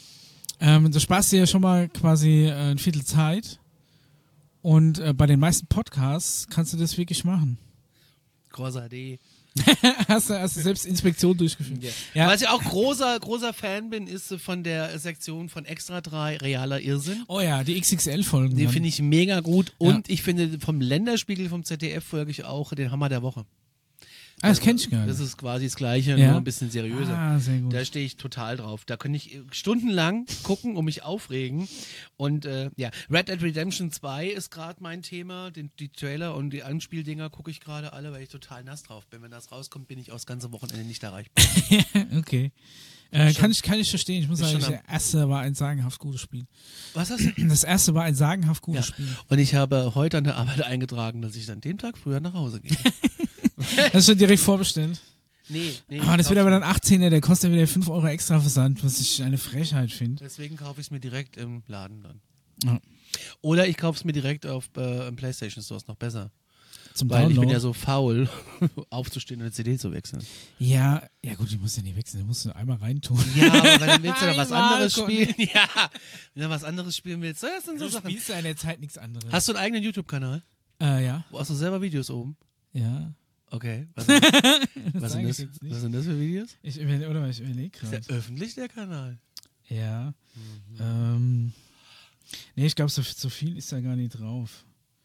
Du sparst dir ja schon mal quasi ein Viertel Zeit. Und bei den meisten Podcasts kannst du das wirklich machen. Corsa D. hast du selbst Inspektion durchgeführt. Ja. Ja. Was ich auch großer Fan bin, ist von der Sektion von Extra 3 Realer Irrsinn. Oh ja, die XXL-Folgen. Die finde ich mega gut. Und ich finde vom Länderspiegel vom ZDF folge ich auch den Hammer der Woche. Das kenn ich gar nicht. Das ist quasi das Gleiche, nur ein bisschen seriöser. Ah, sehr gut. Da stehe ich total drauf. Da könnte ich stundenlang gucken und mich aufregen. Und Red Dead Redemption 2 ist gerade mein Thema. Die Trailer und die Anspieldinger gucke ich gerade alle, weil ich total nass drauf bin. Wenn das rauskommt, bin ich auch das ganze Wochenende nicht erreichbar. Okay. Kann ich verstehen. Ich muss sagen, das erste war ein sagenhaft gutes Spiel. Was hast du? Das erste war ein sagenhaft gutes Spiel. Und ich habe heute an der Arbeit eingetragen, dass ich dann den Tag früher nach Hause gehe. Das ist schon direkt vorbestellt. Nee. Das wird aber dann 18er, der kostet wieder 5 Euro extra Versand, was ich eine Frechheit finde. Deswegen kaufe ich es mir direkt im Laden dann. Ja. Oder ich kaufe es mir direkt auf im PlayStation Store, ist noch besser. Zum Weil Download. ich bin ja so faul, aufzustehen und eine CD zu wechseln. Ja gut, die musst du ja nicht wechseln, die musst du nur einmal reintun. Ja, aber wenn du willst du was Einmal, anderes Gott. spielen. Ja, wenn du was anderes spielen willst, das sind so Du Sachen. spielst ja in der Zeit nichts anderes. Hast du einen eigenen YouTube-Kanal? Ja. Wo hast du selber Videos oben? Ja. Okay. Was sag ich sind jetzt nicht. was sind das für Videos? Ich überlege Ist gerade. der öffentlich, der Kanal? Ja. Nee, ich glaube, so viel ist da gar nicht drauf.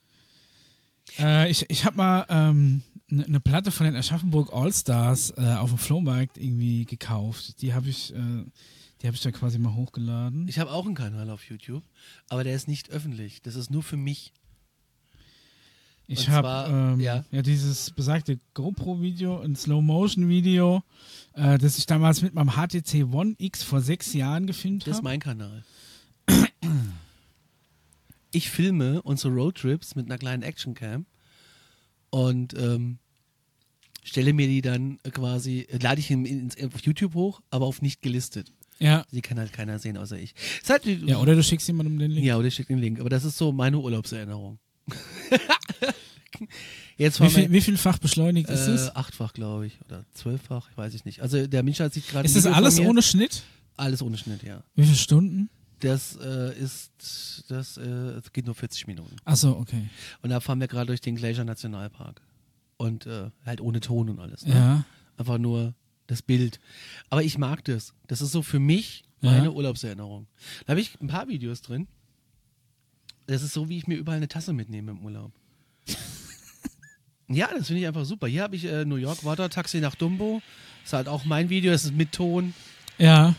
Ich habe mal eine Platte von den Aschaffenburg Allstars auf dem Flohmarkt irgendwie gekauft. Die habe ich da quasi mal hochgeladen. Ich habe auch einen Kanal auf YouTube, aber der ist nicht öffentlich. Das ist nur für mich. Ich Und habe zwar, dieses besagte GoPro-Video, ein Slow-Motion-Video, das ich damals mit meinem HTC One X vor 6 Jahren gefilmt Das ist habe. mein Kanal. Ich filme unsere Roadtrips mit einer kleinen Actioncam und stelle mir die dann quasi, lade ich auf YouTube hoch, aber auf nicht gelistet. Ja. Die kann halt keiner sehen, außer ich. Ist halt, Ja, oder du schickst jemandem den Link. Ja, oder ich schicke den Link. Aber das ist so meine Urlaubserinnerung. Jetzt fahren Wie vielfach beschleunigt ist es? 8-fach, glaube ich. Oder 12-fach, ich weiß ich nicht. Also der Mischa sieht gerade. Ist das alles ohne Schnitt? Alles ohne Schnitt, ja. Wie viele Stunden? Das geht nur 40 Minuten. Achso, okay. Und da fahren wir gerade durch den Glacier Nationalpark. Und halt ohne Ton und alles. Ne? Ja. Einfach nur das Bild. Aber ich mag das. Das ist so für mich meine Urlaubserinnerung. Da habe ich ein paar Videos drin. Das ist so, wie ich mir überall eine Tasse mitnehme im Urlaub. Ja, das finde ich einfach super. Hier habe ich New York Water Taxi nach Dumbo. Das ist halt auch mein Video, das ist mit Ton. Ja.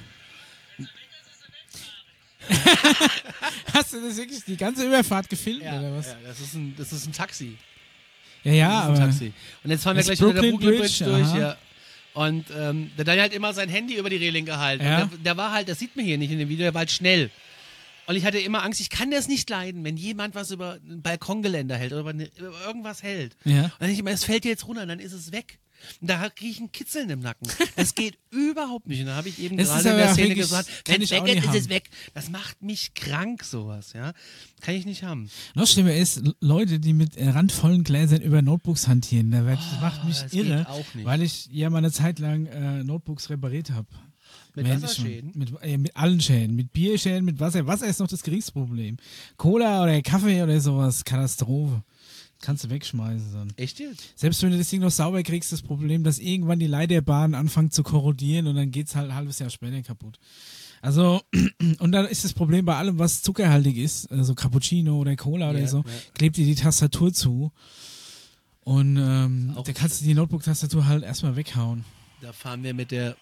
Hast du das wirklich die ganze Überfahrt gefilmt oder was? Ja, das ist ein Taxi. Ja, das ist ein aber Taxi. Und jetzt fahren wir das gleich unter der Brooklyn Brooklyn Bridge durch. aha. Ja. Und der Daniel hat immer sein Handy über die Reling gehalten. Ja. Und der war halt, das sieht man hier nicht in dem Video, der war halt schnell. Und ich hatte immer Angst, ich kann das nicht leiden, wenn jemand was über ein Balkongeländer hält oder über irgendwas hält. Ja. Und dann denke ich immer, es fällt jetzt runter, dann ist es weg. Und da kriege ich ein Kitzeln im Nacken. Das geht überhaupt nicht. Und da habe ich eben Das gerade ist in aber der auch Szene wirklich- gesagt, kann wenn ich es auch weg ist, nicht ist es haben. weg. Das macht mich krank, sowas. Ja, kann ich nicht haben. Noch schlimmer ist, Leute, die mit randvollen Gläsern über Notebooks hantieren. Das macht mich das geht irre, auch nicht. weil ich ja mal eine Zeit lang Notebooks repariert habe. Mit Wasserschäden? Mit allen Schäden. Mit Bierschäden, mit Wasser. Wasser ist noch das Kriegsproblem. Cola oder Kaffee oder sowas, Katastrophe. Kannst du wegschmeißen. Dann. Echt jetzt? Selbst wenn du das Ding noch sauber kriegst, das Problem, dass irgendwann die Leiterbahnen anfangen zu korrodieren und dann geht es halt ein halbes Jahr später kaputt. Also, und dann ist das Problem bei allem, was zuckerhaltig ist, also Cappuccino oder Cola oder so, klebt dir die Tastatur zu. Und da kannst du die Notebook-Tastatur halt erstmal weghauen. Da fahren wir mit der.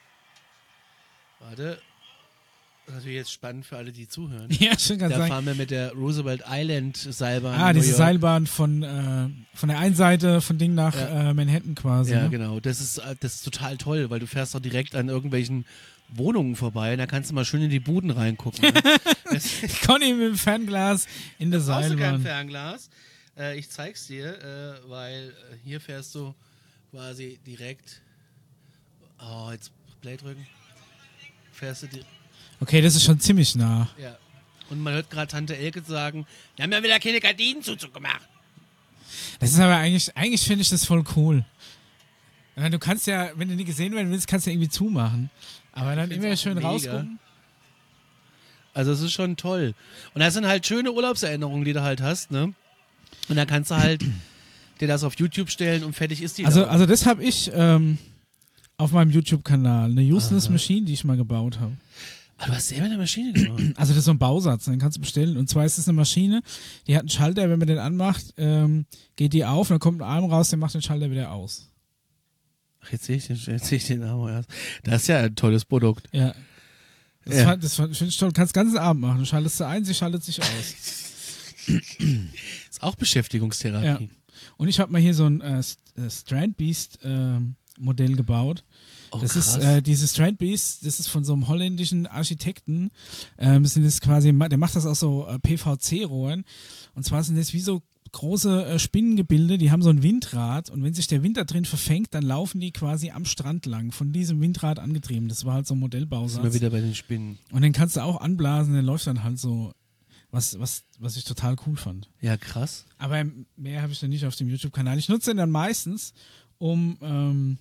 Warte. Das ist natürlich jetzt spannend für alle, die zuhören. Ja, schon ganz Da sagen. fahren wir mit der Roosevelt Island Seilbahn. Ah, in New diese York. Seilbahn von der einen Seite von Ding nach Manhattan quasi. Ja, ne? genau. Das ist total toll, weil du fährst doch direkt an irgendwelchen Wohnungen vorbei und da kannst du mal schön in die Buden reingucken. Ne? Conny mit dem Fernglas in der Brauchst du kein Seilbahn. Fernglas. Ich zeig's dir, weil hier fährst du quasi direkt. Oh, jetzt Play drücken. Fährst du die. Okay, das ist schon ziemlich nah. Ja. Und man hört gerade Tante Elke sagen, wir haben ja wieder keine Gardinenzuzug gemacht. Das ist aber eigentlich finde ich das voll cool. Ja, du kannst ja, wenn du nie gesehen werden willst, kannst du ja irgendwie zumachen. Aber dann find's immer auch schön mega. rausgucken. Also es ist schon toll. Und das sind halt schöne Urlaubserinnerungen, die du halt hast, ne? Und dann kannst du halt dir das auf YouTube stellen und fertig ist die. Also Laune. das habe ich auf meinem YouTube-Kanal, eine Useless Machine, die ich mal gebaut habe. Ah, du hast selber eine Maschine gemacht. Also das ist so ein Bausatz, den kannst du bestellen. Und zwar ist es eine Maschine, die hat einen Schalter, wenn man den anmacht, geht die auf, dann kommt ein Arm raus, der macht den Schalter wieder aus. Ach, jetzt sehe ich den Namen erst. Das ist ja ein tolles Produkt. Ja. Das finde ich toll. Du kannst den ganzen Abend machen. Du schaltest sie ein, sie schaltet sich aus. Ist auch Beschäftigungstherapie. Ja. Und ich habe mal hier so ein Strandbeast Modell gebaut. Oh, Das krass. ist dieses Strandbeast, das ist von so einem holländischen Architekten. Das sind jetzt quasi, der macht das aus so PVC-Rohren. Und zwar sind das wie so große Spinnengebilde, die haben so ein Windrad und wenn sich der Wind da drin verfängt, dann laufen die quasi am Strand lang, von diesem Windrad angetrieben. Das war halt so ein Modellbausatz. Sind wir wieder bei den Spinnen. Und den kannst du auch anblasen, der läuft dann halt so, was ich total cool fand. Ja, krass. Aber mehr habe ich dann nicht auf dem YouTube-Kanal. Ich nutze den dann meistens, um,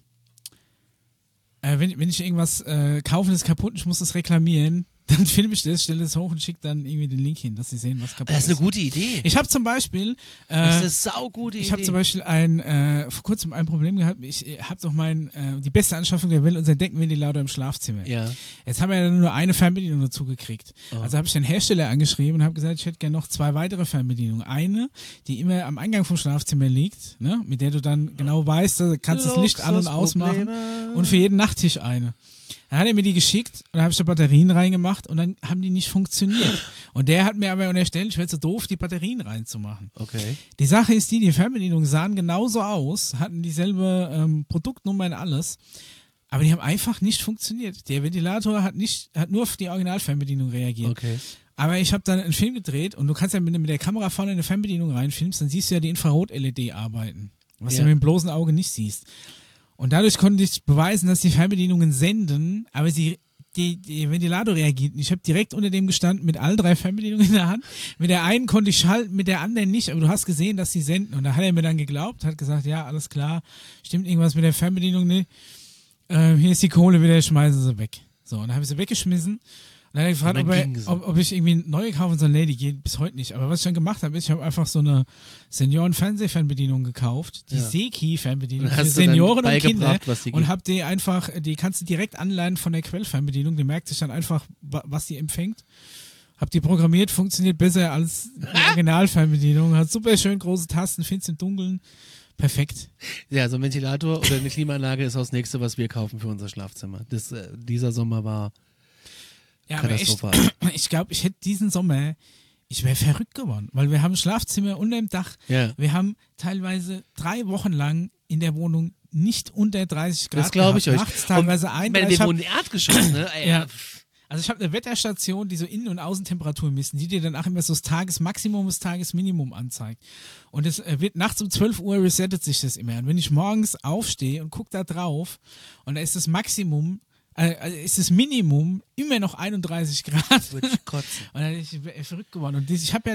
wenn ich irgendwas kaufe, das ist kaputt, ich muss das reklamieren, dann filme ich das, stelle das hoch und schicke dann irgendwie den Link hin, dass sie sehen, was kaputt Das ist eine gute Idee. Ich habe zum Beispiel Das ist eine saugute Idee. ich habe zum Beispiel vor kurzem ein Problem gehabt. Ich habe doch die beste Anschaffung der Welt, unser Deckenventilator im Schlafzimmer. Ja. Jetzt haben wir ja nur eine Fernbedienung dazu gekriegt. Oh. Also habe ich den Hersteller angeschrieben und habe gesagt, ich hätte gerne noch 2 weitere Fernbedienungen. Eine, die immer am Eingang vom Schlafzimmer liegt, ne, mit der du dann genau weißt, da kannst du das Licht an- und ausmachen. Luxusprobleme. Und für jeden Nachttisch eine. Dann hat er mir die geschickt und dann habe ich da Batterien reingemacht und dann haben die nicht funktioniert. Und der hat mir aber unterstellt, ich wäre zu doof, die Batterien reinzumachen. Okay. Die Sache ist die Fernbedienungen sahen genauso aus, hatten dieselbe Produktnummer und alles, aber die haben einfach nicht funktioniert. Der Ventilator hat nur auf die Originalfernbedienung reagiert. Okay. Aber ich habe dann einen Film gedreht und du kannst ja, wenn du mit der Kamera vorne eine Fernbedienung reinfilmst, dann siehst du ja die Infrarot-LED arbeiten, was du Ja. mit dem bloßen Auge nicht siehst. Und dadurch konnte ich beweisen, dass die Fernbedienungen senden, aber die Ventilator reagiert nicht. Ich habe direkt unter dem gestanden mit allen 3 Fernbedienungen in der Hand. Mit der einen konnte ich schalten, mit der anderen nicht, aber du hast gesehen, dass sie senden. Und da hat er mir dann geglaubt, hat gesagt, ja, alles klar, stimmt irgendwas mit der Fernbedienung nicht. Hier ist die Kohle wieder, schmeißen sie weg. So, und dann habe ich sie weggeschmissen. Und dann hat er gefragt, Und dann ging sie. ob ich irgendwie neue kaufen soll. Nee, die geht bis heute nicht. Aber was ich dann gemacht habe, ist, ich habe einfach so eine Senioren-Fernsehfernbedienung gekauft. Die Ja. Seki-Fernbedienung Und für hast du dann Senioren und Kinder. beigebracht, was die Und geht? habe die kannst du direkt anleihen von der Quellfernbedienung. Die merkt sich dann einfach, was die empfängt. Hab die programmiert, funktioniert besser als die Originalfernbedienung. Hat super schön große Tasten, findest im Dunkeln. Perfekt. Ja, so ein Ventilator oder eine Klimaanlage ist auch das Nächste, was wir kaufen für unser Schlafzimmer. Dieser Sommer war katastrophal. Ich glaube, ich hätte diesen Sommer, ich wäre verrückt geworden, weil wir haben ein Schlafzimmer unter dem Dach. Ja. Wir haben teilweise 3 Wochen lang in der Wohnung nicht unter 30 Grad Das glaube ich gehabt, euch. Nachts teilweise 31. Wir wohnen im Erdgeschoss, ne? Ja. Also ich habe eine Wetterstation, die so Innen- und Außentemperatur messen, die dir dann auch immer so das Tagesmaximum, das Tagesminimum anzeigt. Und es wird nachts um 12 Uhr resettet sich das immer. Und wenn ich morgens aufstehe und gucke da drauf und da ist das Maximum, ist das Minimum immer noch 31 Grad. Würde ich kotzen. Und dann bin ich verrückt geworden. Und ich habe ja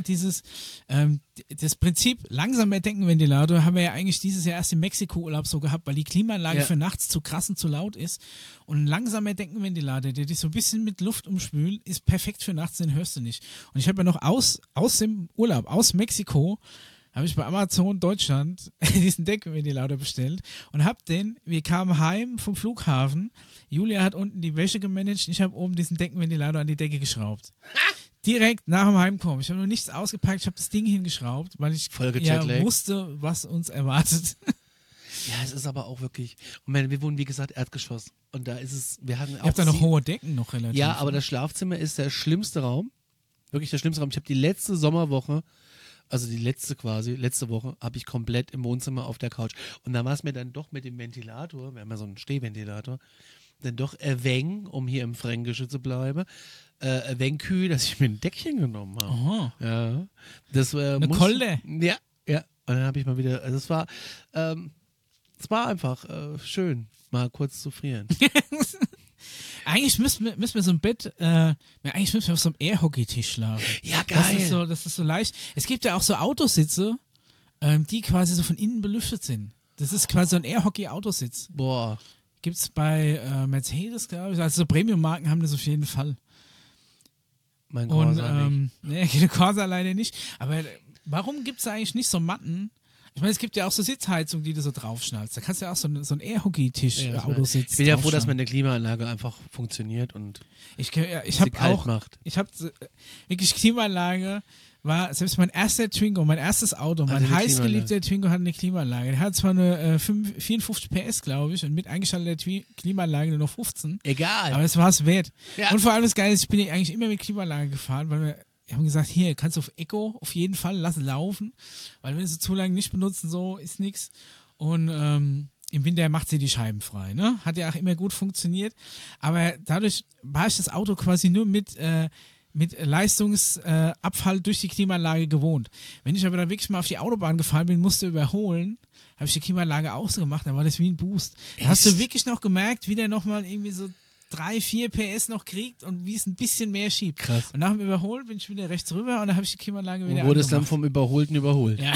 das Prinzip langsamer denken Ventilator haben wir ja eigentlich dieses Jahr erst im Mexiko-Urlaub so gehabt, weil die Klimaanlage für nachts zu krass und zu laut ist. Und ein langsamer denken Ventilator, der dich so ein bisschen mit Luft umspült, ist perfekt für nachts, den hörst du nicht. Und ich habe ja noch aus dem Urlaub, aus Mexiko, habe ich bei Amazon Deutschland diesen Deckenventilator bestellt und wir kamen heim vom Flughafen, Julia hat unten die Wäsche gemanagt, ich habe oben diesen Deckenventilator an die Decke geschraubt. Direkt nach dem Heimkommen. Ich habe noch nichts ausgepackt, ich habe das Ding hingeschraubt, weil ich wusste, was uns erwartet. Ja, es ist aber auch wirklich, und wir wohnen wie gesagt Erdgeschoss und da ist es, wir hatten auch... Ihr habt da noch hohe Decken noch relativ. Ja, aber das Schlafzimmer ist der schlimmste Raum, wirklich der schlimmste Raum. Ich habe die letzte Sommerwoche, also die letzte Woche, habe ich komplett im Wohnzimmer auf der Couch. Und da war es mir dann doch mit dem Ventilator, wir haben ja so einen Stehventilator, dann doch erwäng, um hier im Fränkischen zu bleiben, kühl, dass ich mir ein Deckchen genommen habe. Aha. Ja. Das, eine Kolde. Ja. Und dann habe ich mal wieder, also es war einfach schön, mal kurz zu frieren. Eigentlich müssen wir so ein Bett, eigentlich müssen wir auf so einem Airhockey-Tisch schlafen. Ja, geil. Das ist so leicht. Es gibt ja auch so Autositze, die quasi so von innen belüftet sind. Das ist quasi so ein Airhockey-Autositz. Boah. Gibt's bei Mercedes, glaube ich. Also so Premium-Marken haben das auf jeden Fall. Mein Corsa nicht. Nee, der Corsa leider nicht. Aber warum gibt es eigentlich nicht so Matten? Ich meine, es gibt ja auch so Sitzheizungen, die du so draufschnallst. Da kannst du ja auch so einen Air-Hockey-Tisch-Autositz. Ich bin ja froh, dass meine Klimaanlage einfach funktioniert und ich habe kalt macht. Ich habe wirklich Klimaanlage. War selbst mein erster Twingo, mein erstes Auto, mein heißgeliebter Twingo hat eine Klimaanlage. Der hat zwar eine 54 PS, glaube ich, und mit eingeschalteter Klimaanlage nur noch 15. Egal. Aber es war es wert. Ja. Und vor allem das Geile ist, ich bin eigentlich immer mit Klimaanlage gefahren, weil wir haben gesagt, hier, kannst du auf Eco auf jeden Fall lassen laufen, weil wenn du sie zu lange nicht benutzen, so ist nichts. Und im Winter macht sie die Scheiben frei. Ne? Hat ja auch immer gut funktioniert. Aber dadurch war ich das Auto quasi nur mit Leistungsabfall durch die Klimaanlage gewohnt. Wenn ich aber dann wirklich mal auf die Autobahn gefahren bin, musste überholen, habe ich die Klimaanlage ausgemacht, dann war das wie ein Boost. Da hast du wirklich noch gemerkt, wie der nochmal irgendwie so 3-4 PS noch kriegt und wie es ein bisschen mehr schiebt. Krass. Und nach dem Überholen bin ich wieder rechts rüber und dann habe ich die Klimaanlage wieder angemacht. Wurde es dann vom Überholten überholt. Ja.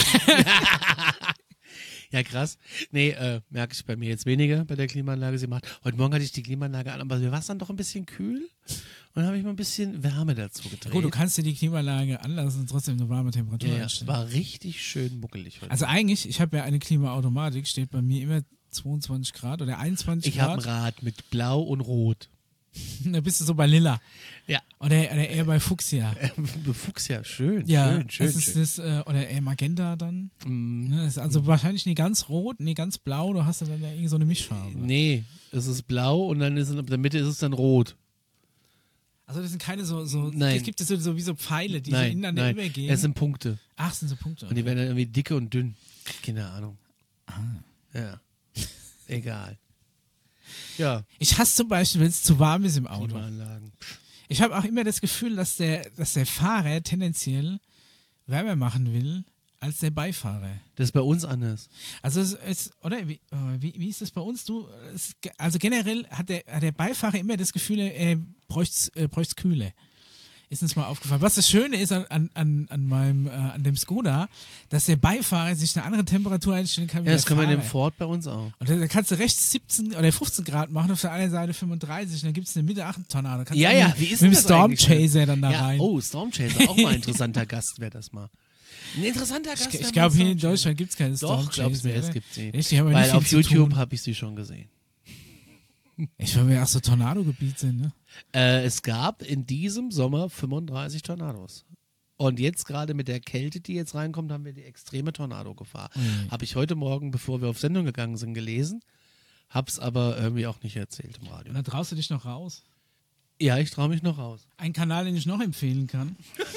Ja, krass. Nee, merke ich bei mir jetzt weniger bei der Klimaanlage. Sie macht. Heute Morgen hatte ich die Klimaanlage an, aber mir war es dann doch ein bisschen kühl. Und dann habe ich mal ein bisschen Wärme dazu gedreht. Gut, du kannst dir die Klimaanlage anlassen und trotzdem eine warme Temperatur einstellen. War richtig schön muckelig heute. Also eigentlich, ich habe ja eine Klimaautomatik, steht bei mir immer 22 Grad oder 21 Ich Grad. habe ein Rad mit Blau und Rot. Da bist du so bei Lila. Ja. Oder eher bei Fuchsia. Fuchsia, schön. Ja, schön. Das ist das, oder eher Magenta dann. Mm. Das ist also wahrscheinlich nie ganz rot, nie ganz blau, du hast dann ja irgendwie so eine Mischfarbe. Nee, es ist blau und dann ist in der Mitte ist es dann rot. Also das sind keine so Nein. es gibt so wie so Pfeile, die so Nein, ineinander übergehen. es sind Punkte. Ach, sind so Punkte. Und die werden dann irgendwie dicke und dünn. Keine Ahnung. Ah. Ja. Egal. Ja. Ich hasse zum Beispiel, wenn es zu warm ist im Auto. Klimaanlagen. Ich habe auch immer das Gefühl, dass der Fahrer tendenziell wärmer machen will als der Beifahrer. Das ist bei uns anders. Also wie ist das bei uns? Also generell hat der Beifahrer immer das Gefühl, er bräuchte Kühle. Ist uns mal aufgefallen. Was das Schöne ist an dem Skoda, dass der Beifahrer sich eine andere Temperatur einstellen kann wie Ja, das der können wir in Fahrer. dem Ford bei uns auch. Und da kannst du rechts 17 oder 15 Grad machen, auf der anderen Seite 35 und dann gibt es in der Mitte 8 Tornado. Kannst Ja, du ja, wie ist mit denn dem das eigentlich? Stormchaser dann da Ja, rein. oh, Stormchaser, auch mal ein interessanter Gast wäre das mal. Ein interessanter Gast. Ich glaube, hier in Deutschland gibt es keine Doch, Stormchaser. glaubst mir, es gibt sie. Echt? Die haben ja Weil nicht viel auf zu YouTube tun. habe ich sie schon gesehen. Ich will mir auch so Tornado-Gebiet sind, ne? Es gab in diesem Sommer 35 Tornados. Und jetzt gerade mit der Kälte, die jetzt reinkommt, haben wir die extreme Tornado-Gefahr. Habe ich heute Morgen, bevor wir auf Sendung gegangen sind, gelesen, hab's aber irgendwie auch nicht erzählt im Radio. Und dann traust du dich noch raus. Ja, ich traue mich noch raus. Ein Kanal, den ich noch empfehlen kann,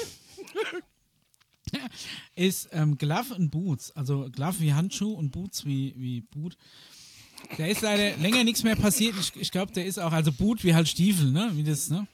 ist Glove and Boots. Also Glove wie Handschuh und Boots wie Boot. Da ist leider länger nichts mehr passiert. Ich glaube, der ist auch, also Boot wie halt Stiefel, ne? Wie das, ne?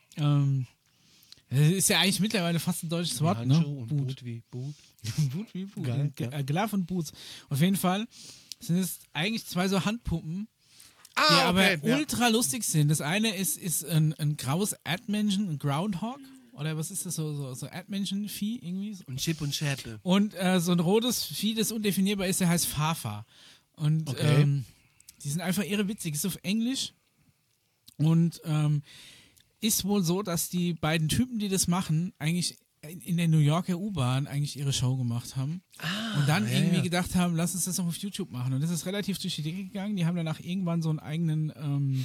Das ist ja eigentlich mittlerweile fast ein deutsches Wort, ne? Und Boot wie Boot. Boot wie Boot. Geil, ja. Glove und Boots. Auf jeden Fall sind es eigentlich zwei so Handpuppen, die okay, aber ja. ultra lustig sind. Das eine ist ein graues Erdmännchen, ein Groundhog. Oder was ist das, so Erdmännchen-Vieh irgendwie? Und Chip und Schärpe. Und so ein rotes Vieh, das undefinierbar ist, der heißt Fafa. Und Okay. die sind einfach irre witzig. Ist auf Englisch. Und ist wohl so, dass die beiden Typen, die das machen, eigentlich in der New Yorker U-Bahn eigentlich ihre Show gemacht haben. Und dann irgendwie gedacht haben, lass uns das noch auf YouTube machen. Und das ist relativ durch die Decke gegangen. Die haben danach irgendwann so einen eigenen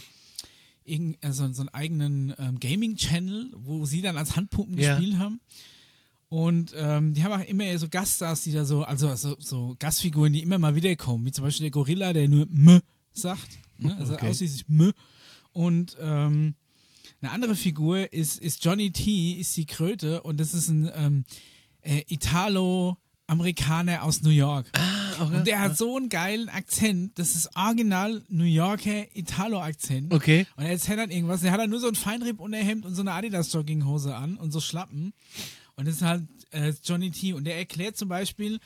so einen eigenen Gaming-Channel, wo sie dann als Handpuppen gespielt haben. Und die haben auch immer eher so Gaststars, die da so Gastfiguren, die immer mal wiederkommen, wie zum Beispiel der Gorilla, der nur M sagt. Ne? Also ausschließlich M. Und eine andere Figur ist Johnny T, ist die Kröte, und das ist ein Italo-Amerikaner aus New York. Okay. Und der hat so einen geilen Akzent, das ist original New Yorker Italo-Akzent. Okay. Und er erzählt dann irgendwas, der hat dann nur so ein Feinripp-Unterhemd und so eine Adidas-Jogginghose an und so Schlappen. Und das ist halt Johnny T. Und der erklärt zum Beispiel,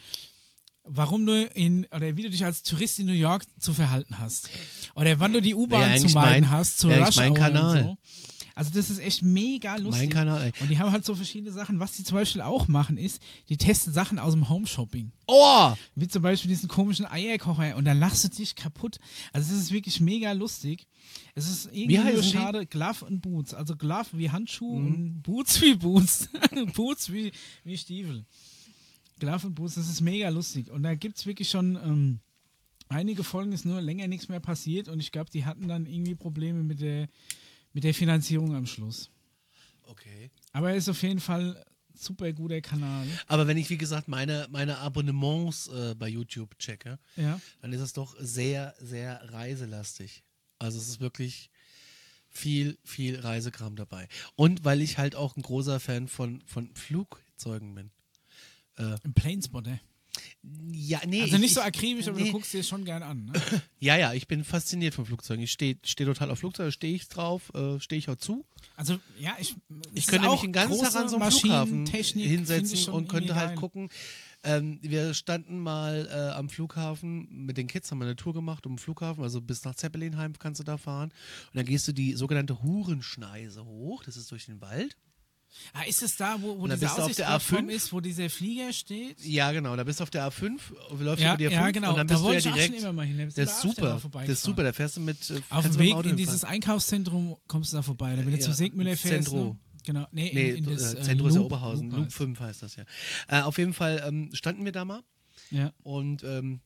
warum du wie du dich als Tourist in New York zu verhalten hast. Oder wann du die U-Bahn zu meiden hast, zu Rush Hour Kanal. und so. Also das ist echt mega lustig. Mein Kanal, ey. Und die haben halt so verschiedene Sachen. Was die zum Beispiel auch machen ist, die testen Sachen aus dem Home-Shopping. Oh! Wie zum Beispiel diesen komischen Eierkocher. Und dann lachst du dich kaputt. Also das ist wirklich mega lustig. Es ist irgendwie nur schade. Glove und Boots. Also Glove wie Handschuh und Boots wie Boots. Boots wie Stiefel. Glove und Boots, das ist mega lustig. Und da gibt es wirklich schon einige Folgen, ist nur länger nichts mehr passiert. Und ich glaube, die hatten dann irgendwie Probleme mit der Finanzierung am Schluss. Okay. Aber er ist auf jeden Fall super guter Kanal. Aber wenn ich, wie gesagt, meine Abonnements bei YouTube checke, Ja. dann ist es doch sehr, sehr reiselastig. Also es ist wirklich viel Reisekram dabei. Und weil ich halt auch ein großer Fan von Flugzeugen bin. Ein Planespotter. Ja, nee. Also nicht so akribisch, aber du guckst dir schon gern an. Ne? Ja, ich bin fasziniert von Flugzeugen. Ich steh total auf Flugzeuge, stehe ich drauf, stehe ich auch zu. Also, ja, ich könnte mich den ganzen Tag an so einem Flughafen hinsetzen und könnte halt gucken. Wir standen mal am Flughafen, mit den Kids haben wir eine Tour gemacht um den Flughafen, also bis nach Zeppelinheim kannst du da fahren. Und dann gehst du die sogenannte Hurenschneise hoch, das ist durch den Wald. Ah, ist es da, wo Und dann diese bist du auf der Aussichtsplattform A5 ist, wo dieser Flieger steht? Ja, genau, da bist du auf der A5, läufst Ja, über die A5 ja, genau. und dann Da bist du ja wollte ich auch direkt. schon immer mal hin. Da bist du Das ist da öfter mal super, vorbeigefahren. das ist super, da fährst du mit Auf dem kannst du mit Weg dem Auto in dieses hinfahren. Einkaufszentrum kommst du da vorbei. Da wenn du Ja, zum Segmüller fährst. Zentro. Ne? Genau. Nee, in das Zentro ist ja Loop Oberhausen, Loop heißt. 5 heißt das ja. Auf jeden Fall standen wir da mal Ja. und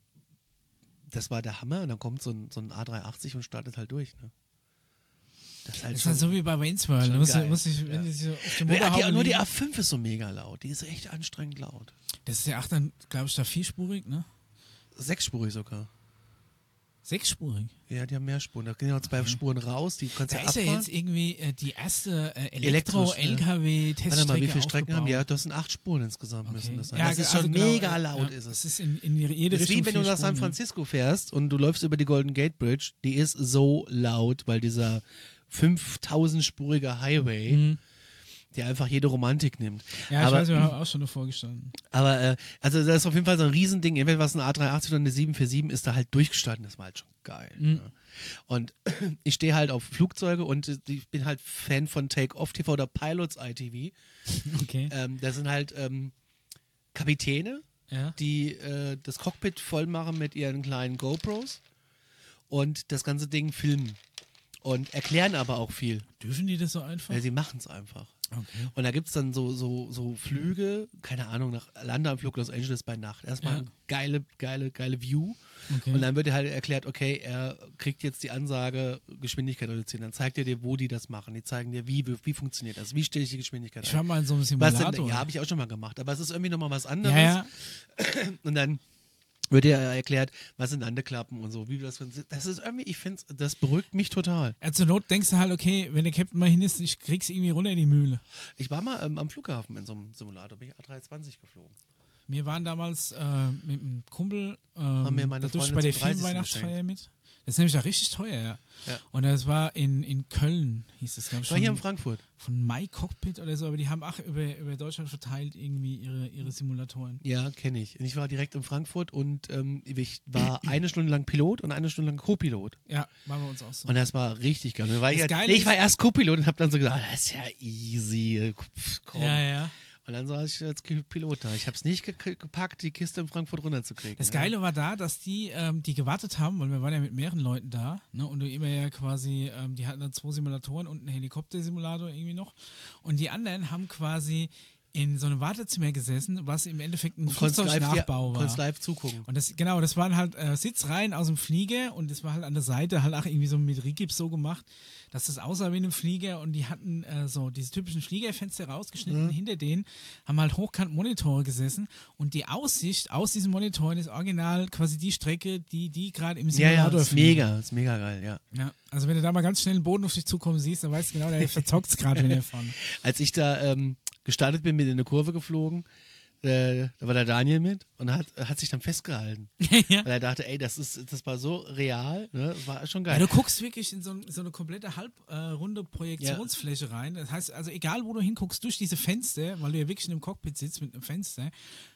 das war der Hammer und dann kommt so ein A380 und startet halt durch. Ne? Das ist halt Das ist halt so wie bei Wayne's World. schon Da geil. wenn die so auf dem nur Motorhaube die liegen. A5 ist so mega laut, die ist echt anstrengend laut. Das ist ja dann, glaube ich, da vierspurig, ne? Sechsspurig sogar. Sechsspurig. Ja, die haben mehr Spuren. Da gehen ja 2 Spuren raus, die kannst du Da ist ja abfahren. jetzt irgendwie die erste Elektrisch, Elektro-LKW-Teststrecke Warte mal, wie viele Strecken haben die? Ja, Ja, das sind 8 Spuren insgesamt müssen das sein. Ja, das ist also schon genau, mega laut, ja, ist es. Das ist in jede Das ist Richtung. wie wenn du 4 nach San Spuren, Francisco fährst und du läufst über die Golden Gate Bridge, die ist so laut, weil dieser 5000-spurige Highway, der einfach jede Romantik nimmt. Ja, aber, ich weiß, wir haben auch schon davor gestanden. Aber, also das ist auf jeden Fall so ein Riesending. Entweder was ein A380 oder eine 747 ist da halt durchgestanden. Das war halt schon geil. Ne? Und ich stehe halt auf Flugzeuge und ich bin halt Fan von Take-Off TV oder Pilots ITV. Okay. Das sind halt Kapitäne, Ja. die das Cockpit voll machen mit ihren kleinen GoPros und das ganze Ding filmen. und erklären aber auch viel. Dürfen die das so einfach? Ja, sie machen es einfach. Okay. Und da gibt es dann so Flüge, keine Ahnung, nach Landeanflug Los Angeles bei Nacht. Erstmal eine geile View. Okay. Und dann wird dir halt erklärt, okay, er kriegt jetzt die Ansage, Geschwindigkeit reduzieren. Dann zeigt er dir, wo die das machen. Die zeigen dir, wie funktioniert das, wie stelle ich die Geschwindigkeit Ich war mal in so einem Simulator. Ja, habe ich auch schon mal gemacht. Aber es ist irgendwie nochmal was anderes. Ja. Und dann wird dir erklärt, was sind Landeklappen und so. Das ist irgendwie, ich finde, das beruhigt mich total. Zur Not denkst du halt, okay, wenn der Captain mal hin ist, ich krieg's irgendwie runter in die Mühle. Ich war mal am Flughafen in so einem Simulator, bin ich A320 geflogen. Wir waren damals mit einem Kumpel Haben mir meine da durfte ich Freundin bei der zum 30. Filmweihnachtsfeier mit. Das ist nämlich auch richtig teuer, ja. Und das war in Köln, hieß es, glaube ich. Ich war hier in Frankfurt. Von MyCockpit oder so, aber die haben auch über Deutschland verteilt irgendwie ihre Simulatoren. Ja, kenne ich. Ich war direkt in Frankfurt und ich war eine Stunde lang Pilot und eine Stunde lang Co-Pilot. Ja, waren wir uns auch so. Und das war richtig geil. Ich war erst Co-Pilot und habe dann so gesagt, das ist ja easy. Komm. Ja. Und dann saß ich als Pilot da. Ich habe es nicht gepackt, die Kiste in Frankfurt runterzukriegen. Das Geile war da, dass die gewartet haben, weil wir waren ja mit mehreren Leuten da, ne, und du immer ja quasi, die hatten dann 2 Simulatoren und einen Helikoptersimulator irgendwie noch. Und die anderen haben quasi in so einem Wartezimmer gesessen, was im Endeffekt ein Flugzeugnachbau war. Konntest live zugucken. Und das waren halt Sitzreihen aus dem Flieger und das war halt an der Seite halt auch irgendwie so mit Rigips so gemacht, dass das aussah wie ein Flieger und die hatten so diese typischen Fliegerfenster rausgeschnitten. Hinter denen haben halt hochkant Monitore gesessen und die Aussicht aus diesen Monitoren ist original quasi die Strecke, die gerade im Simulator fliegen. Das ist mega geil, ja. Also wenn du da mal ganz schnell den Boden auf dich zukommen siehst, dann weißt du genau, der verzockt es gerade, wenn er fahren. Als ich da gestartet bin, in eine Kurve geflogen, da war der Daniel mit und hat sich dann festgehalten. Ja. Weil er dachte, ey, das war so real, ne? Das war schon geil. Ja, du guckst wirklich in so eine komplette halbrunde Projektionsfläche rein. Das heißt, also egal wo du hinguckst, durch diese Fenster, weil du ja wirklich in einem Cockpit sitzt mit einem Fenster,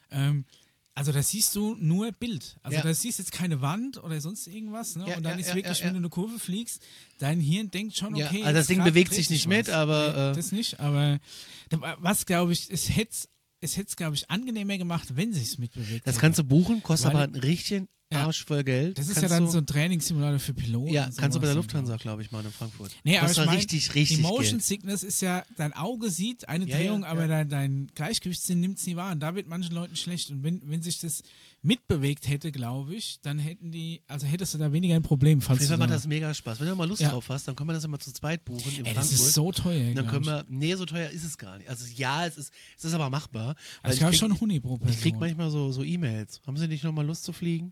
also da siehst du nur Bild. Also da siehst du jetzt keine Wand oder sonst irgendwas. Ne? Und dann ist wirklich, wenn du eine Kurve fliegst, dein Hirn denkt schon, okay. Also das Ding bewegt sich nicht mit, aber. Das nicht, aber was glaube ich, es hätte es, glaube ich, angenehmer gemacht, wenn sich es mitbewegt. Das kannst du buchen, kostet aber einen richtigen Arsch voll Geld. Das ist ja dann so ein Trainingssimulator für Piloten. Ja, kannst du bei der Lufthansa, glaube ich, mal in Frankfurt. Nee, aber das war richtig die Motion Geld. Sickness ist ja, dein Auge sieht eine Drehung, aber dein Gleichgewichtssinn nimmt es nie wahr. Und da wird manchen Leuten schlecht. Und wenn sich das mitbewegt hätte, glaube ich, dann hättest du da weniger ein Problem. Auf jeden Fall macht das mega Spaß. Wenn du mal Lust drauf hast, dann können wir das immer zu zweit buchen in Frankfurt. Das ist so teuer. Dann können wir, so teuer ist es gar nicht. Also ja, es ist aber machbar. Also ich glaube schon Huni pro Person. Ich kriege manchmal so E-Mails. Haben Sie nicht nochmal Lust zu fliegen?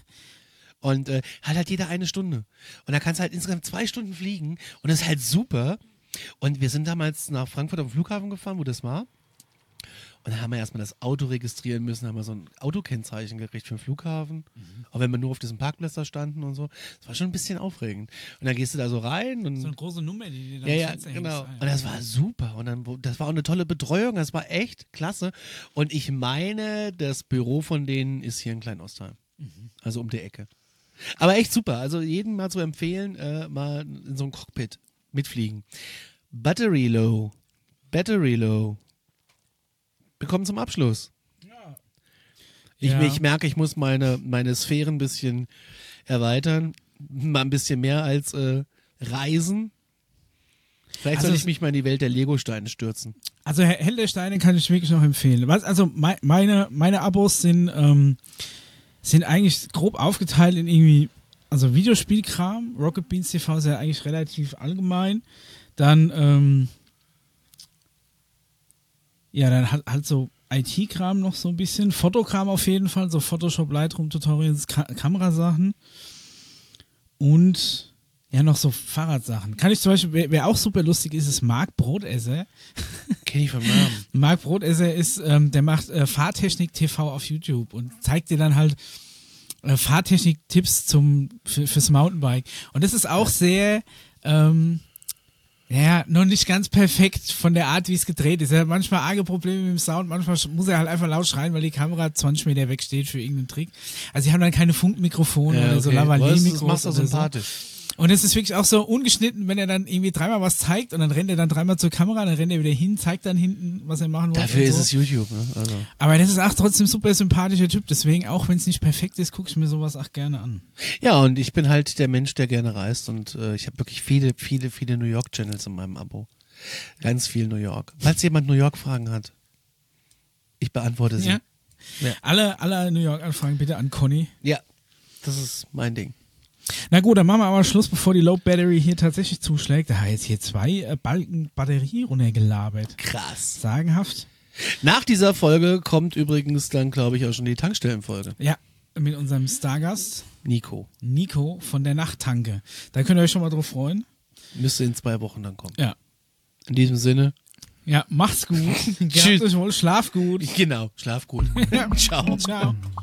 Und halt jeder eine Stunde. Und da kannst du halt insgesamt 2 Stunden fliegen. Und das ist halt super. Und wir sind damals nach Frankfurt am Flughafen gefahren, wo das war. Und dann haben wir erstmal das Auto registrieren müssen, haben wir so ein Autokennzeichen gekriegt für den Flughafen. Auch wenn wir nur auf diesem Parkplatz da standen und so. Das war schon ein bisschen aufregend. Und dann gehst du da so rein. Und so eine große Nummer, die da ja, genau. Und das war super. Und dann, das war auch eine tolle Betreuung. Das war echt klasse. Und ich meine, das Büro von denen ist hier in Kleinostheim. Also um die Ecke. Aber echt super. Also jedem mal zu empfehlen, mal in so ein Cockpit mitfliegen. Battery low. Wir kommen zum Abschluss. Ja. Ich merke, ich muss meine Sphären ein bisschen erweitern. Mal ein bisschen mehr als reisen. Vielleicht soll ich mich mal in die Welt der Lego-Steine stürzen. Also Held der Steine kann ich wirklich noch empfehlen. Also meine Abos sind eigentlich grob aufgeteilt in irgendwie, also Videospielkram. Rocket Beans TV ist ja eigentlich relativ allgemein. Dann dann halt so IT-Kram noch so ein bisschen. Fotokram auf jeden Fall, so Photoshop, Lightroom, Tutorials, Kamerasachen. Und ja, noch so Fahrradsachen. Kann ich zum Beispiel, wer auch super lustig ist Marc Brotesser. Kenn ich vom Namen. Marc Brotesser ist, der macht Fahrtechnik TV auf YouTube und zeigt dir dann halt Fahrtechnik-Tipps fürs Mountainbike. Und das ist auch sehr, noch nicht ganz perfekt von der Art, wie es gedreht ist. Er hat manchmal arge Probleme mit dem Sound, manchmal muss er halt einfach laut schreien, weil die Kamera 20 Meter weg steht für irgendeinen Trick. Also sie haben dann keine Funkmikrofone oder so Lavalier-Mikros. Das machst du sympathisch. Und es ist wirklich auch so ungeschnitten, wenn er dann irgendwie dreimal was zeigt und dann rennt er dann dreimal zur Kamera, dann rennt er wieder hin, zeigt dann hinten, was er machen wollte. Dafür ist es YouTube, ne? Also. Aber das ist auch trotzdem super sympathischer Typ, deswegen, auch wenn es nicht perfekt ist, gucke ich mir sowas auch gerne an. Ja, und ich bin halt der Mensch, der gerne reist und ich habe wirklich viele New York-Channels in meinem Abo. Ganz viel New York. Falls jemand New York-Fragen hat, ich beantworte sie. Ja. Ja. Alle New York-Anfragen bitte an Conny. Ja, das ist mein Ding. Na gut, dann machen wir aber Schluss, bevor die Low Battery hier tatsächlich zuschlägt. Da hat jetzt hier 2 Balken Batterie runtergelabert. Krass. Sagenhaft. Nach dieser Folge kommt übrigens dann, glaube ich, auch schon die Tankstellenfolge. Ja, mit unserem Stargast Nico. von der Nachttanke. Da könnt ihr euch schon mal drauf freuen. Müsste in 2 Wochen dann kommen. Ja. In diesem Sinne. Ja, macht's gut. Tschüss. Gehabt euch wohl, schlaf gut. Genau, schlaf gut. Ja. Ciao. Ciao.